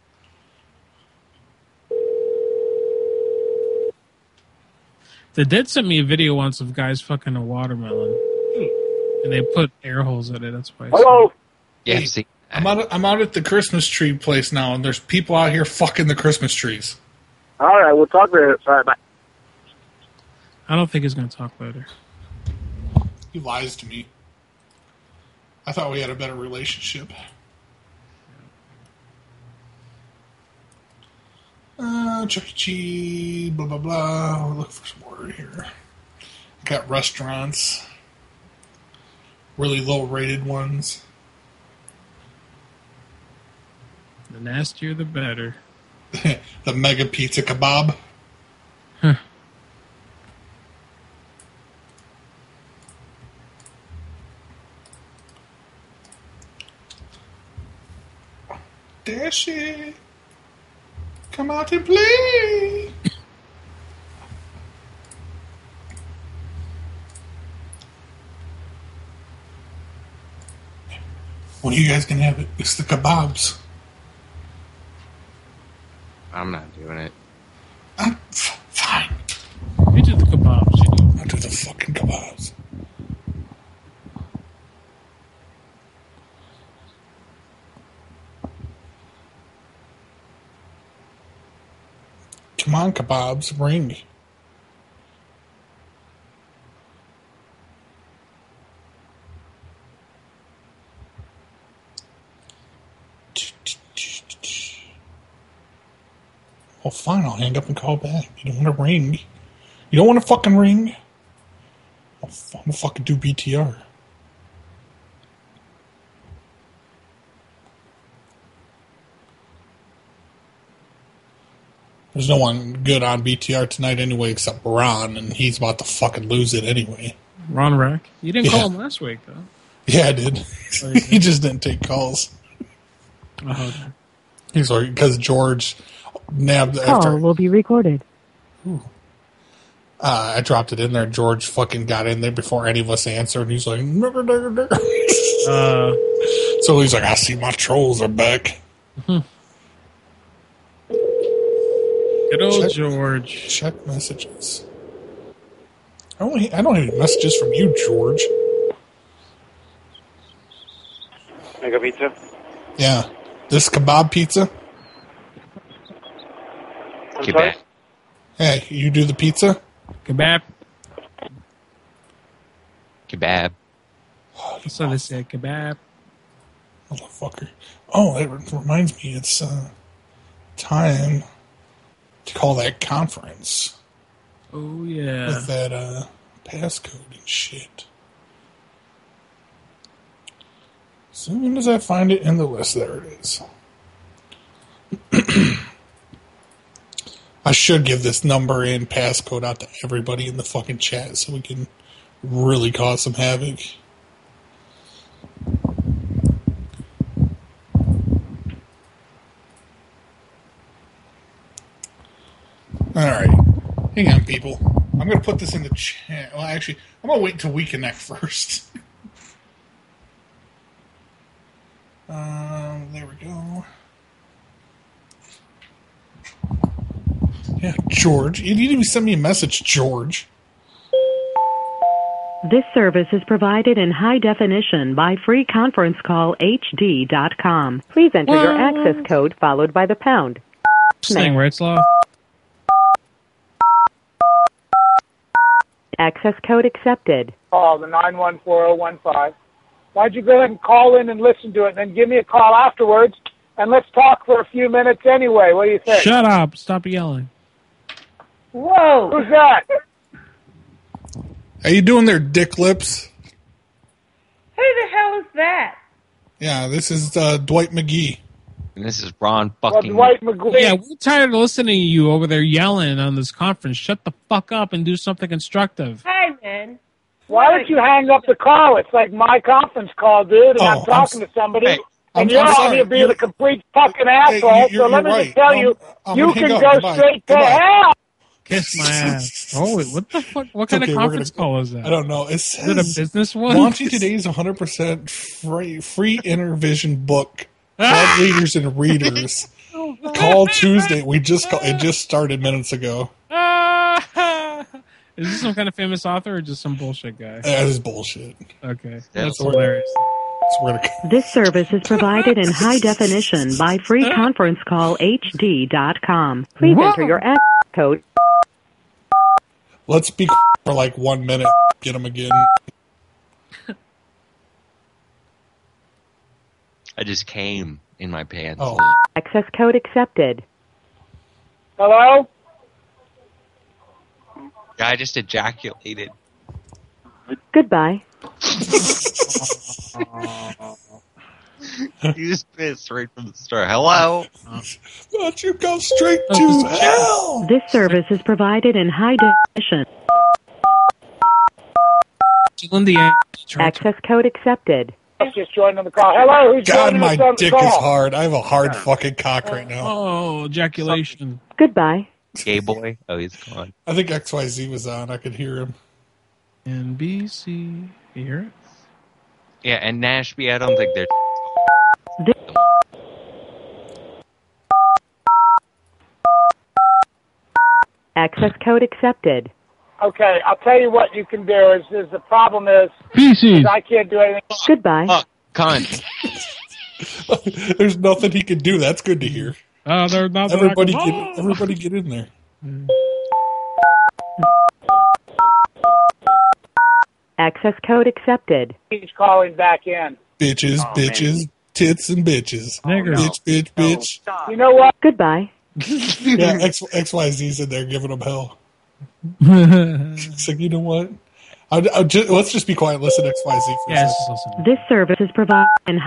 [SPEAKER 9] The Dead sent me a video once of guys fucking a watermelon, and they put air holes in it. That's why.
[SPEAKER 12] Hello.
[SPEAKER 2] Yeah.
[SPEAKER 1] Hey, I'm out at the Christmas tree place now, and there's people out here fucking the Christmas trees.
[SPEAKER 12] All right, we'll talk later. Sorry, bye.
[SPEAKER 9] I don't think he's going to talk later.
[SPEAKER 1] He lies to me. I thought we had a better relationship. Chuck E. Cheese, blah, blah, blah. We're looking for some order here. Got restaurants. Really low-rated ones.
[SPEAKER 9] The nastier, the better.
[SPEAKER 1] The Mega Pizza Kebab.
[SPEAKER 9] Huh.
[SPEAKER 1] Dashy, come out and play. When are you guys gonna have it? It's the kebabs.
[SPEAKER 2] I'm not doing it.
[SPEAKER 1] Fine.
[SPEAKER 9] You do the kebabs.
[SPEAKER 1] I'll do the fucking kebabs. Come on, kebabs, ring. Well, fine, I'll hang up and call back. You don't want to ring. You don't want to fucking ring? I'm gonna fucking do BTR. There's no one good on BTR tonight anyway except Ron, and he's about to fucking lose it anyway.
[SPEAKER 9] Ron Rack? You didn't call him last week, though.
[SPEAKER 1] Yeah, I did. He just didn't take calls.
[SPEAKER 9] Okay.
[SPEAKER 1] He's like, because George nabbed
[SPEAKER 8] Call
[SPEAKER 1] after.
[SPEAKER 8] will be recorded.
[SPEAKER 1] I dropped it in there. George fucking got in there before any of us answered. And he's like, so he's like, I see my trolls are back.
[SPEAKER 9] Good old George.
[SPEAKER 1] Check messages. I don't have any messages from you, George.
[SPEAKER 22] Mega Pizza?
[SPEAKER 1] Yeah. This kebab pizza?
[SPEAKER 22] Kebab.
[SPEAKER 1] Hey, you do the pizza?
[SPEAKER 9] Kebab.
[SPEAKER 2] Kebab.
[SPEAKER 9] That's what they say, kebab.
[SPEAKER 1] Motherfucker. Oh, it reminds me, it's time to call that conference.
[SPEAKER 9] Oh, yeah.
[SPEAKER 1] With that passcode and shit. As soon as I find it in the list, there it is. I should give this number and passcode out to everybody in the fucking chat so we can really cause some havoc. Alright. Hang on, people. I'm going to put this in the chat. Well, actually, I'm going to wait until we connect first. There we go. Yeah, George. You need to send me a message, George.
[SPEAKER 8] This service is provided in high definition by freeconferencecallhd.com. Please enter your access code followed by the pound.
[SPEAKER 9] Saying right, Slav?
[SPEAKER 8] Access code accepted.
[SPEAKER 5] Call the 914015. Why'd you go ahead and call in and listen to it, and then give me a call afterwards, and let's talk for a few minutes anyway. What do you think?
[SPEAKER 9] Shut up. Stop yelling.
[SPEAKER 5] Whoa! Who's that?
[SPEAKER 1] How you doing there, dick lips?
[SPEAKER 20] Who the hell is that?
[SPEAKER 1] Yeah, this is Dwight McGee.
[SPEAKER 2] And this is Ron fucking...
[SPEAKER 5] Dwight McGee.
[SPEAKER 9] Yeah, we're tired of listening to you over there yelling on this conference. Shut the fuck up and do something constructive.
[SPEAKER 20] Hey, man.
[SPEAKER 5] Why don't you hang up the call? It's like my conference call, dude, and I'm talking to somebody, and you're out here being a complete fucking asshole, so let me just tell you, you can go straight to hell!
[SPEAKER 9] Kiss my ass. Oh, wait, what the fuck? What kind of conference call is that?
[SPEAKER 1] I don't know. It says,
[SPEAKER 9] is it a business one?
[SPEAKER 1] Launching today's 100% free Intervision book. Club leaders and readers. Call Tuesday. It just started minutes ago.
[SPEAKER 9] Is this some kind of famous author or just some bullshit guy?
[SPEAKER 1] That is bullshit.
[SPEAKER 9] Okay. That's hilarious.
[SPEAKER 8] This service is provided in high definition by freeconferencecallhd.com. Please enter your access code.
[SPEAKER 1] Let's be for like 1 minute. Get them again.
[SPEAKER 2] I just came in my pants.
[SPEAKER 8] Oh. Access code accepted.
[SPEAKER 5] Hello?
[SPEAKER 2] Yeah, I just ejaculated.
[SPEAKER 8] Goodbye.
[SPEAKER 2] You just pissed right from the start. Hello?
[SPEAKER 1] Don't you go straight to hell?
[SPEAKER 8] This service is provided in high definition. Access code accepted.
[SPEAKER 5] Just joined on the call. Hello, who's
[SPEAKER 1] God,
[SPEAKER 5] joining
[SPEAKER 1] my
[SPEAKER 5] us on the
[SPEAKER 1] dick
[SPEAKER 5] call?
[SPEAKER 1] is hard. I have a hard fucking cock right now.
[SPEAKER 9] Oh, ejaculation.
[SPEAKER 8] Goodbye.
[SPEAKER 2] Gay boy? Oh, he's gone.
[SPEAKER 1] I think XYZ was on. I could hear him.
[SPEAKER 9] NBC. You hear it?
[SPEAKER 2] Yeah, and Nashby, I don't think they're...
[SPEAKER 8] Access code accepted.
[SPEAKER 5] Okay, I'll tell you what you can do. Is the problem is I can't do anything.
[SPEAKER 8] Goodbye.
[SPEAKER 2] Cunt.
[SPEAKER 1] There's nothing he can do. That's good to hear.
[SPEAKER 9] There's nothing
[SPEAKER 1] everybody get in there.
[SPEAKER 8] Access code accepted.
[SPEAKER 5] He's calling back in.
[SPEAKER 1] Bitches, tits, and bitches. Bitch.
[SPEAKER 5] You know what?
[SPEAKER 8] Goodbye.
[SPEAKER 1] Yeah, XYZ's in there giving them hell. It's like, you know what? Let's just be quiet. Listen to XYZ for a second.
[SPEAKER 8] This service is provided in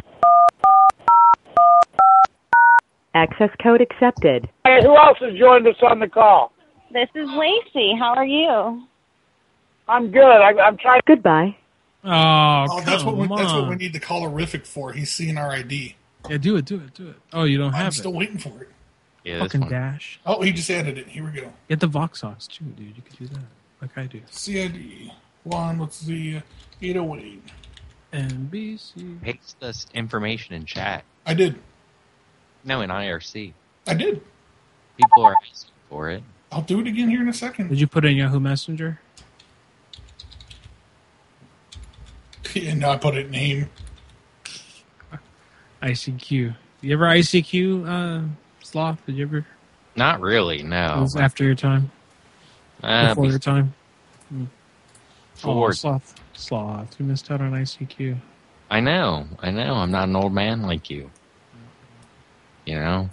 [SPEAKER 8] access code accepted.
[SPEAKER 5] Hey, who else has joined us on the call?
[SPEAKER 3] This is Lacey. How are you?
[SPEAKER 5] I'm good. I'm trying.
[SPEAKER 8] Goodbye.
[SPEAKER 1] That's what we need the callerific for. He's seeing our ID.
[SPEAKER 9] Yeah, do it. Oh, you don't have it.
[SPEAKER 1] I'm still waiting for it.
[SPEAKER 2] Yeah,
[SPEAKER 9] fucking dash.
[SPEAKER 1] Oh, he just added it. Here we go.
[SPEAKER 9] Get the Voxox too, dude. You could do that, like I do.
[SPEAKER 1] CID 1. Let's see. 808.
[SPEAKER 9] NBC.
[SPEAKER 2] Paste this information in chat.
[SPEAKER 1] I did.
[SPEAKER 2] No, in IRC.
[SPEAKER 1] I did.
[SPEAKER 2] People are asking for it.
[SPEAKER 1] I'll do it again here in a second.
[SPEAKER 9] Did you put it in Yahoo Messenger?
[SPEAKER 1] Yeah, no, I put it in AIM.
[SPEAKER 9] ICQ. You ever ICQ, Sloth? Did you ever?
[SPEAKER 2] Not really, no.
[SPEAKER 9] It was after your time? Before your time?
[SPEAKER 2] Forward.
[SPEAKER 9] Sloth. You missed out on ICQ.
[SPEAKER 2] I know. I'm not an old man like you. You know?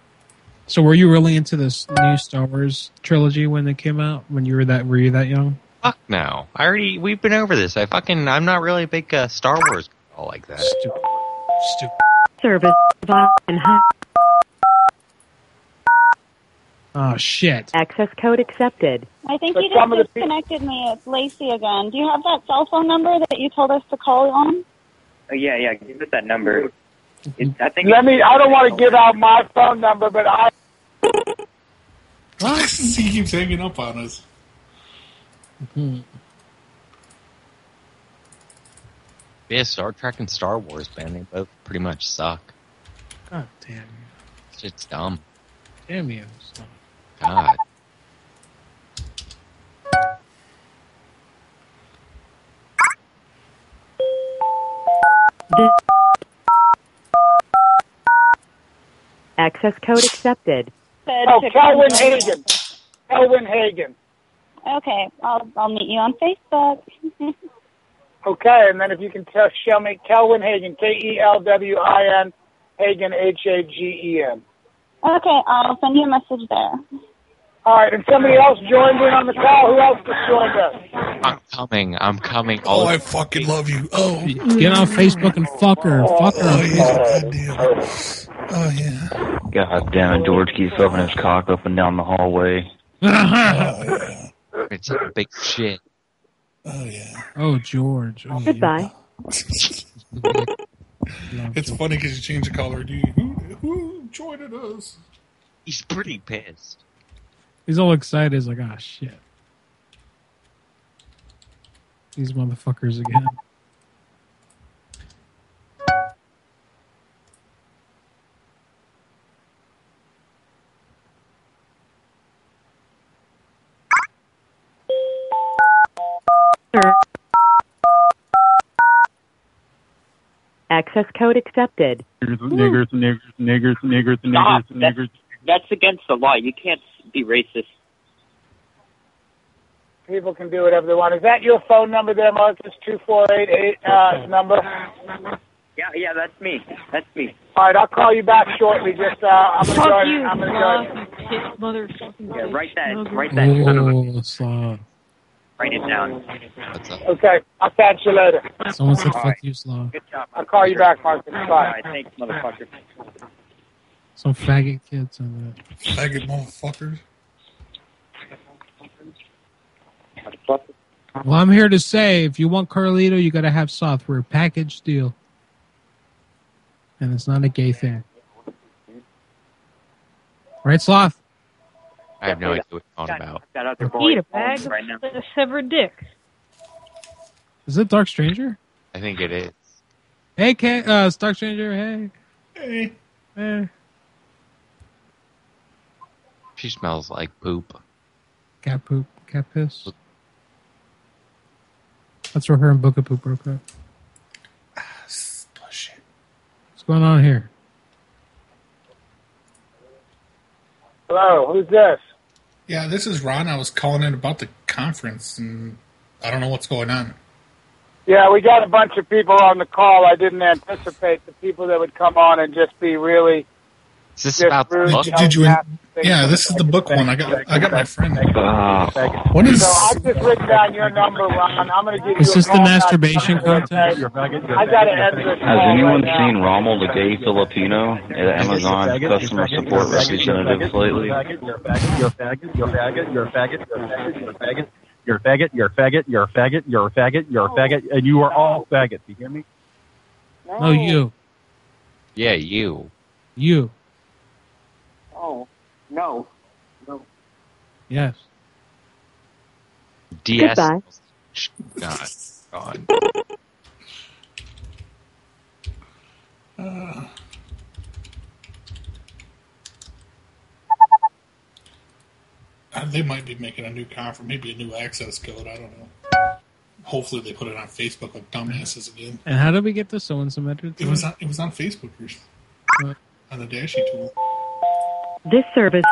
[SPEAKER 9] So were you really into this new Star Wars trilogy when it came out? Were you that young?
[SPEAKER 2] fuck no. We've been over this. I'm not really a big Star Wars girl like that.
[SPEAKER 9] Stupid.
[SPEAKER 13] Service.
[SPEAKER 9] Oh, shit.
[SPEAKER 13] Access code accepted.
[SPEAKER 5] I think you just disconnected me. It's Lacey again. Do you have that cell phone number that you told us to call on?
[SPEAKER 18] Oh, yeah. Give us that number.
[SPEAKER 5] I don't want to give out my phone number, but
[SPEAKER 1] he keeps hanging up on us.
[SPEAKER 2] Yeah, Star Trek and Star Wars, man, they both pretty much suck.
[SPEAKER 9] God damn you.
[SPEAKER 2] Shit's dumb.
[SPEAKER 9] Damn you.
[SPEAKER 2] God.
[SPEAKER 13] Access code accepted.
[SPEAKER 5] Kelvin Hagen. Kelvin Hagen. Okay, I'll meet you on Facebook. Okay, and then if you can show me Kelvin Hagen, Kelwin, Hagen, Hagen. Okay, I'll send you a message there. All right, and somebody else joined in on the call. Who else just joined us?
[SPEAKER 2] I'm coming.
[SPEAKER 1] Oh, I fucking love you. Oh.
[SPEAKER 9] Get on Facebook and fuck her. Fuck her.
[SPEAKER 1] Oh, yeah.
[SPEAKER 7] God damn it, George keeps throwing his cock up and down the hallway.
[SPEAKER 2] It's a big shit.
[SPEAKER 1] Oh, yeah.
[SPEAKER 9] Oh, George. Oh,
[SPEAKER 13] Goodbye.
[SPEAKER 9] Yeah.
[SPEAKER 1] It's funny because you changed the caller. Who joined us?
[SPEAKER 2] He's pretty pissed.
[SPEAKER 9] He's all excited. He's like, ah, shit. These motherfuckers again.
[SPEAKER 13] Access code accepted.
[SPEAKER 7] Niggers.
[SPEAKER 18] That's against the law. You can't be racist.
[SPEAKER 5] People can do whatever they want. Is that your phone number there, Marcus? 2488 number?
[SPEAKER 18] Yeah, that's me.
[SPEAKER 5] All right, I'll call you back shortly. Just I'm
[SPEAKER 11] Fuck
[SPEAKER 5] gonna
[SPEAKER 11] you,
[SPEAKER 5] join.
[SPEAKER 11] Hit motherfucking.
[SPEAKER 18] Yeah, write that
[SPEAKER 9] Slav.
[SPEAKER 18] Write it down.
[SPEAKER 5] Okay, I'll catch you later.
[SPEAKER 9] Someone said fuck you, Slav.
[SPEAKER 18] Good job.
[SPEAKER 5] I'll call you back, Marcus. Bye.
[SPEAKER 18] All right, thanks, motherfucker.
[SPEAKER 9] Some faggot kids on that.
[SPEAKER 1] Faggot motherfuckers.
[SPEAKER 9] Well, I'm here to say, if you want Carlito, you got to have software package deal, and it's not a gay thing, right, Sloth?
[SPEAKER 2] I have no idea what you're talking about.
[SPEAKER 18] Got other boys
[SPEAKER 11] Eat a bag
[SPEAKER 18] right now.
[SPEAKER 11] of a severed dick.
[SPEAKER 9] Is it Dark Stranger?
[SPEAKER 2] I think it is.
[SPEAKER 9] Hey, it's Dark Stranger. Hey.
[SPEAKER 2] She smells like poop.
[SPEAKER 9] Cat poop. Cat piss. That's where her and Book of Poop broke up.
[SPEAKER 1] Bullshit.
[SPEAKER 9] What's going on here?
[SPEAKER 5] Hello, who's this?
[SPEAKER 1] Yeah, this is Ron. I was calling in about the conference, and I don't know what's going on.
[SPEAKER 5] Yeah, we got a bunch of people on the call. I didn't anticipate the people that would come on and just be really.
[SPEAKER 2] Is this about the book?
[SPEAKER 1] Did you? Yeah, this is the book one. I got my friend. What is?
[SPEAKER 5] So I just written down your number, Ron. I'm going to give you.
[SPEAKER 9] Is this the masturbation contest?
[SPEAKER 5] I got to end this.
[SPEAKER 7] Has anyone seen Rommel the Gay Filipino at Amazon customer support representative lately?
[SPEAKER 19] You're a faggot, you're a faggot, and you are all faggots. You hear me?
[SPEAKER 9] No, you.
[SPEAKER 2] Yeah, you.
[SPEAKER 9] You.
[SPEAKER 18] Oh, no.
[SPEAKER 9] Yes.
[SPEAKER 2] DS.
[SPEAKER 13] Goodbye.
[SPEAKER 2] God.
[SPEAKER 1] They might be making a new conference, maybe a new access code. I don't know. Hopefully, they put it on Facebook like dumbasses again.
[SPEAKER 9] And how did we get this? Someone submitted
[SPEAKER 1] it. It was on Facebookers on the Dashy tool.
[SPEAKER 13] This service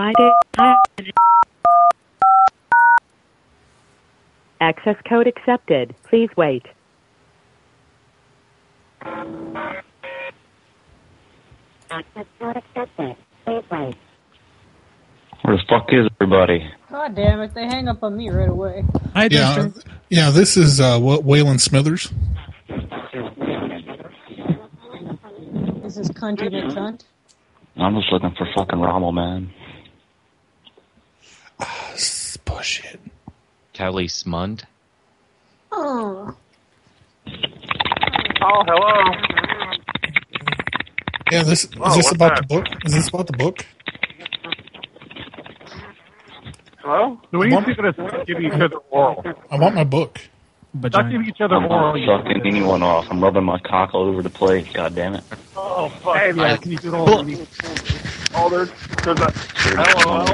[SPEAKER 13] Access code accepted. Please wait.
[SPEAKER 8] Access code accepted. Please wait.
[SPEAKER 7] Where the fuck is everybody?
[SPEAKER 10] God damn it, they hang up on me right away.
[SPEAKER 9] Hi,
[SPEAKER 1] yeah, this is Waylon Smithers.
[SPEAKER 10] This is Cunty McCunt.
[SPEAKER 7] I'm just looking for fucking Rommel, man.
[SPEAKER 1] Bullshit.
[SPEAKER 2] Kelly Smund.
[SPEAKER 10] Oh.
[SPEAKER 12] Oh, hello.
[SPEAKER 1] Yeah, is this about the book? Is this about the book?
[SPEAKER 12] Hello?
[SPEAKER 19] So when you think of us giving each other oral?
[SPEAKER 1] I want my book.
[SPEAKER 19] Stop giving each other
[SPEAKER 7] I'm
[SPEAKER 19] oral.
[SPEAKER 7] not sucking anyone off. I'm rubbing my cock all over the place. God damn it.
[SPEAKER 19] Oh, fuck. Hey, man, can you do it all?
[SPEAKER 12] Oh, there's a... Hello.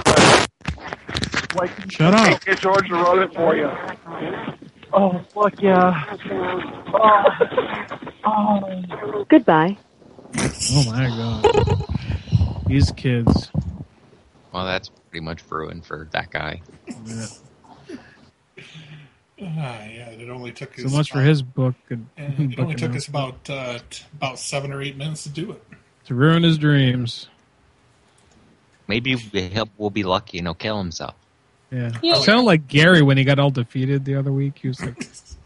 [SPEAKER 9] Shut up.
[SPEAKER 12] Get George to run it for you.
[SPEAKER 19] Oh, fuck yeah.
[SPEAKER 17] Oh. Goodbye.
[SPEAKER 9] Oh my god. These kids.
[SPEAKER 2] Well, that's pretty much ruined for that guy.
[SPEAKER 9] Yeah.
[SPEAKER 1] Yeah, it only took us
[SPEAKER 9] So much for his book.
[SPEAKER 1] It only took us about 7 or 8 minutes to do it.
[SPEAKER 9] To ruin his dreams.
[SPEAKER 2] Maybe we'll be lucky and he'll kill himself.
[SPEAKER 9] Yeah. It sounded like Gary when he got all defeated the other week. He was like...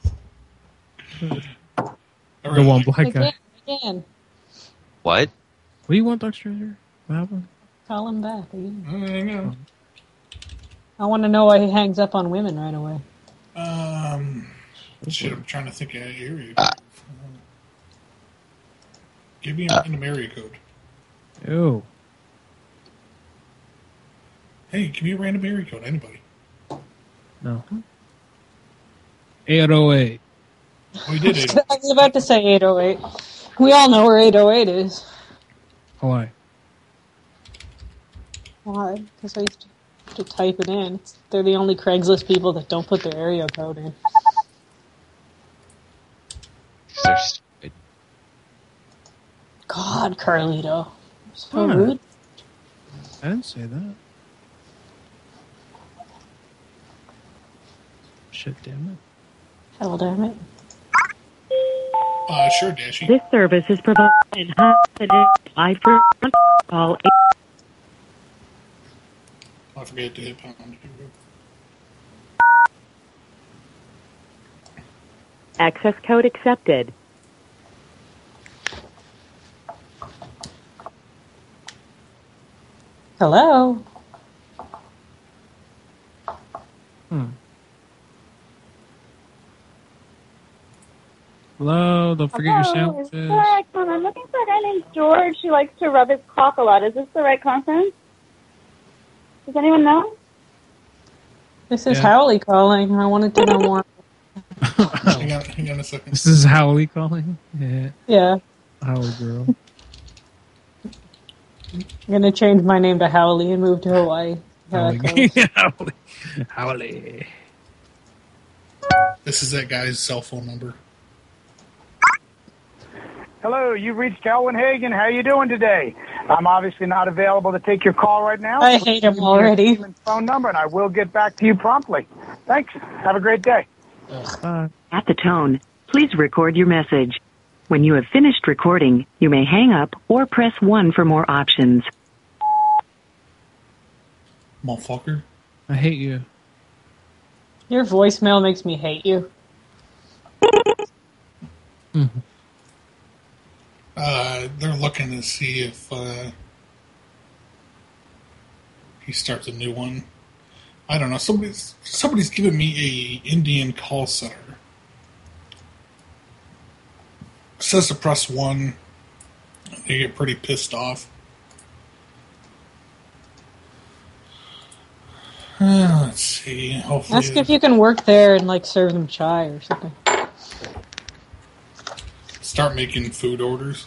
[SPEAKER 9] the one black guy.
[SPEAKER 10] Again.
[SPEAKER 2] What?
[SPEAKER 9] What do you want, Dr. Stranger? What happened?
[SPEAKER 10] Call him back again.
[SPEAKER 1] I know.
[SPEAKER 10] I want to know why he hangs up on women right away.
[SPEAKER 1] Shit, I'm trying to think of an area. Give me a random area code.
[SPEAKER 9] Ew.
[SPEAKER 1] Hey, give me a random area code. Anybody?
[SPEAKER 9] No. 808.
[SPEAKER 1] Oh, we did 808.
[SPEAKER 10] I was about to say 808. We all know where 808 is.
[SPEAKER 9] Why?
[SPEAKER 10] Why? Because I used to type it in. They're the only Craigslist people that don't put their area code in.
[SPEAKER 2] They're stupid.
[SPEAKER 10] God, Carlito. So
[SPEAKER 9] What?
[SPEAKER 10] rude.
[SPEAKER 9] I didn't say that. Shit, damn it.
[SPEAKER 10] Hell damn it.
[SPEAKER 1] Sure, Dashy.
[SPEAKER 8] This service is provided by call.
[SPEAKER 1] I forget to hit pound.
[SPEAKER 8] Access code accepted.
[SPEAKER 10] Hello?
[SPEAKER 9] Hello, don't forget your
[SPEAKER 6] Hello, is
[SPEAKER 9] sandwiches.
[SPEAKER 6] this the right one? I'm looking for a guy named George who likes to rub his cock a lot. Is this the right conference? Does anyone know?
[SPEAKER 10] This is Howley calling. I wanted to know more.
[SPEAKER 1] Hang on a second.
[SPEAKER 9] This is Howley calling? Yeah.
[SPEAKER 10] Yeah.
[SPEAKER 9] Howley girl.
[SPEAKER 10] I'm going to change my name to Howley and move to Hawaii.
[SPEAKER 9] Howley. Howley.
[SPEAKER 1] This is that guy's cell phone number.
[SPEAKER 5] Hello, you've reached Elwin Hagen. How are you doing today? I'm obviously not available to take your call right now.
[SPEAKER 10] I hate him already.
[SPEAKER 5] Phone number, and I will get back to you promptly. Thanks. Have a great day.
[SPEAKER 8] At the tone, please record your message. When you have finished recording, you may hang up or press 1 for more options.
[SPEAKER 1] Motherfucker.
[SPEAKER 9] I hate you.
[SPEAKER 10] Your voicemail makes me hate you.
[SPEAKER 9] Mm-hmm.
[SPEAKER 1] They're looking to see if he starts a new one. I don't know. Somebody's giving me a Indian call center. It says to press 1. They get pretty pissed off. Let's see. Hopefully,
[SPEAKER 10] Ask if you can work there and like serve them chai or something.
[SPEAKER 1] start making food orders.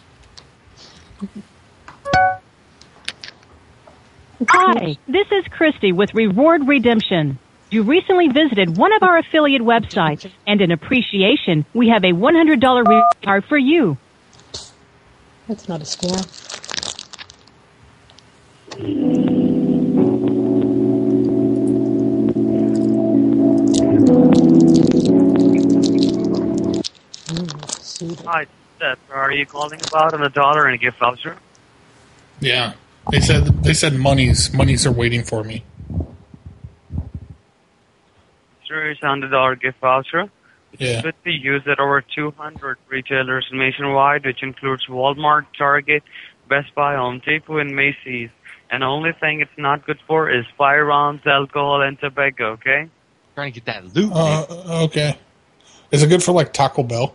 [SPEAKER 16] Hi, this is Christy with Reward Redemption. You recently visited one of our affiliate websites, and in appreciation, we have a $100 reward card for you.
[SPEAKER 10] That's not a scam.
[SPEAKER 15] Hi, Seth. Are you calling about $100 and a gift voucher?
[SPEAKER 1] Yeah. They said monies are waiting for me.
[SPEAKER 15] Sure, it's $100 gift voucher.
[SPEAKER 1] Yeah.
[SPEAKER 15] It could be used at over 200 retailers nationwide, which includes Walmart, Target, Best Buy, Home Depot, and Macy's. And the only thing it's not good for is firearms, alcohol, and tobacco, okay?
[SPEAKER 2] Trying to get that loot.
[SPEAKER 1] Okay. Is it good for, like, Taco Bell?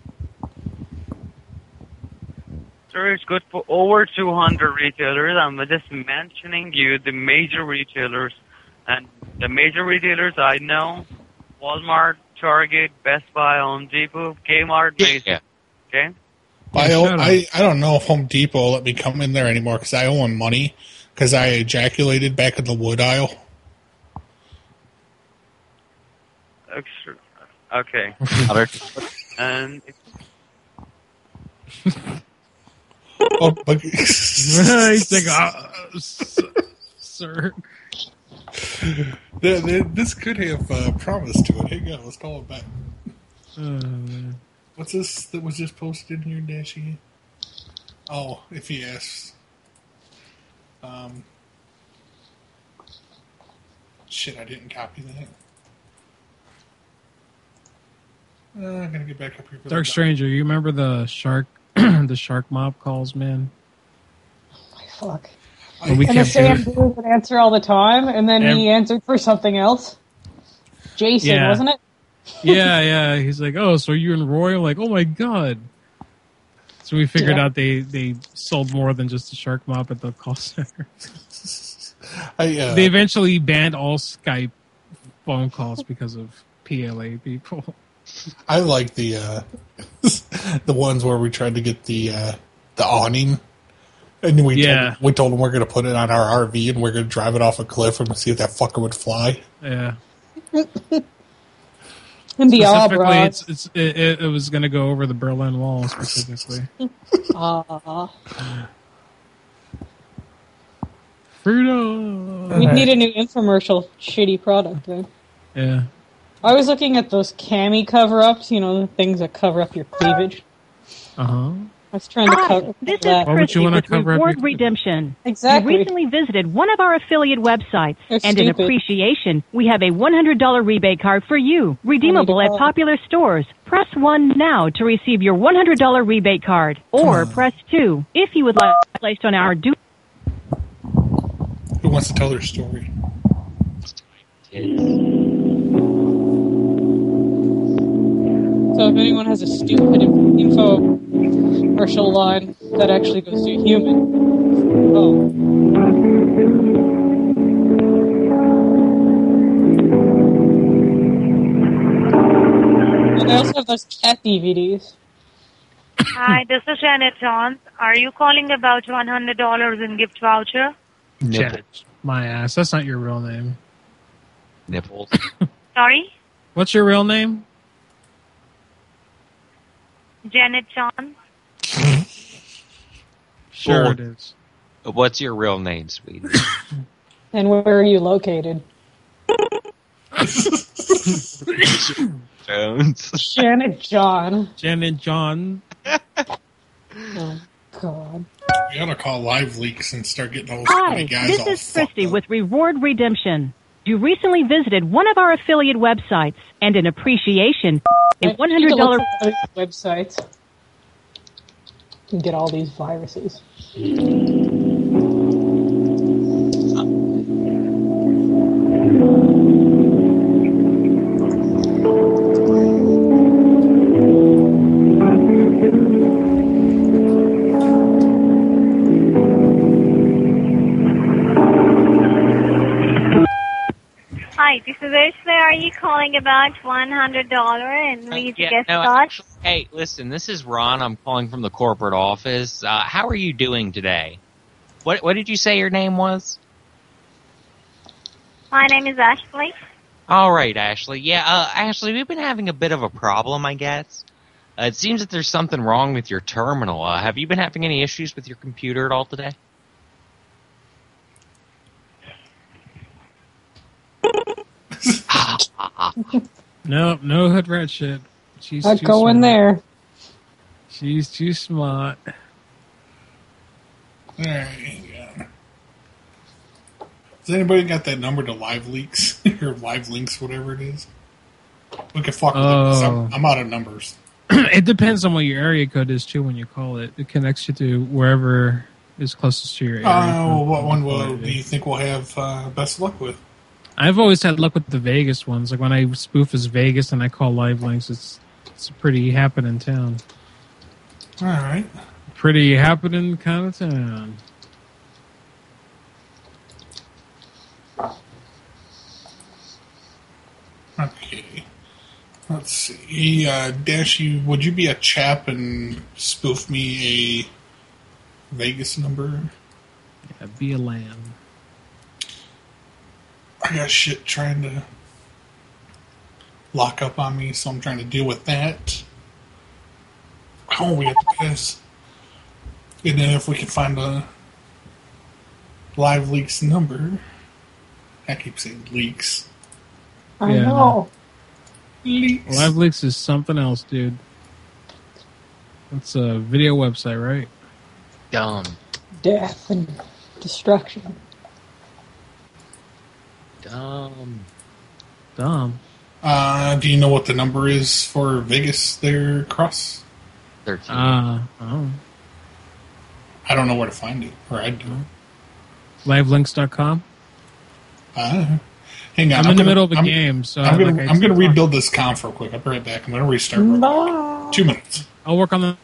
[SPEAKER 15] Sure, it's good for over 200 retailers. I'm just mentioning you the major retailers. And the major retailers I know, Walmart, Target, Best Buy, Home Depot, Kmart, Macy's. Yeah. Okay?
[SPEAKER 1] I don't know if Home Depot will let me come in there anymore because I owe them money because I ejaculated back in the wood aisle.
[SPEAKER 15] Okay. And
[SPEAKER 1] oh, but
[SPEAKER 9] he's like, sir.
[SPEAKER 1] This could have promise to it. Hang on, let's call it back. What's this that was just posted in here, Dashy? Oh, if he asks. Shit, I didn't copy that. I'm gonna get back up here.
[SPEAKER 9] Dark Stranger, you remember the shark, the shark mob calls, man?
[SPEAKER 10] Oh my fuck!
[SPEAKER 9] And
[SPEAKER 10] the Sam dude would answer all the time, and then he answered for something else. Jason, wasn't it?
[SPEAKER 9] Yeah. He's like, "Oh, so you're in Royal?" Like, "Oh my god!" So we figured out they sold more than just the shark mob at the call center. They eventually banned all Skype phone calls because of PLA people.
[SPEAKER 1] I like the ones where we tried to get the awning, and we told them we're going to put it on our RV and we're going to drive it off a cliff and see if that fucker would fly.
[SPEAKER 9] Yeah.
[SPEAKER 10] And the
[SPEAKER 9] it was going to go over the Berlin Wall specifically. Freedom.
[SPEAKER 10] We need a new infomercial shitty product then.
[SPEAKER 9] Yeah.
[SPEAKER 10] I was looking at those cami cover-ups, the things that cover up your cleavage.
[SPEAKER 9] Uh-huh.
[SPEAKER 10] I was trying to cover
[SPEAKER 16] this
[SPEAKER 10] that.
[SPEAKER 16] Is Christy with Reward Redemption.
[SPEAKER 10] Exactly.
[SPEAKER 16] You recently visited one of our affiliate websites,
[SPEAKER 10] They're
[SPEAKER 16] and
[SPEAKER 10] stupid.
[SPEAKER 16] in appreciation, we have a $100 rebate card for you, redeemable at popular stores. Press 1 now to receive your $100 rebate card, or press 2 if you would like to be placed on our
[SPEAKER 1] Who wants to tell their story?
[SPEAKER 10] So if anyone has a stupid infomercial line that actually goes to a human. And I also have those cat DVDs.
[SPEAKER 11] Hi, this is Janet Johns. Are you calling about $100 in gift voucher?
[SPEAKER 9] Janet, my ass. That's not your real name.
[SPEAKER 2] Nipples.
[SPEAKER 11] Sorry?
[SPEAKER 9] What's your real name?
[SPEAKER 11] Janet Johns.
[SPEAKER 9] Sure it is.
[SPEAKER 2] What's your real name, sweetie?
[SPEAKER 10] And where are you located?
[SPEAKER 2] Jones.
[SPEAKER 10] Janet John.
[SPEAKER 9] Janet John.
[SPEAKER 10] Oh, God.
[SPEAKER 1] We ought to call Live Leaks and start getting those
[SPEAKER 16] Hi,
[SPEAKER 1] guys
[SPEAKER 16] this
[SPEAKER 1] all
[SPEAKER 16] is Christy with Reward Redemption. You recently visited one of our affiliate websites, and in appreciation, a $100
[SPEAKER 10] websites and get all these viruses.
[SPEAKER 11] Hi, this is Ashley. Are you calling about $100 and leave gift card?
[SPEAKER 2] Hey, listen, this is Ron. I'm calling from the corporate office. How are you doing today? What did you say your name was?
[SPEAKER 11] My name is Ashley.
[SPEAKER 2] All right, Ashley. Yeah, Ashley, we've been having a bit of a problem, I guess. It seems that there's something wrong with your terminal. Have you been having any issues with your computer at all today?
[SPEAKER 9] No hood rat shit. She's
[SPEAKER 10] I'd
[SPEAKER 9] too
[SPEAKER 10] go in
[SPEAKER 9] smart.
[SPEAKER 10] there.
[SPEAKER 9] She's too smart.
[SPEAKER 1] There you go. Has anybody got that number to Live Leaks or Live Links, whatever it is? We can fuck with it. I'm out of numbers.
[SPEAKER 9] It depends on what your area code is too. When you call it, it connects you to wherever is closest to your area.
[SPEAKER 1] What one do you think we'll have best luck with?
[SPEAKER 9] I've always had luck with the Vegas ones. Like when I spoof as Vegas and I call Live Links, it's a pretty happening town.
[SPEAKER 1] All right.
[SPEAKER 9] Pretty happening kind of town.
[SPEAKER 1] Okay. Let's see. Dashy, would you be a chap and spoof me a Vegas number?
[SPEAKER 9] Yeah, be a lamb.
[SPEAKER 1] I got shit trying to lock up on me, so I'm trying to deal with that. Oh, we have to pass. And then if we can find a Live Leaks number. I keep saying leaks.
[SPEAKER 10] I know.
[SPEAKER 1] Leaks.
[SPEAKER 9] Live Leaks is something else, dude. It's a video website, right?
[SPEAKER 2] Dumb.
[SPEAKER 10] Death and destruction.
[SPEAKER 2] Dumb.
[SPEAKER 1] Do you know what the number is for Vegas there, Cross?
[SPEAKER 2] 13.
[SPEAKER 1] I don't know where to find it, or I do.
[SPEAKER 9] Livelinks.com?
[SPEAKER 1] Hang on.
[SPEAKER 9] I'm in the middle of a game, so
[SPEAKER 1] I'm going to rebuild this conf real quick. I'll be right back. I'm going to restart.
[SPEAKER 10] No.
[SPEAKER 1] 2 minutes.
[SPEAKER 9] I'll work on the...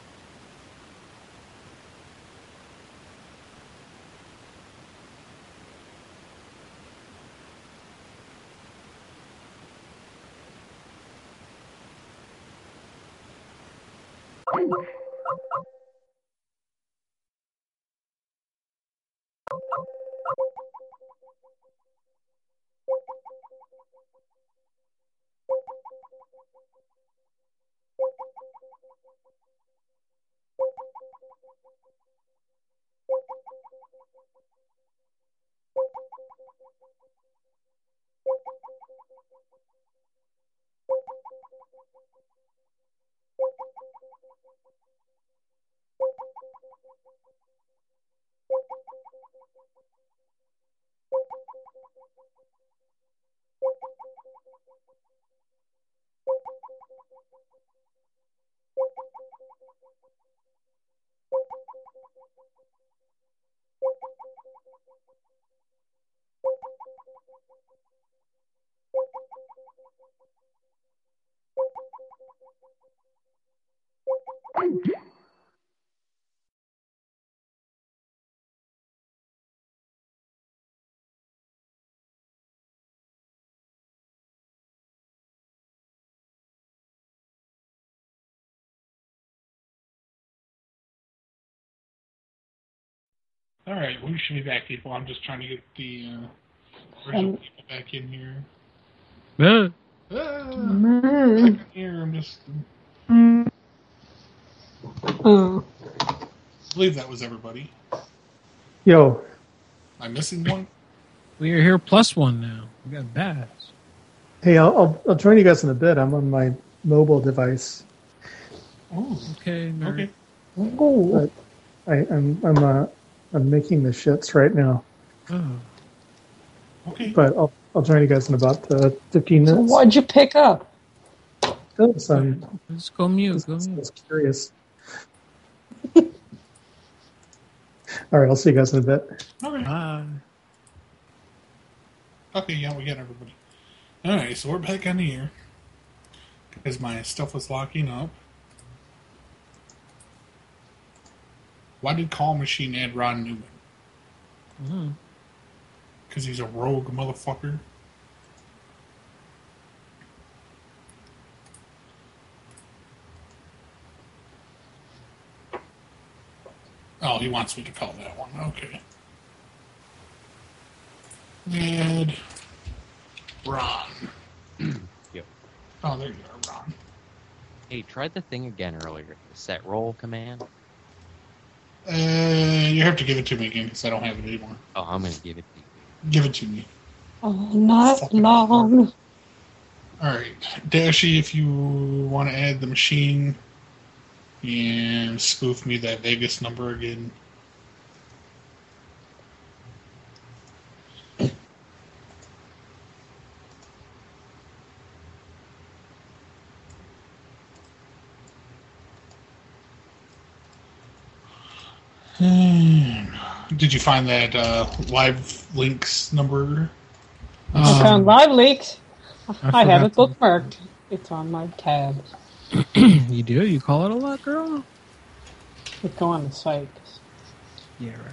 [SPEAKER 1] All right, we should be back, people. I'm just trying to get the original people back in here. Back in here, I'm just... I believe that was everybody.
[SPEAKER 14] Yo.
[SPEAKER 1] Am I missing one?
[SPEAKER 9] We are here plus one now. We got Baz.
[SPEAKER 14] Hey, I'll join you guys in a bit. I'm on my mobile device.
[SPEAKER 1] Oh,
[SPEAKER 9] okay.
[SPEAKER 1] Okay.
[SPEAKER 14] But I'm making the shits right now.
[SPEAKER 9] Oh.
[SPEAKER 1] Okay.
[SPEAKER 14] But I'll join you guys in about 15 minutes.
[SPEAKER 10] So what'd you pick up?
[SPEAKER 14] Let's
[SPEAKER 9] go mute.
[SPEAKER 14] I was curious. All right, I'll see you guys in a bit.
[SPEAKER 1] Okay.
[SPEAKER 9] Bye.
[SPEAKER 1] Okay, yeah, we got everybody. All right, so we're back on here because my stuff was locking up. Why did Call Machine add Ron Newman? Because he's a rogue motherfucker. Oh, he wants me to call that one. Okay. Add Ron.
[SPEAKER 2] Yep.
[SPEAKER 1] Oh, there you are, Ron.
[SPEAKER 2] Hey, try the thing again earlier. The set roll command.
[SPEAKER 1] You have to give it to me again because I don't have it anymore.
[SPEAKER 2] Oh, I'm going to give it to you.
[SPEAKER 1] Give it to me.
[SPEAKER 10] Oh, not long.
[SPEAKER 1] Alright. Dashy, if you want to add the machine and spoof me that Vegas number again. Did you find that Live Links number?
[SPEAKER 10] I found Live Links. I have it bookmarked. It's on my tab.
[SPEAKER 9] You do? You call it a lot, girl?
[SPEAKER 10] We go on the site.
[SPEAKER 9] Yeah, right.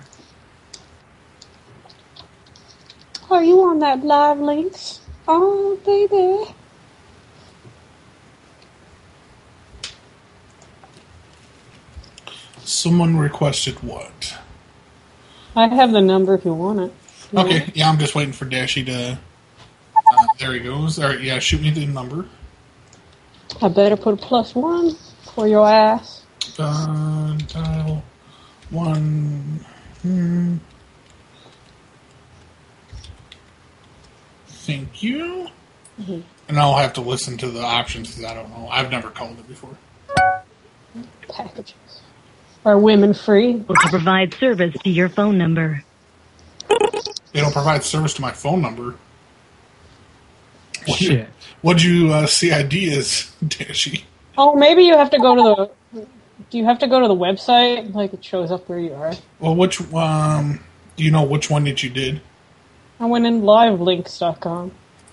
[SPEAKER 10] Are you on that Live Links? Oh, baby.
[SPEAKER 1] Someone requested what?
[SPEAKER 10] I have the number if you want it.
[SPEAKER 1] Okay, yeah, I'm just waiting for Dashy to... there he goes. All right, yeah, shoot me the number.
[SPEAKER 10] I better put a +1 for your ass.
[SPEAKER 1] Dial 1. Thank you. Mm-hmm. And I'll have to listen to the options because I don't know. I've never called it before.
[SPEAKER 10] Packages. Are women free?
[SPEAKER 16] To provide service to your phone number.
[SPEAKER 1] They don't provide service to my phone number.
[SPEAKER 9] Shit.
[SPEAKER 1] What'd you CID is, Dashy?
[SPEAKER 10] Oh, maybe you have to go to the... Do you have to go to the website? Like, it shows up where you are.
[SPEAKER 1] Well, which... do you know which one that you did?
[SPEAKER 10] I went in livelinks.com.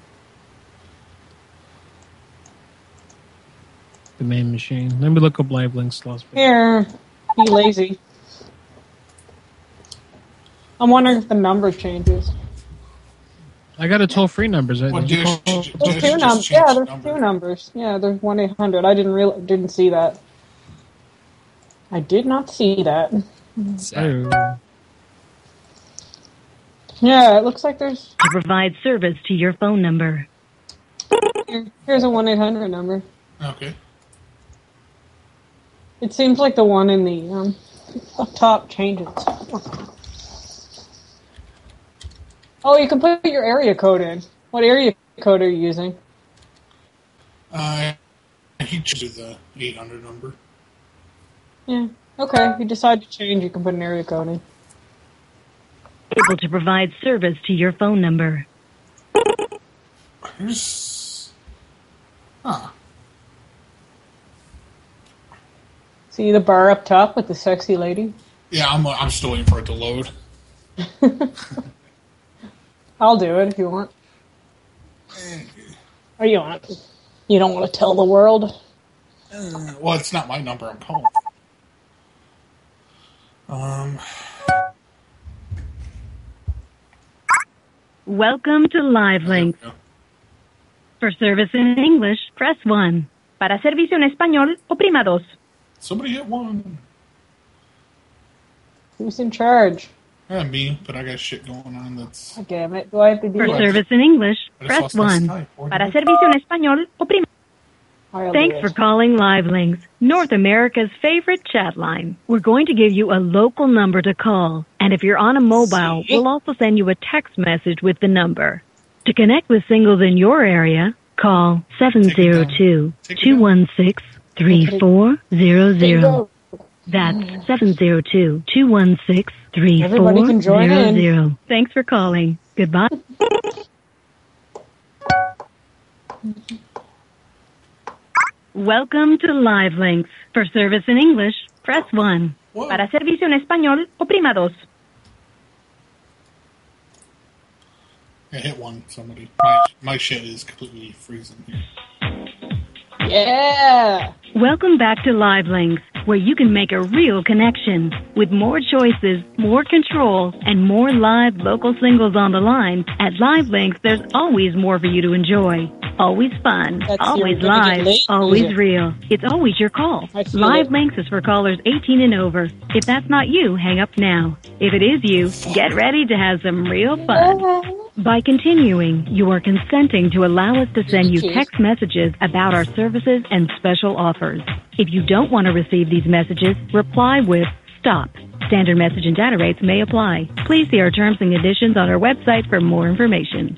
[SPEAKER 9] The main machine. Let me look up Live Links.
[SPEAKER 10] Here. Be lazy. I'm wondering if the number changes.
[SPEAKER 9] I got a toll-free number.
[SPEAKER 10] There's two numbers. Yeah, there's two numbers. Yeah, there's 1-800. I didn't see that. I did not see that. Yeah, it looks like there's...
[SPEAKER 16] To provide service to your phone number.
[SPEAKER 10] Here's a 1-800 number.
[SPEAKER 1] Okay.
[SPEAKER 10] It seems like the one in the up top changes. Oh, you can put your area code in. What area code are you using?
[SPEAKER 1] He chose the 800 number.
[SPEAKER 10] Yeah. Okay. If you decide to change, you can put an area code in.
[SPEAKER 16] Able to provide service to your phone number.
[SPEAKER 10] See the bar up top with the sexy lady?
[SPEAKER 1] Yeah, I'm still waiting for it to load.
[SPEAKER 10] I'll do it if you want. Or you want? You don't want to tell the world?
[SPEAKER 1] Well, it's not my number I'm calling.
[SPEAKER 16] Welcome to Live Links. For service in English, press 1. Para servicio en español, oprima 2.
[SPEAKER 1] Somebody hit 1.
[SPEAKER 10] Who's in charge?
[SPEAKER 1] Me, but I got shit going on that's...
[SPEAKER 10] God damn it. Do I have to do
[SPEAKER 16] For service in English, press 1.
[SPEAKER 20] Para servicio en español, oprima.
[SPEAKER 16] Thanks for calling Live Links, North America's favorite chat line. We're going to give you a local number to call, and if you're on a mobile, we'll also send you a text message with the number. To connect with singles in your area, call 702-216-3400. That's 702-216-3400. Thanks for calling. Goodbye. Welcome to Live Links. For service in English, press 1.
[SPEAKER 20] Para servicio en español, oprima 2.
[SPEAKER 1] I hit 1, somebody. My shit is completely freezing here.
[SPEAKER 10] Yeah!
[SPEAKER 16] Welcome back to Live Links, where you can make a real connection. With more choices, more control, and more live local singles on the line, at Live Links there's always more for you to enjoy. Always fun, always live, always real. It's always your call. Live Links is for callers 18 and over. If that's not you, hang up now. If it is you, get ready to have some real fun. By continuing, you are consenting to allow us to send you text messages about our services and special offers. If you don't want to receive these messages, reply with STOP. Standard message and data rates may apply. Please see our terms and conditions on our website for more information.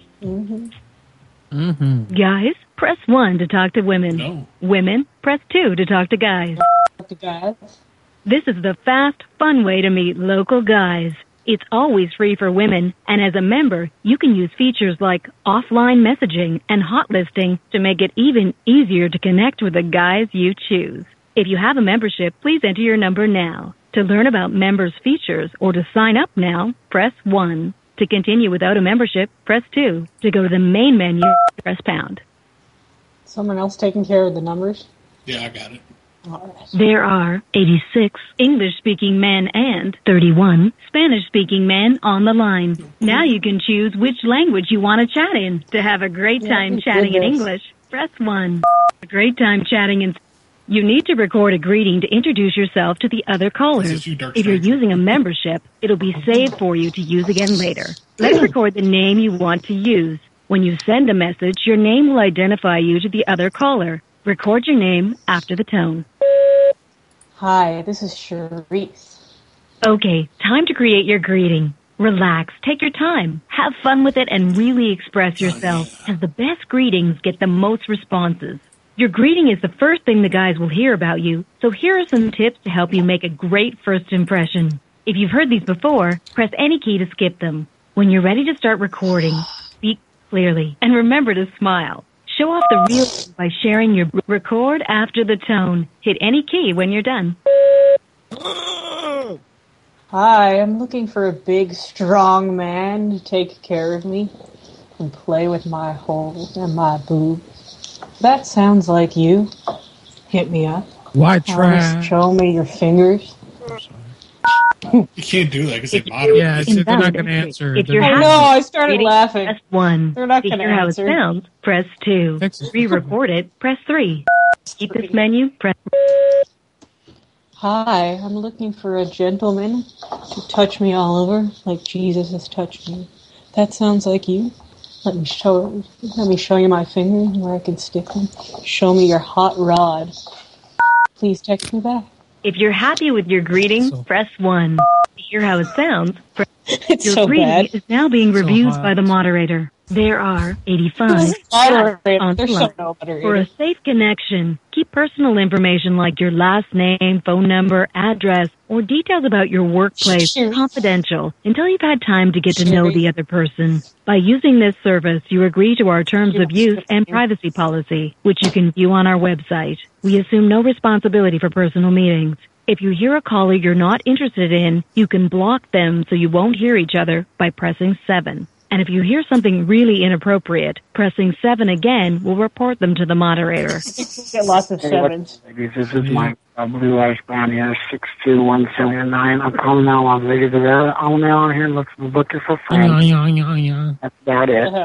[SPEAKER 16] Guys, press 1 to talk to women.
[SPEAKER 1] No.
[SPEAKER 16] Women, press 2 to talk to guys. This is the fast, fun way to meet local guys. It's always free for women, and as a member, you can use features like offline messaging and hot listing to make it even easier to connect with the guys you choose. If you have a membership, please enter your number now.
[SPEAKER 20] To learn about members' features or to sign up now, press 1. To continue without a membership, press 2. To go to the main menu, press pound.
[SPEAKER 10] Someone else taking care of the numbers?
[SPEAKER 1] Yeah, I got it.
[SPEAKER 20] There are 86 English-speaking men and 31 Spanish-speaking men on the line. Now you can choose which language you want to chat in. To have a great time chatting in English, press 1. A great time chatting in... You need to record a greeting to introduce yourself to the other callers. If you're using a membership, it'll be saved for you to use again later. Let's record the name you want to use. When you send a message, your name will identify you to the other caller. Record your name after the tone.
[SPEAKER 10] Hi, this is Charisse.
[SPEAKER 20] Okay, time to create your greeting. Relax, take your time, have fun with it, and really express yourself, as the best greetings get the most responses. Your greeting is the first thing the guys will hear about you, so here are some tips to help you make a great first impression. If you've heard these before, press any key to skip them. When you're ready to start recording, speak clearly, and remember to smile. Show off the real by sharing your record after the tone. Hit any key when you're done.
[SPEAKER 10] Hi, I'm looking for a big, strong man to take care of me and play with my holes and my boobs. That sounds like you. Hit me up.
[SPEAKER 9] White trash.
[SPEAKER 10] Show me your fingers.
[SPEAKER 1] You can't do that because they moderate.
[SPEAKER 9] Yeah, they're not going to answer.
[SPEAKER 20] If you're
[SPEAKER 10] I started laughing.
[SPEAKER 20] Press 1.
[SPEAKER 10] They're not
[SPEAKER 20] to
[SPEAKER 10] going to
[SPEAKER 20] hear how it
[SPEAKER 10] answer.
[SPEAKER 20] sounds, press 2. Re-record it, press 3. Keep this menu, press...
[SPEAKER 10] Hi, I'm looking for a gentleman to touch me all over like Jesus has touched me. That sounds like you. Let me show you my finger where I can stick them. Show me your hot rod. Please text me back.
[SPEAKER 20] If you're happy with your greeting, press 1. To hear how it sounds, press...
[SPEAKER 10] It's
[SPEAKER 20] your
[SPEAKER 10] so
[SPEAKER 20] greeting
[SPEAKER 10] bad.
[SPEAKER 20] is now being reviewed
[SPEAKER 10] hot.
[SPEAKER 20] by the moderator. There are 85
[SPEAKER 10] Moderator.
[SPEAKER 20] on
[SPEAKER 10] They're
[SPEAKER 20] the
[SPEAKER 10] so
[SPEAKER 20] line.
[SPEAKER 10] moderated.
[SPEAKER 20] For a safe connection, keep personal information like your last name, phone number, address, or details about your workplace confidential until you've had time to get to know the other person. By using this service, you agree to our terms of use and privacy policy, which you can view on our website. We assume no responsibility for personal meetings. If you hear a caller you're not interested in, you can block them so you won't hear each other by pressing 7. And if you hear something really inappropriate, pressing 7 again will report them to the moderator.
[SPEAKER 10] Get lots of sevens.
[SPEAKER 4] This is Mike, Blue Ice Brown here, 62179. I'm calling now on Radio Rivera. I'm now on here looking for friends. That's about it.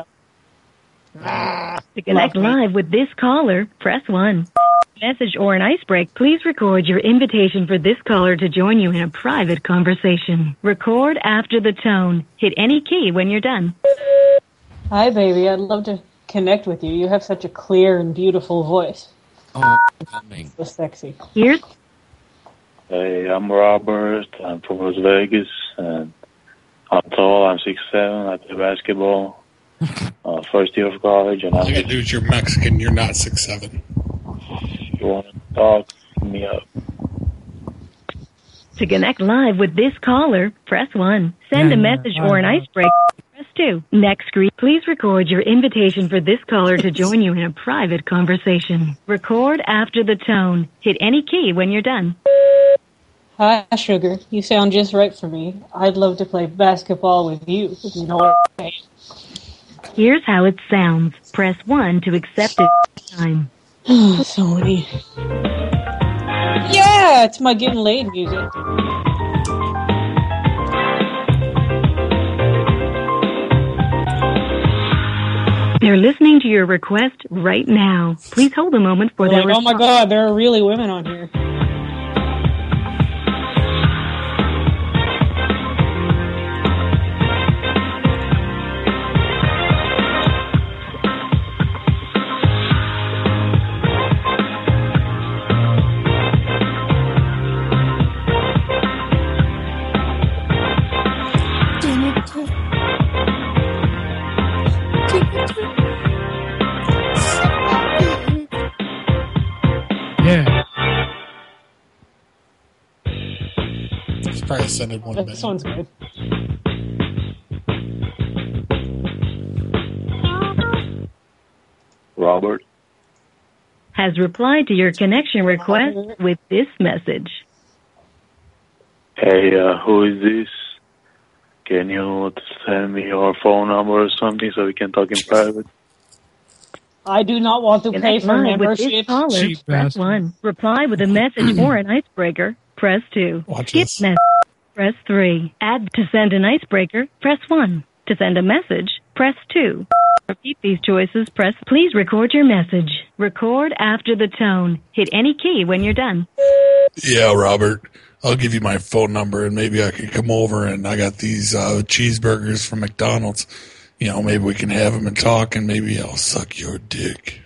[SPEAKER 20] To connect live with this caller, press 1. Message or an ice break, please record your invitation for this caller to join you in a private conversation. Record after the tone. Hit any key when you're done.
[SPEAKER 10] Hi, baby. I'd love to connect with you. You have such a clear and beautiful voice.
[SPEAKER 21] Oh,
[SPEAKER 10] so sexy.
[SPEAKER 20] Here's...
[SPEAKER 21] Hey, I'm Robert. I'm from Las Vegas, and I'm tall. I'm 6'7". I play basketball. First year of college, and
[SPEAKER 1] all you gotta do is you're Mexican. You're not 6'7".
[SPEAKER 21] You want to talk? Hit me up.
[SPEAKER 20] To connect live with this caller, press 1. Send a message or an ice break, press 2. Next screen, please record your invitation for this caller to join you in a private conversation. Record after the tone. Hit any key when you're done.
[SPEAKER 10] Hi, Sugar. You sound just right for me. I'd love to play basketball with you, if you know what I'm saying.
[SPEAKER 20] Here's how it sounds. Press 1 to accept it time.
[SPEAKER 10] Sony. Yeah, it's my getting laid music.
[SPEAKER 20] They're listening to your request right now. Please hold a moment for their
[SPEAKER 10] Oh my God, there are really women on here.
[SPEAKER 1] Probably send it one
[SPEAKER 10] This one's good.
[SPEAKER 21] Robert
[SPEAKER 20] has replied to your connection request with this message.
[SPEAKER 21] Hey, who is this? Can you send me your phone number or something so we can talk in private?
[SPEAKER 10] I do not want to pay for
[SPEAKER 20] Line with
[SPEAKER 10] membership.
[SPEAKER 20] this caller, press 1. Reply with a message or an icebreaker, press 2. Skip message, press 3. Add to send an icebreaker, press 1. To send a message, press 2. Repeat these choices, press. Please record your message. Record after the tone. Hit any key when you're done.
[SPEAKER 1] Yeah, Robert. I'll give you my phone number and maybe I can come over and I got these cheeseburgers from McDonald's. You know, maybe we can have them and talk and maybe I'll suck your dick.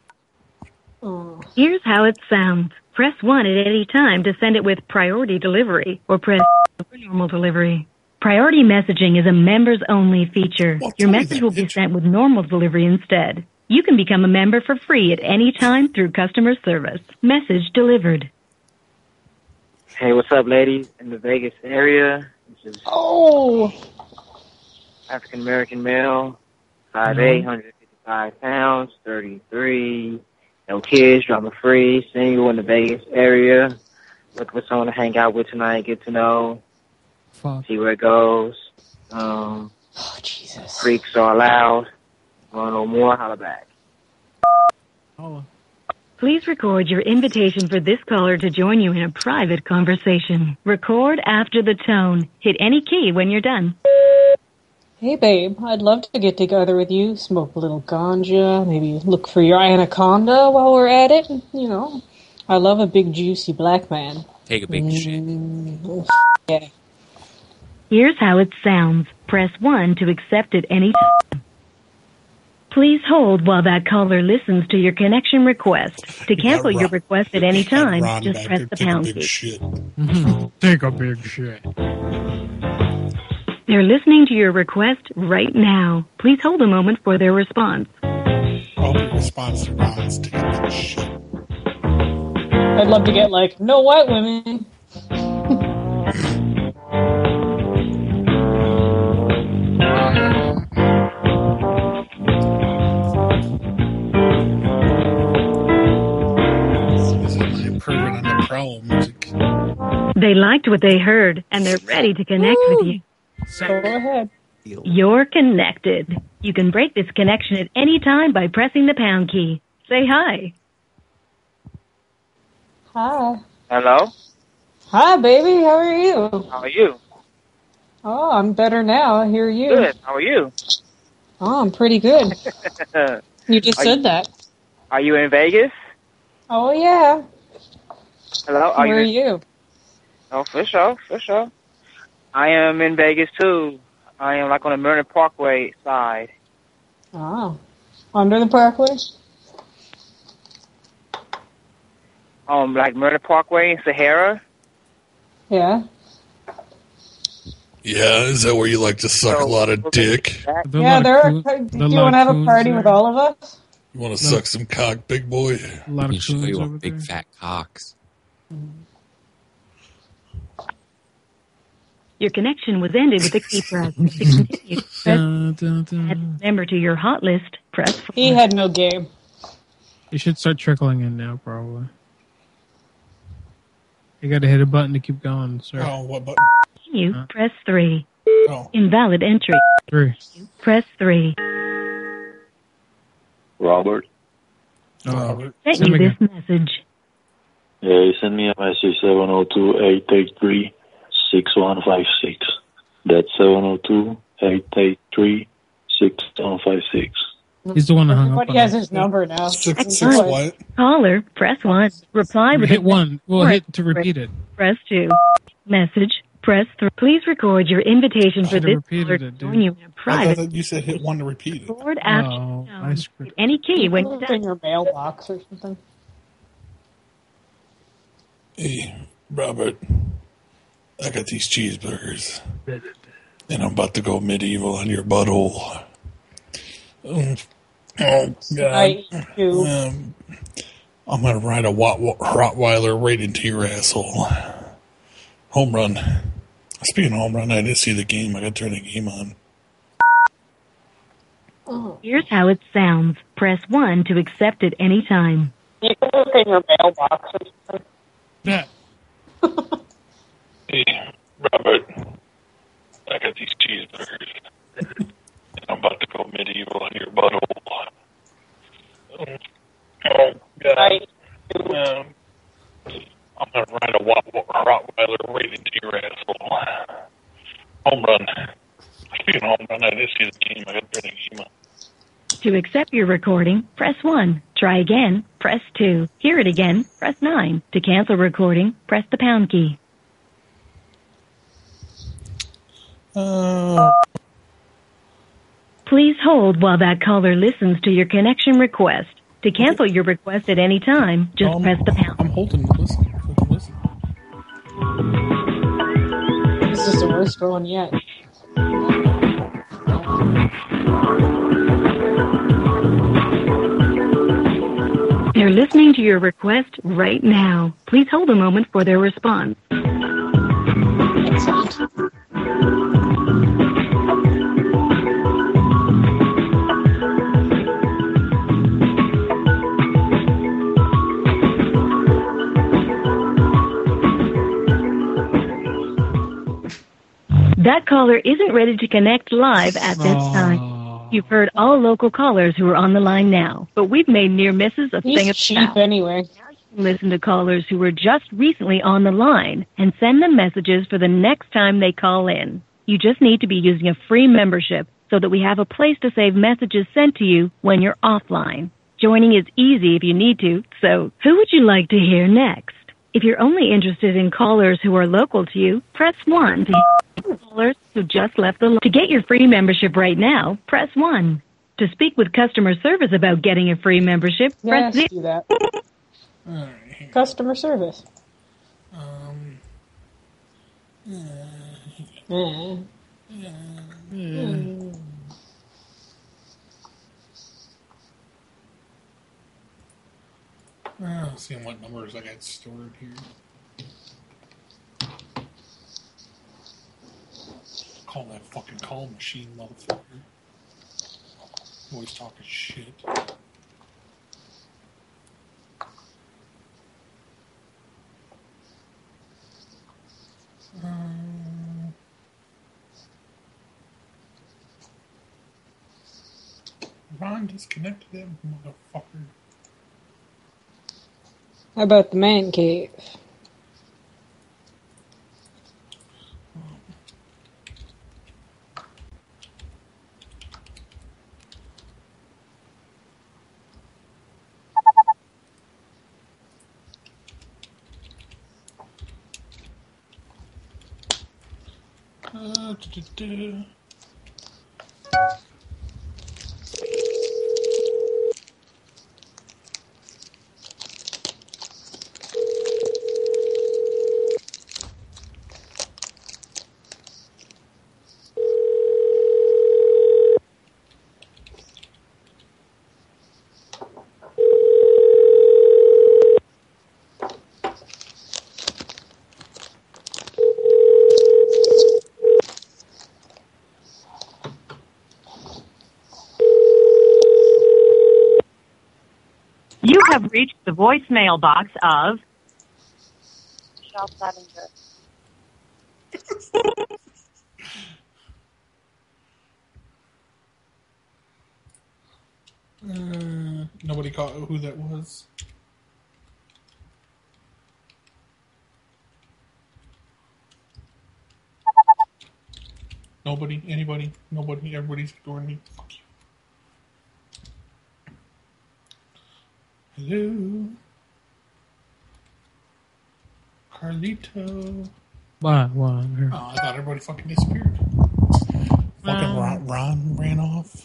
[SPEAKER 20] Here's how it sounds. Press 1 at any time to send it with priority delivery or press 2 for normal delivery. Priority messaging is a members-only feature. Your message will be sent with normal delivery instead. You can become a member for free at any time through customer service. Message delivered.
[SPEAKER 18] Hey, what's up, ladies? In the Vegas area. This is African American male, 5'8", 155 pounds, 33, no kids, drama free, single in the Vegas area. Looking for someone to hang out with tonight, get to know, see where it goes.
[SPEAKER 10] Jesus.
[SPEAKER 18] Freaks are allowed. Want to know more? Holla back.
[SPEAKER 20] Please record your invitation for this caller to join you in a private conversation. Record after the tone. Hit any key when you're done.
[SPEAKER 10] Hey, babe, I'd love to get together with you, smoke a little ganja, maybe look for your anaconda while we're at it. You know, I love a big, juicy black man.
[SPEAKER 3] Take a big shit.
[SPEAKER 10] Yeah.
[SPEAKER 20] Here's how it sounds. Press 1 to accept at any time. Please hold while that caller listens to your connection request. To cancel your request at any time, just press the pound key.
[SPEAKER 9] Take a big shit.
[SPEAKER 20] They're listening to your request right now. Please hold a moment for their response.
[SPEAKER 1] Probably response to Ron is take a big shit.
[SPEAKER 10] I'd love to get like, no white women.
[SPEAKER 20] They liked what they heard, and they're ready to connect with you.
[SPEAKER 10] Go ahead.
[SPEAKER 20] You're connected. You can break this connection at any time by pressing the pound key. Say hi.
[SPEAKER 10] Hi.
[SPEAKER 18] Hello?
[SPEAKER 10] Hi, baby. How are you?
[SPEAKER 18] How are you?
[SPEAKER 10] Oh, I'm better now. I hear you.
[SPEAKER 18] Good. How are you?
[SPEAKER 10] Oh, I'm pretty good. You just said that.
[SPEAKER 18] Are you in Vegas?
[SPEAKER 10] Oh, yeah.
[SPEAKER 18] Hello?
[SPEAKER 10] Where are you?
[SPEAKER 18] Oh, for sure, for sure. I am in Vegas, too. I am, like, on the Myrna Parkway side.
[SPEAKER 10] Oh. Under the parkway?
[SPEAKER 18] Like Myrna Parkway in Sahara?
[SPEAKER 10] Yeah.
[SPEAKER 1] Yeah, is that where you like to suck a lot of dick?
[SPEAKER 10] Yeah, do you want to have a party with all of us?
[SPEAKER 1] You want to suck some cock, big boy?
[SPEAKER 3] A lot of show you a big fat cocks.
[SPEAKER 20] Your connection was ended with a key press. To continue, add member to your hot list, press 4.
[SPEAKER 10] He had no game.
[SPEAKER 9] You should start trickling in now, probably. You got to hit a button to keep going, sir.
[SPEAKER 1] Oh, what button?
[SPEAKER 20] Continue, press 3.
[SPEAKER 1] Oh.
[SPEAKER 20] Invalid entry.
[SPEAKER 9] 3.
[SPEAKER 20] Press 3.
[SPEAKER 21] Robert?
[SPEAKER 1] Robert.
[SPEAKER 20] Sent you this message.
[SPEAKER 21] Yeah, you send me a message, 702-883-6156. That's 702-883-6156.
[SPEAKER 9] He's the one that hung up.
[SPEAKER 10] But he has his number now.
[SPEAKER 1] 6 what?
[SPEAKER 20] Caller, press 1. Reply with
[SPEAKER 9] hit 1. We'll hit to repeat it.
[SPEAKER 20] Press 2. Message, press 3. Please record your invitation for this caller to join you in a
[SPEAKER 1] I
[SPEAKER 20] private.
[SPEAKER 1] thought you said hit 1 to repeat it.
[SPEAKER 20] Record after any key when you're done.
[SPEAKER 10] In your mailbox or something.
[SPEAKER 1] Hey, Robert. I got these cheeseburgers. And I'm about to go medieval on your butthole. Oh, God. I'm going to ride a Rottweiler right into your asshole. Home run. Speaking of home run, I didn't see the game. I got to turn the game on.
[SPEAKER 20] Here's how it sounds. Press 1 to accept at any time.
[SPEAKER 10] You can look in your mailbox or something.
[SPEAKER 1] Yeah. Hey,
[SPEAKER 13] Robert, I got these cheeseburgers. And I'm about to go medieval on your butthole. Oh, God. I'm going to ride a Rottweiler right into your asshole. Home run. Speaking of home run, I did see the game. I got Benny Gima.
[SPEAKER 20] To accept your recording, press 1. Try again, press 2. Hear it again, press 9. To cancel recording, press the pound key. Please hold while that caller listens to your connection request. To cancel your request at any time, just press the pound.
[SPEAKER 1] I'm holding to listen.
[SPEAKER 10] This is the worst one yet.
[SPEAKER 20] They're listening to your request right now. Please hold a moment for their response. That caller isn't ready to connect live at this time. You've heard all local callers who are on the line now, but we've made near misses a thing of
[SPEAKER 10] cheap anyway.
[SPEAKER 20] Now you can listen to callers who were just recently on the line and send them messages for the next time they call in. You just need to be using a free membership so that we have a place to save messages sent to you when you're offline. Joining is easy if you need to, so who would you like to hear next? If you're only interested in callers who are local to you, press 1 to hear callers who just left the line. To get your free membership right now, press 1. To speak with customer service about getting a free membership, press 0.
[SPEAKER 10] Do that. Customer service.
[SPEAKER 1] Seeing what numbers I got stored here. Call that fucking call machine, motherfucker. Always talking shit. Ron disconnected that motherfucker.
[SPEAKER 10] How about the man cave?
[SPEAKER 22] You have reached the voicemail box of
[SPEAKER 6] Michelle Clevenger.
[SPEAKER 1] Nobody caught who that was. Nobody? Anybody? Nobody? Everybody's ignoring me. Fuck you. Hello? Carlito?
[SPEAKER 9] What?
[SPEAKER 1] Oh, I thought everybody fucking disappeared. Fucking Ron ran off.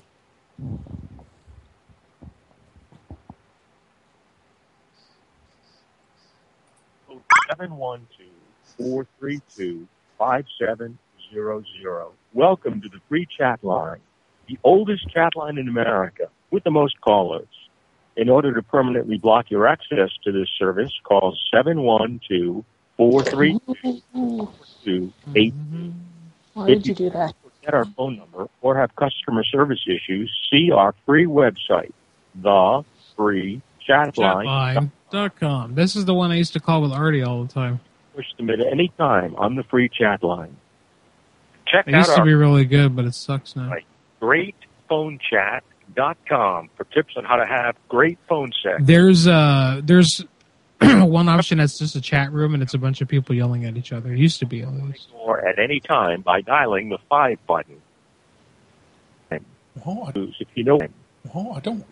[SPEAKER 23] 712-432-5700. Welcome to the free chat line, the oldest chat line in America with the most callers. In order to permanently block your access to this service, call 712-432-4288.
[SPEAKER 10] Why did you do that?
[SPEAKER 23] Get our phone number or have customer service issues, see our free website, thefreechatline.com.
[SPEAKER 9] Chatline.com. This is the one I used to call with Artie all the time.
[SPEAKER 23] push them at any time on the free chat line. Check
[SPEAKER 9] It
[SPEAKER 23] out
[SPEAKER 9] used to
[SPEAKER 23] our
[SPEAKER 9] be really good, but it sucks now.
[SPEAKER 23] GreatPhoneChat.com for tips on how to have great phone sex.
[SPEAKER 9] There's one option that's just a chat room, and it's a bunch of people yelling at each other. It used to be at least.
[SPEAKER 23] Or at any time by dialing the 5 button. If you know.
[SPEAKER 1] I don't.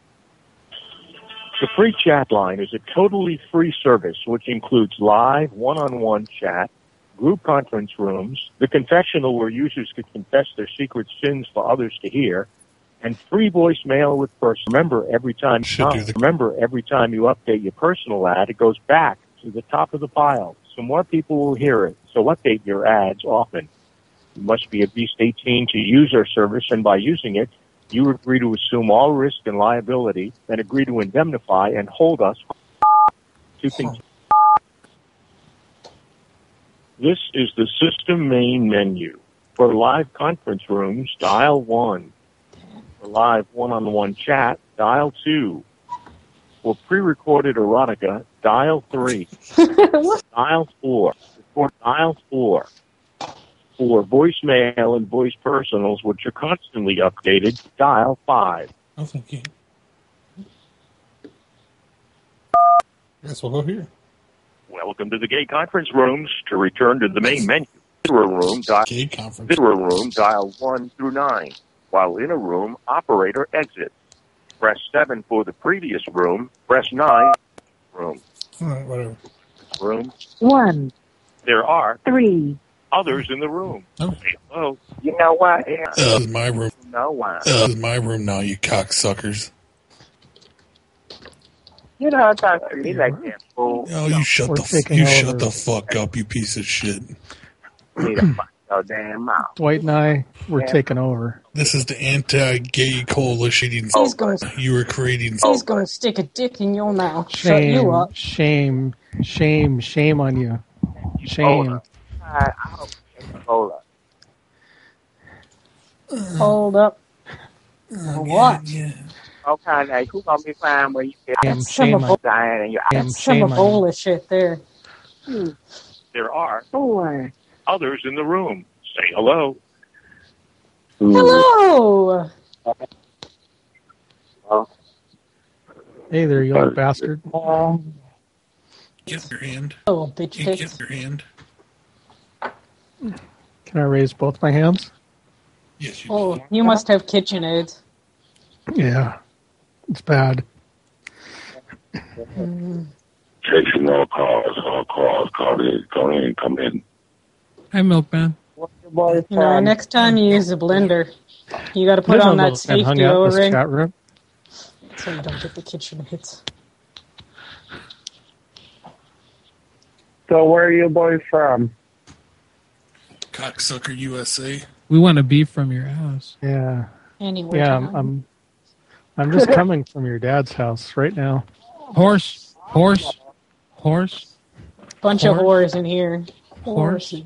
[SPEAKER 23] The free chat line is a totally free service which includes live one-on-one chat, group conference rooms, the confessional where users could confess their secret sins for others to hear, and free voicemail with person. Remember, every time you update your personal ad, it goes back to the top of the pile, so more people will hear it. So update your ads often. You must be at least 18 to use our service, and by using it, you agree to assume all risk and liability, and agree to indemnify and hold us to continue. This is the system main menu. For live conference rooms, dial 1. For live one-on-one chat, dial 2. For pre-recorded erotica, dial 3. Dial 4. Dial 4. For voicemail and voice personals, which are constantly updated, dial 5.
[SPEAKER 1] Oh, thank you. Guess we'll go here.
[SPEAKER 23] Welcome to the gay conference rooms. To return to the main menu, video room, dial 1 through 9. While in a room, operator exit. Press 7 for the previous room. Press 9. Room.
[SPEAKER 1] All right, whatever.
[SPEAKER 23] Room.
[SPEAKER 17] 1.
[SPEAKER 23] There are
[SPEAKER 17] 3.
[SPEAKER 23] others in the room.
[SPEAKER 1] Oh.
[SPEAKER 23] Hello.
[SPEAKER 17] You know what?
[SPEAKER 1] This is my room.
[SPEAKER 17] You know why?
[SPEAKER 1] This is my room now, you cocksuckers.
[SPEAKER 17] You don't talk to me like that, fool.
[SPEAKER 1] Oh, you shut the fuck up, you piece of shit.
[SPEAKER 17] Need to fuck your damn mouth.
[SPEAKER 14] Dwight and I were taking over.
[SPEAKER 1] This is the anti-gay coalition. You were creating.
[SPEAKER 10] He's going to stick a dick in your mouth. Shut you up.
[SPEAKER 14] Shame on you. Shame.
[SPEAKER 17] Hold up.
[SPEAKER 10] Hold up. What?
[SPEAKER 1] Yeah.
[SPEAKER 17] Okay, now who's gonna be fine when you get
[SPEAKER 14] shame on
[SPEAKER 17] Diane and your
[SPEAKER 10] some Ebola shit there.
[SPEAKER 23] There are
[SPEAKER 17] 4
[SPEAKER 23] others in the room. Say hello.
[SPEAKER 10] Hello.
[SPEAKER 14] Hey there, you old bastard.
[SPEAKER 1] Get your hand.
[SPEAKER 10] Oh, bitch.
[SPEAKER 1] Get your hand.
[SPEAKER 14] Can I raise both my hands?
[SPEAKER 1] Yes, you
[SPEAKER 10] Oh, you must have KitchenAid.
[SPEAKER 14] Yeah. It's bad.
[SPEAKER 21] Taking all calls, come in.
[SPEAKER 9] Hi, Milkman.
[SPEAKER 10] Next time you use a blender, you got to put on that safety O-ring so you don't get the KitchenAids.
[SPEAKER 4] So where are you boys from?
[SPEAKER 1] Cocksucker USA.
[SPEAKER 9] We want a beef from your house.
[SPEAKER 14] Yeah.
[SPEAKER 10] Anyway.
[SPEAKER 14] Yeah, I'm just coming from your dad's house right now.
[SPEAKER 9] Horse.
[SPEAKER 10] Bunch of whores in here.
[SPEAKER 9] Horse.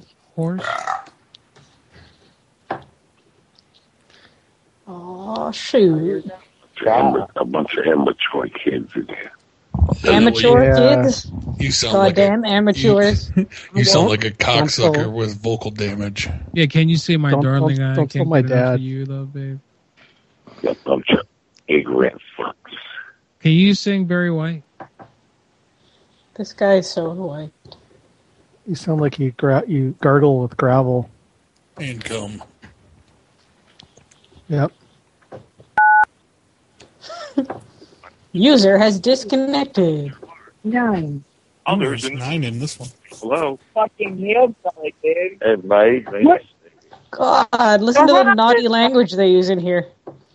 [SPEAKER 10] Oh, shoot.
[SPEAKER 21] A bunch of immature kids in here.
[SPEAKER 10] Amateur kids?
[SPEAKER 1] You sound
[SPEAKER 10] goddamn amateurs.
[SPEAKER 1] You sound like a cocksucker with vocal damage.
[SPEAKER 9] Yeah, can you say my darling? I
[SPEAKER 14] don't tell
[SPEAKER 9] can't
[SPEAKER 14] my
[SPEAKER 9] get enough
[SPEAKER 14] dad.
[SPEAKER 9] of you, though, babe.
[SPEAKER 21] A bunch of ignorant fucks.
[SPEAKER 9] Can you sing Barry White?
[SPEAKER 10] This guy's so white.
[SPEAKER 14] You sound like you gargle with gravel.
[SPEAKER 1] And cum.
[SPEAKER 14] Yep.
[SPEAKER 10] User has disconnected.
[SPEAKER 17] 9.
[SPEAKER 23] Others
[SPEAKER 1] There's 9 in this one.
[SPEAKER 23] Hello.
[SPEAKER 17] Fucking hillbilly, dude.
[SPEAKER 21] Hey, mate.
[SPEAKER 10] God, listen to the naughty language they use in here.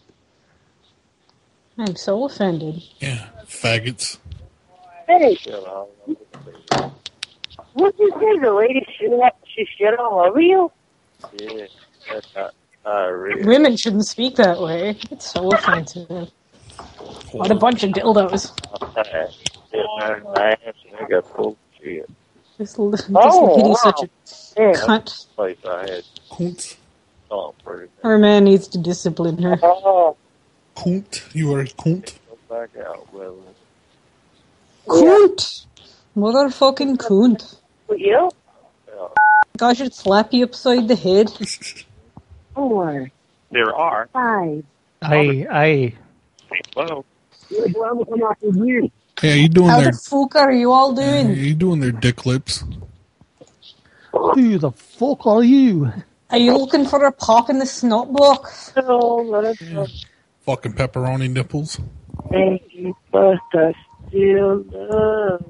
[SPEAKER 10] I'm so offended.
[SPEAKER 1] Yeah, faggots.
[SPEAKER 17] Hey. What you say? The lady she shit all over you?
[SPEAKER 21] Yeah, that's not really.
[SPEAKER 10] Women shouldn't speak that way. It's so offensive. What a bunch of dildos.
[SPEAKER 21] I got full shit.
[SPEAKER 10] This lady's such a cunt.
[SPEAKER 21] Place I had.
[SPEAKER 10] Her man needs to discipline her.
[SPEAKER 1] Kunt. You are a kunt.
[SPEAKER 21] Go back out, brother.
[SPEAKER 10] Kunt. Motherfucking kunt.
[SPEAKER 6] With you?
[SPEAKER 10] I should slap you upside the head.
[SPEAKER 6] 4.
[SPEAKER 23] There are.
[SPEAKER 6] 5.
[SPEAKER 14] Aye.
[SPEAKER 23] Hello.
[SPEAKER 1] Hey, you doing
[SPEAKER 10] How
[SPEAKER 1] their?
[SPEAKER 10] the fuck are you all doing?
[SPEAKER 1] You doing their dick lips?
[SPEAKER 14] Who the fuck are you?
[SPEAKER 10] Are you looking for a pop in the snot block?
[SPEAKER 1] Fucking pepperoni nipples.
[SPEAKER 6] Thank you, but I still love.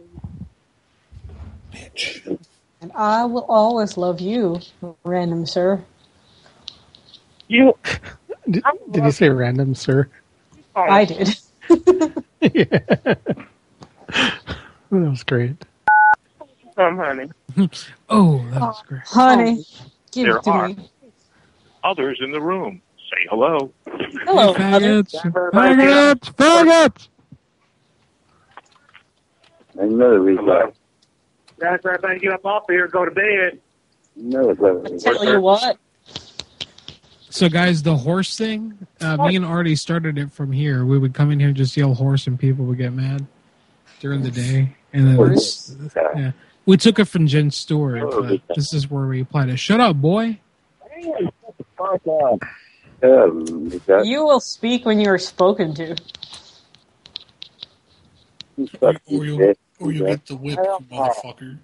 [SPEAKER 10] And I will always love you, random sir.
[SPEAKER 6] You.
[SPEAKER 14] Did you say random, sir?
[SPEAKER 10] I did.
[SPEAKER 14] Yeah. That was great.
[SPEAKER 6] Honey.
[SPEAKER 9] Oh, that was great.
[SPEAKER 10] Honey, give
[SPEAKER 23] There
[SPEAKER 10] it to
[SPEAKER 23] are.
[SPEAKER 10] me.
[SPEAKER 23] Others in the room. Say hello.
[SPEAKER 10] Hello, mother.
[SPEAKER 9] Faggots!
[SPEAKER 21] Another replay.
[SPEAKER 5] That's right. Everybody get up off here and go to bed.
[SPEAKER 21] Another replay.
[SPEAKER 10] Tell you what.
[SPEAKER 9] So, guys, the horse thing, me and Artie started it from here. We would come in here and just yell horse, and people would get mad during the day. And then yeah. We took it from Jen Stewart, but this is where we applied it. Shut up, boy.
[SPEAKER 10] You will speak when you are spoken to.
[SPEAKER 1] Or you get the whip, you motherfucker.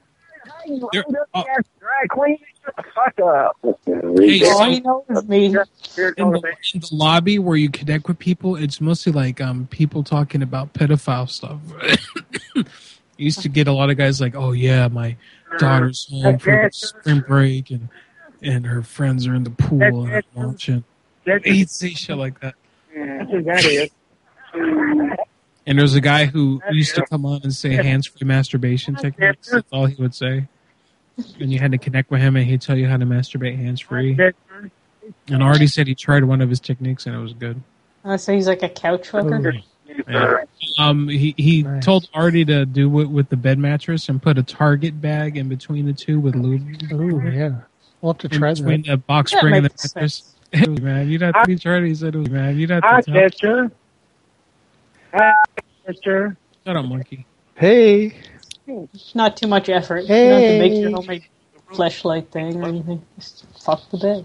[SPEAKER 5] Drag queen, shut the fuck up.
[SPEAKER 9] Hey, so
[SPEAKER 10] All you know is me.
[SPEAKER 9] in the lobby where you connect with people, it's mostly like people talking about pedophile stuff. You used to get a lot of guys like, oh yeah, my daughter's home for spring break and her friends are in the pool and I'm watching. He'd say shit like that.
[SPEAKER 5] That's what that is.
[SPEAKER 9] And there's a guy who used to come on and say hands-free masturbation techniques. That's all he would say. And you had to connect with him and he'd tell you how to masturbate hands-free. And Artie said he tried one of his techniques and it was good.
[SPEAKER 10] So he's like a couch fucker?
[SPEAKER 9] Yeah. He told Artie to do it with the bed mattress and put a Target bag in between the two with lube.
[SPEAKER 14] Oh, yeah. We'll have to try that.
[SPEAKER 9] Between the box spring and the mattress. Man, you'd have to be tried. He said, man, you'd have to
[SPEAKER 5] Hi,
[SPEAKER 9] tell.
[SPEAKER 5] sister. Hi, sister.
[SPEAKER 9] Shut up, monkey.
[SPEAKER 14] Hey.
[SPEAKER 10] It's not too much effort.
[SPEAKER 14] Hey.
[SPEAKER 10] You don't have to make your homemade fleshlight thing or anything. Just fuck the bed.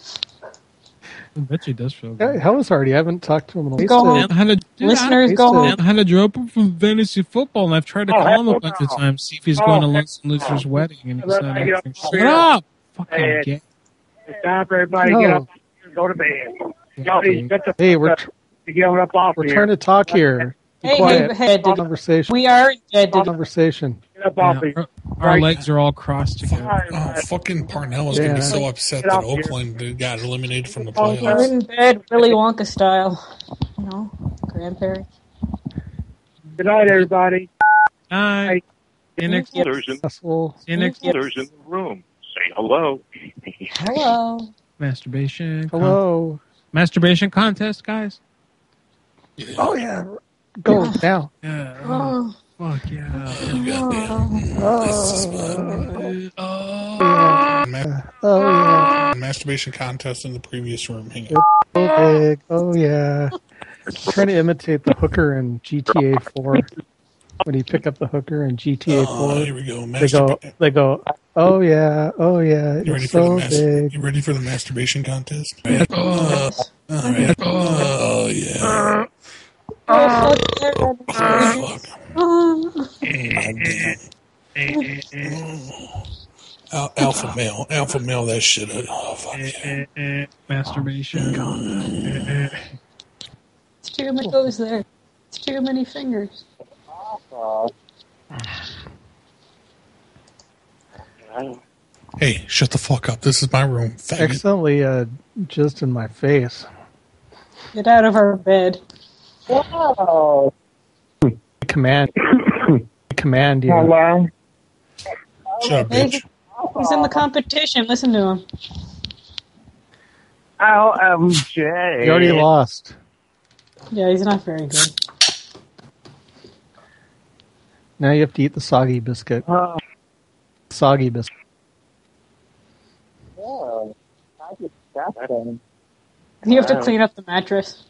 [SPEAKER 9] I bet you does feel good.
[SPEAKER 14] How was Artie? I haven't talked to him in a
[SPEAKER 10] Go
[SPEAKER 14] while.
[SPEAKER 10] home. Listeners, go home.
[SPEAKER 9] Hannah drove him from fantasy football, and I've tried to call him a bunch of times, see if he's going to Lunch and Loser's wedding, and he's not answering. Shut up! Fucking gay.
[SPEAKER 5] It's time for everybody to get up and go to bed.
[SPEAKER 14] Hey, we're
[SPEAKER 5] we're
[SPEAKER 14] trying to talk here. Be
[SPEAKER 10] Hey,
[SPEAKER 14] quiet.
[SPEAKER 10] hey,
[SPEAKER 14] Conversation.
[SPEAKER 10] we are dead.
[SPEAKER 14] Conversation.
[SPEAKER 9] Yeah, our legs are all crossed together.
[SPEAKER 1] Oh, fucking Parnell is going to be so upset that Oakland got eliminated from the
[SPEAKER 10] We're
[SPEAKER 1] playoffs.
[SPEAKER 10] in bed, Willy Wonka style. You know, grandparents.
[SPEAKER 5] Good night, everybody.
[SPEAKER 9] Hi.
[SPEAKER 23] Others in the room. Say hello.
[SPEAKER 10] Hello.
[SPEAKER 9] Masturbation.
[SPEAKER 14] Hello.
[SPEAKER 9] Masturbation contest, guys.
[SPEAKER 14] Oh, yeah. Go now.
[SPEAKER 9] Yeah.
[SPEAKER 10] Oh.
[SPEAKER 9] Fuck yeah.
[SPEAKER 1] Masturbation contest in the previous room. Hang
[SPEAKER 14] on. So big. Oh, yeah. Trying to imitate the hooker in GTA 4. When you pick up the hooker in GTA 4,
[SPEAKER 1] here we go.
[SPEAKER 14] They go, oh yeah, it's so big.
[SPEAKER 1] You ready for the masturbation contest? All right. Oh, yeah. Alpha male, that shit. Oh, fuck yeah.
[SPEAKER 9] Masturbation contest.
[SPEAKER 10] It's too many toes there. It's too many fingers.
[SPEAKER 1] Hey, shut the fuck up. This is my room. Faggot.
[SPEAKER 14] Accidentally just in my face.
[SPEAKER 10] Get out of our bed.
[SPEAKER 5] Whoa.
[SPEAKER 14] Command you.
[SPEAKER 5] Hello.
[SPEAKER 1] Shut up, bitch.
[SPEAKER 10] He's in the competition. Listen to him.
[SPEAKER 5] LMJ.
[SPEAKER 14] You already lost.
[SPEAKER 10] Yeah, he's not very good.
[SPEAKER 14] Now you have to eat the soggy biscuit. Soggy biscuit.
[SPEAKER 5] Oh, I just got that.
[SPEAKER 10] You have to clean up the mattress.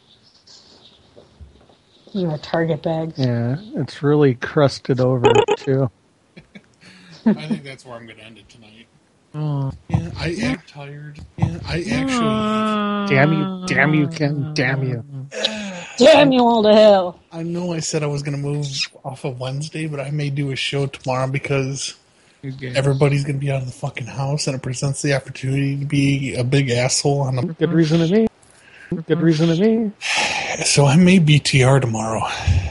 [SPEAKER 10] You know, Target bags.
[SPEAKER 14] Yeah, it's really crusted over too.
[SPEAKER 1] I think that's where I'm going to end it tonight.
[SPEAKER 9] Oh.
[SPEAKER 1] Yeah, I am tired. Yeah, I actually...
[SPEAKER 14] Damn you, Ken. Damn you.
[SPEAKER 10] Damn you all to hell.
[SPEAKER 1] I know I said I was going to move off of Wednesday, but I may do a show tomorrow because everybody's going to be out of the fucking house, and it presents the opportunity to be a big asshole. On a
[SPEAKER 14] Good reason to me. Good reason to me.
[SPEAKER 1] So I may BTR tomorrow.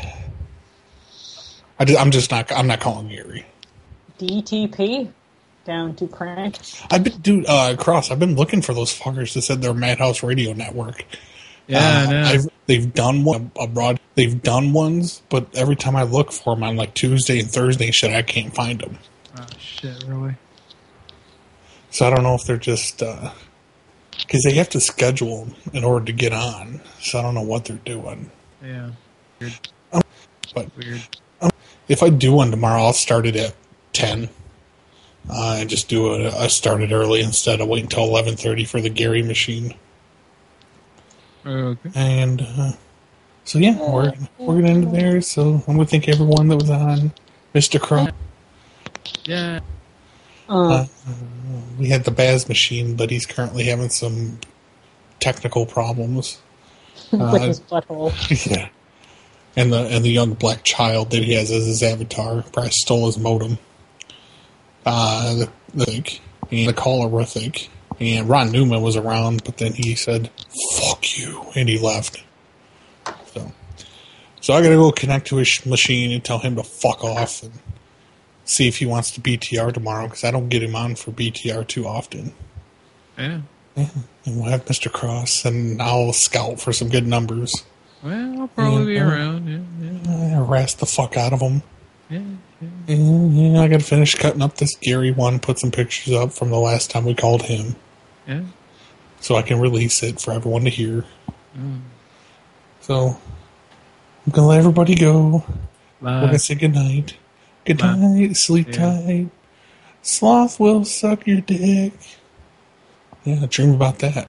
[SPEAKER 1] I'm not calling Gary.
[SPEAKER 10] DTP? Down to crank?
[SPEAKER 1] I've been looking for those fuckers that said they're Madhouse Radio Network.
[SPEAKER 9] Yeah, I know.
[SPEAKER 1] They've done one abroad. They've done ones, but every time I look for them on like Tuesday and Thursday, shit, I can't find them.
[SPEAKER 9] Oh shit, really?
[SPEAKER 1] So I don't know if they're just because they have to schedule them in order to get on. So I don't know what they're doing.
[SPEAKER 9] Yeah, weird.
[SPEAKER 1] But if I do one tomorrow, I'll start it at 10. And just do I start it early instead of waiting until 11:30 for the Gary machine.
[SPEAKER 9] Okay.
[SPEAKER 1] And so yeah, we're gonna end it there. So I'm gonna thank everyone that was on, Mr. Crow.
[SPEAKER 9] Yeah.
[SPEAKER 1] We had the Baz machine, but he's currently having some technical problems
[SPEAKER 10] with his butthole.
[SPEAKER 1] Yeah, and the young black child that he has as his avatar probably stole his modem. And the caller, I think, and Ron Newman was around, but then he said, "Fuck you," and he left. So I gotta go connect to his machine and tell him to fuck off and see if he wants to BTR tomorrow, because I don't get him on for BTR too often.
[SPEAKER 9] Yeah.
[SPEAKER 1] And we'll have Mr. Cross, and I'll scout for some good numbers.
[SPEAKER 9] Well, I'll probably be around. Yeah.
[SPEAKER 1] Harass the fuck out of him.
[SPEAKER 9] Yeah.
[SPEAKER 1] Yeah, I gotta finish cutting up this Gary one, put some pictures up from the last time we called him.
[SPEAKER 9] Yeah.
[SPEAKER 1] So I can release it for everyone to hear. So I'm gonna let everybody go.
[SPEAKER 9] Bye.
[SPEAKER 1] We're gonna say goodnight. Good night, sleep tight. Sloth will suck your dick. Yeah, dream about that.